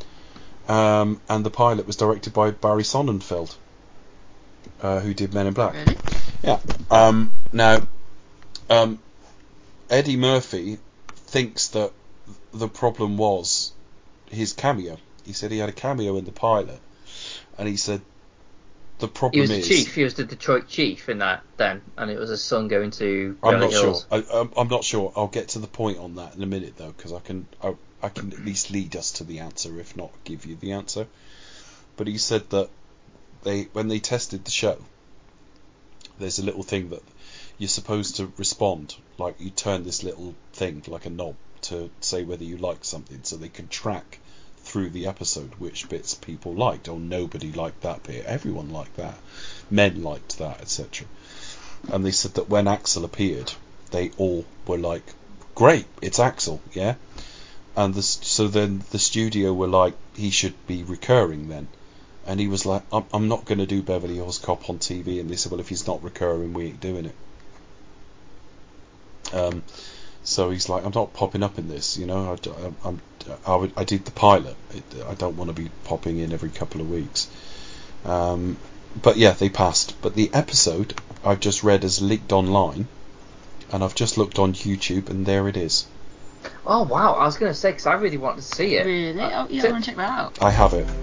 um, and the pilot was directed by Barry Sonnenfeld, uh, who did Men in Black. Really? Yeah. Um, now, um, Eddie Murphy thinks that the problem was his cameo. He said he had a cameo in the pilot, and he said the He problem was the is. chief. He was the Detroit chief in that then, and it was his son going to I'm Beverly not sure. Hills. I, I'm, I'm not sure. I'll get to the point on that in a minute, though, because I can I, I can at least lead us to the answer, if not give you the answer. But he said that they when they tested the show, there's a little thing that you're supposed to respond, like you turn this little thing like a knob to say whether you like something, so they can track through the episode which bits people liked. Or nobody liked that bit, everyone liked that, men liked that, et cetera. And they said that when Axel appeared, they all were like, great, it's Axel, yeah? And this, so then the studio were like, he should be recurring then. And he was like, I'm, I'm not going to do Beverly Hills Cop on T V. And they said, well, if he's not recurring, we ain't doing it. Um, so he's like, I'm not popping up in this, you know, I, I'm, I, would, I did the pilot. It, I don't want to be popping in every couple of weeks. Um, but yeah, they passed. But the episode I've just read as leaked online, and I've just looked on YouTube, and there it is. Oh wow! I was going to say because I really wanted to see it. Really? Uh, Oh, yeah, so- I want to check that out. I have it.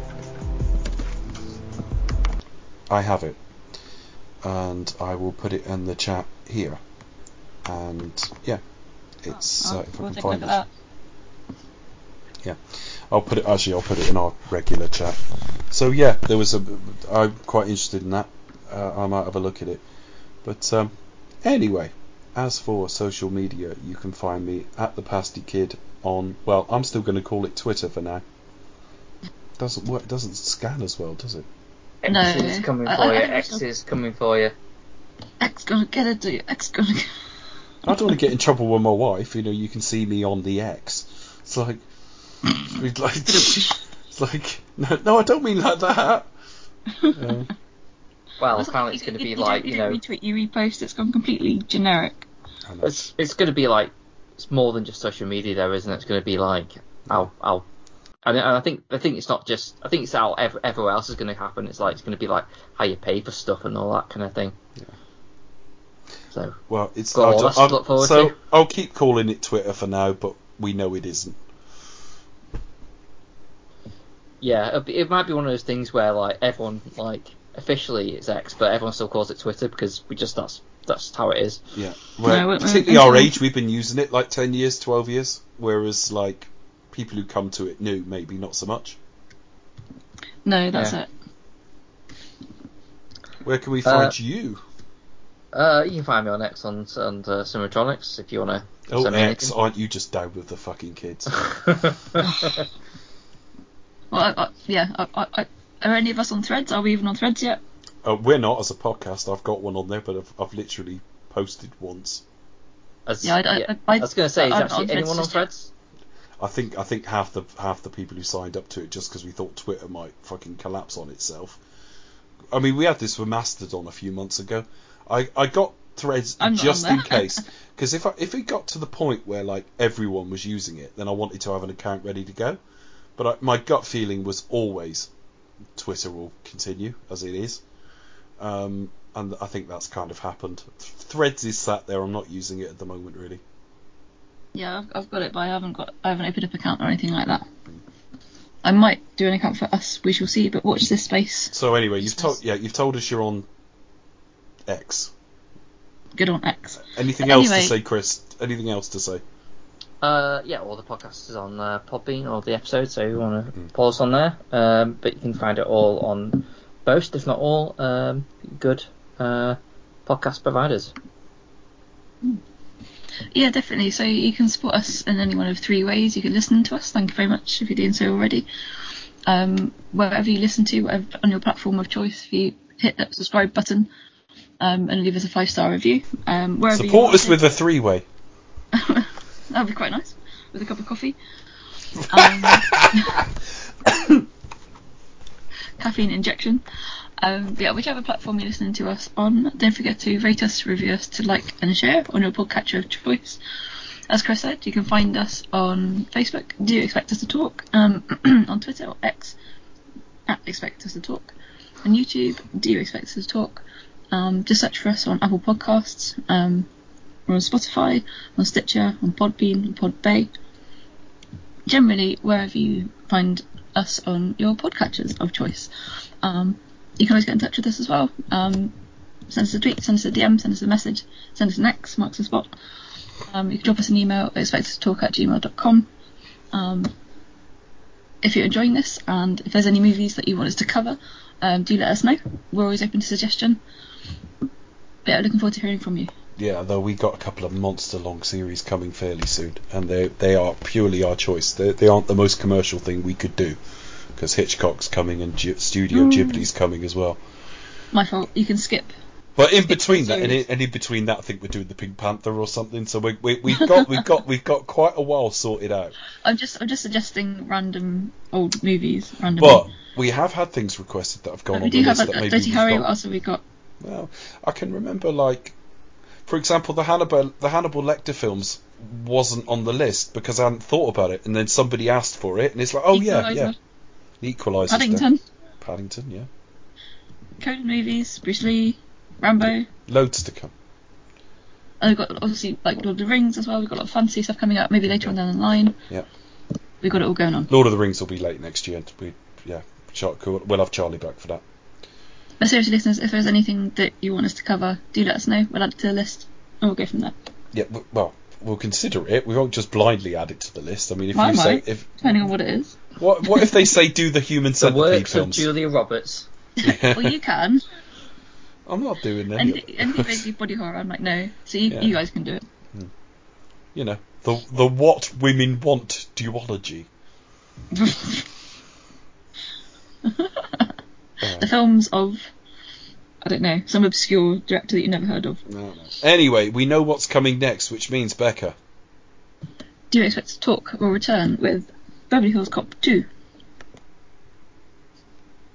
I have it. And I will put it in the chat here. And yeah, it's Oh, uh, if I we'll can take a look find at it. that. Yeah, I'll put it. Actually, I'll put it in our regular chat. So yeah, there was a. I'm quite interested in that. Uh, I might have a look at it. But um, anyway, as for social media, you can find me at the Pasty Kid on. Well, I'm still going to call it Twitter for now. Doesn't work. Doesn't scan as well, does it? X No. is coming I- for I- you. I X also- is coming for you. X gonna get it, dude. X gonna get I don't want to get in trouble with my wife. You know, you can see me on the X. It's like, it's like, it's like no, no, I don't mean like that. Uh, Well, It's apparently it's going to be you like don't, you don't know, retweet, you repost. It's gone completely generic. I know. it's it's going to be like it's more than just social media, though, isn't it? It's going to be like I'll I'll. And I think I think it's not just I think it's how ev- everywhere else is going to happen. It's like it's going to be like how you pay for stuff and all that kind of thing. Yeah. So Well, it's Got I'll, all ju- that to I'll- look forward so to. I'll keep calling it Twitter for now, but we know it isn't. yeah, it'll be, it might be one of those things where like everyone like officially it's X, but everyone still calls it Twitter because we just that's that's how it is. Yeah, well, No, we're- particularly we're- our age, we've been using it like ten years, twelve years, whereas like people who come to it new, maybe not so much. No, that's Yeah. it. Where can we find Uh, you? Uh, you can find me on X on on uh, Simulatronics if you want to. Oh, send me X, anything. aren't you just down with the fucking kids? Well, I, I, yeah. I, I, I, are any of us on Threads? Are we even on Threads yet? uh, we're not as a podcast. I've got one on there, but I've, I've literally posted once. As, Yeah, I- I- yeah. I- I was going to say, is I'm not actually on Threads anyone on just yet. Threads? I think I think half the half the people who signed up to it just because we thought Twitter might fucking collapse on itself. I mean, we had this with Mastodon a few months ago. I, I got Threads I'm not just on in there. case, because if I, if it got to the point where like everyone was using it, then I wanted to have an account ready to go. But I, my gut feeling was always Twitter will continue as it is, um, and I think that's kind of happened. Threads is sat there. I'm not using it at the moment, really. Yeah, I've, I've got it, but I haven't got. I haven't opened up an account or anything like that. I might do an account for us. We shall see. But watch this space. So anyway, you've told yeah you've told us you're on X. Good on X. Anything But else to anyway- say, Chris? Anything else to say? Uh, yeah, all the podcasts is on uh, Podbean, all the episodes, so you want to Mm. follow us on there. Um, but you can find it all on most, if not all, um, good uh, podcast providers. Yeah, definitely. So you can support us in any one of three ways. You can listen to us. Thank you very much if you're doing so already. Um, wherever you listen to, whatever, on your platform of choice, if you hit that subscribe button um, and leave us a five star review. Um, wherever Support you us with a three-way. That'd be quite nice with a cup of coffee. Um, caffeine injection. Um, but yeah, whichever platform you're listening to us on, don't forget to rate us, review us, to like and share on your podcatcher of choice. As Chris said, you can find us on Facebook. Do you expect us to talk? Um, on Twitter or X at expect us to talk. On YouTube, do you expect us to talk? Um, just search for us on Apple Podcasts. Um, we're on Spotify, on Stitcher, on Podbean, on Podbay. Generally, wherever you find us on your podcatchers of choice. Um, you can always get in touch with us as well. Um, send us a tweet, send us a D M, send us a message, send us an X, marks the spot. Um, you can drop us an email at expect us to talk at gmail dot com. Um, if you're enjoying this and if there's any movies that you want us to cover, um, do let us know. We're always open to suggestion. But yeah, looking forward to hearing from you. Yeah, though we got a couple of monster-long series coming fairly soon, and they they are purely our choice. They they aren't the most commercial thing we could do, because Hitchcock's coming and G- Studio Mm. Ghibli's coming as well. My fault. You can skip. But in Skip the between that, and in, series. and in between that, I think we're doing the Pink Panther or something. So we, we we've got we've got we've got quite a while sorted out. I'm just I'm just suggesting random old movies. Randomly. But we have had things requested that have gone we on do the have list a, that a maybe Dirty we've Harry. got. What else have we got? Well, I can remember, like, for example, the Hannibal the Hannibal Lecter films wasn't on the list because I hadn't thought about it, and then somebody asked for it, and it's like, oh yeah, Equalizer. yeah, the Equalizer. Paddington. Paddington, yeah, Conan movies. Bruce Lee. Rambo. loads to come. And we've got obviously like Lord of the Rings as well. We've got a lot of fantasy stuff coming up. Maybe later on down the line. Yeah, We've got it all going on. Lord of the Rings will be late next year. We, yeah, Char- cool. We'll have Charlie back for that. But seriously, listeners, if there's anything that you want us to cover, do let us know. We'll add it to the list, and we'll go from there. Yeah, w- well, we'll consider it. We won't just blindly add it to the list. I mean, if I you say might, if depending on what it is. what what if they say do the Human The Centipede works of films? Julia Roberts. Well, you can. I'm not doing any of Anything, it. anything vaguely body horror, I'm like, no. So you, Yeah. you guys can do it. You know, the the what women want duology. The films of, I don't know, some obscure director that you never heard of. No, no. Anyway, we know what's coming next, which means Becca. Do you expect to talk or return with Beverly Hills Cop two?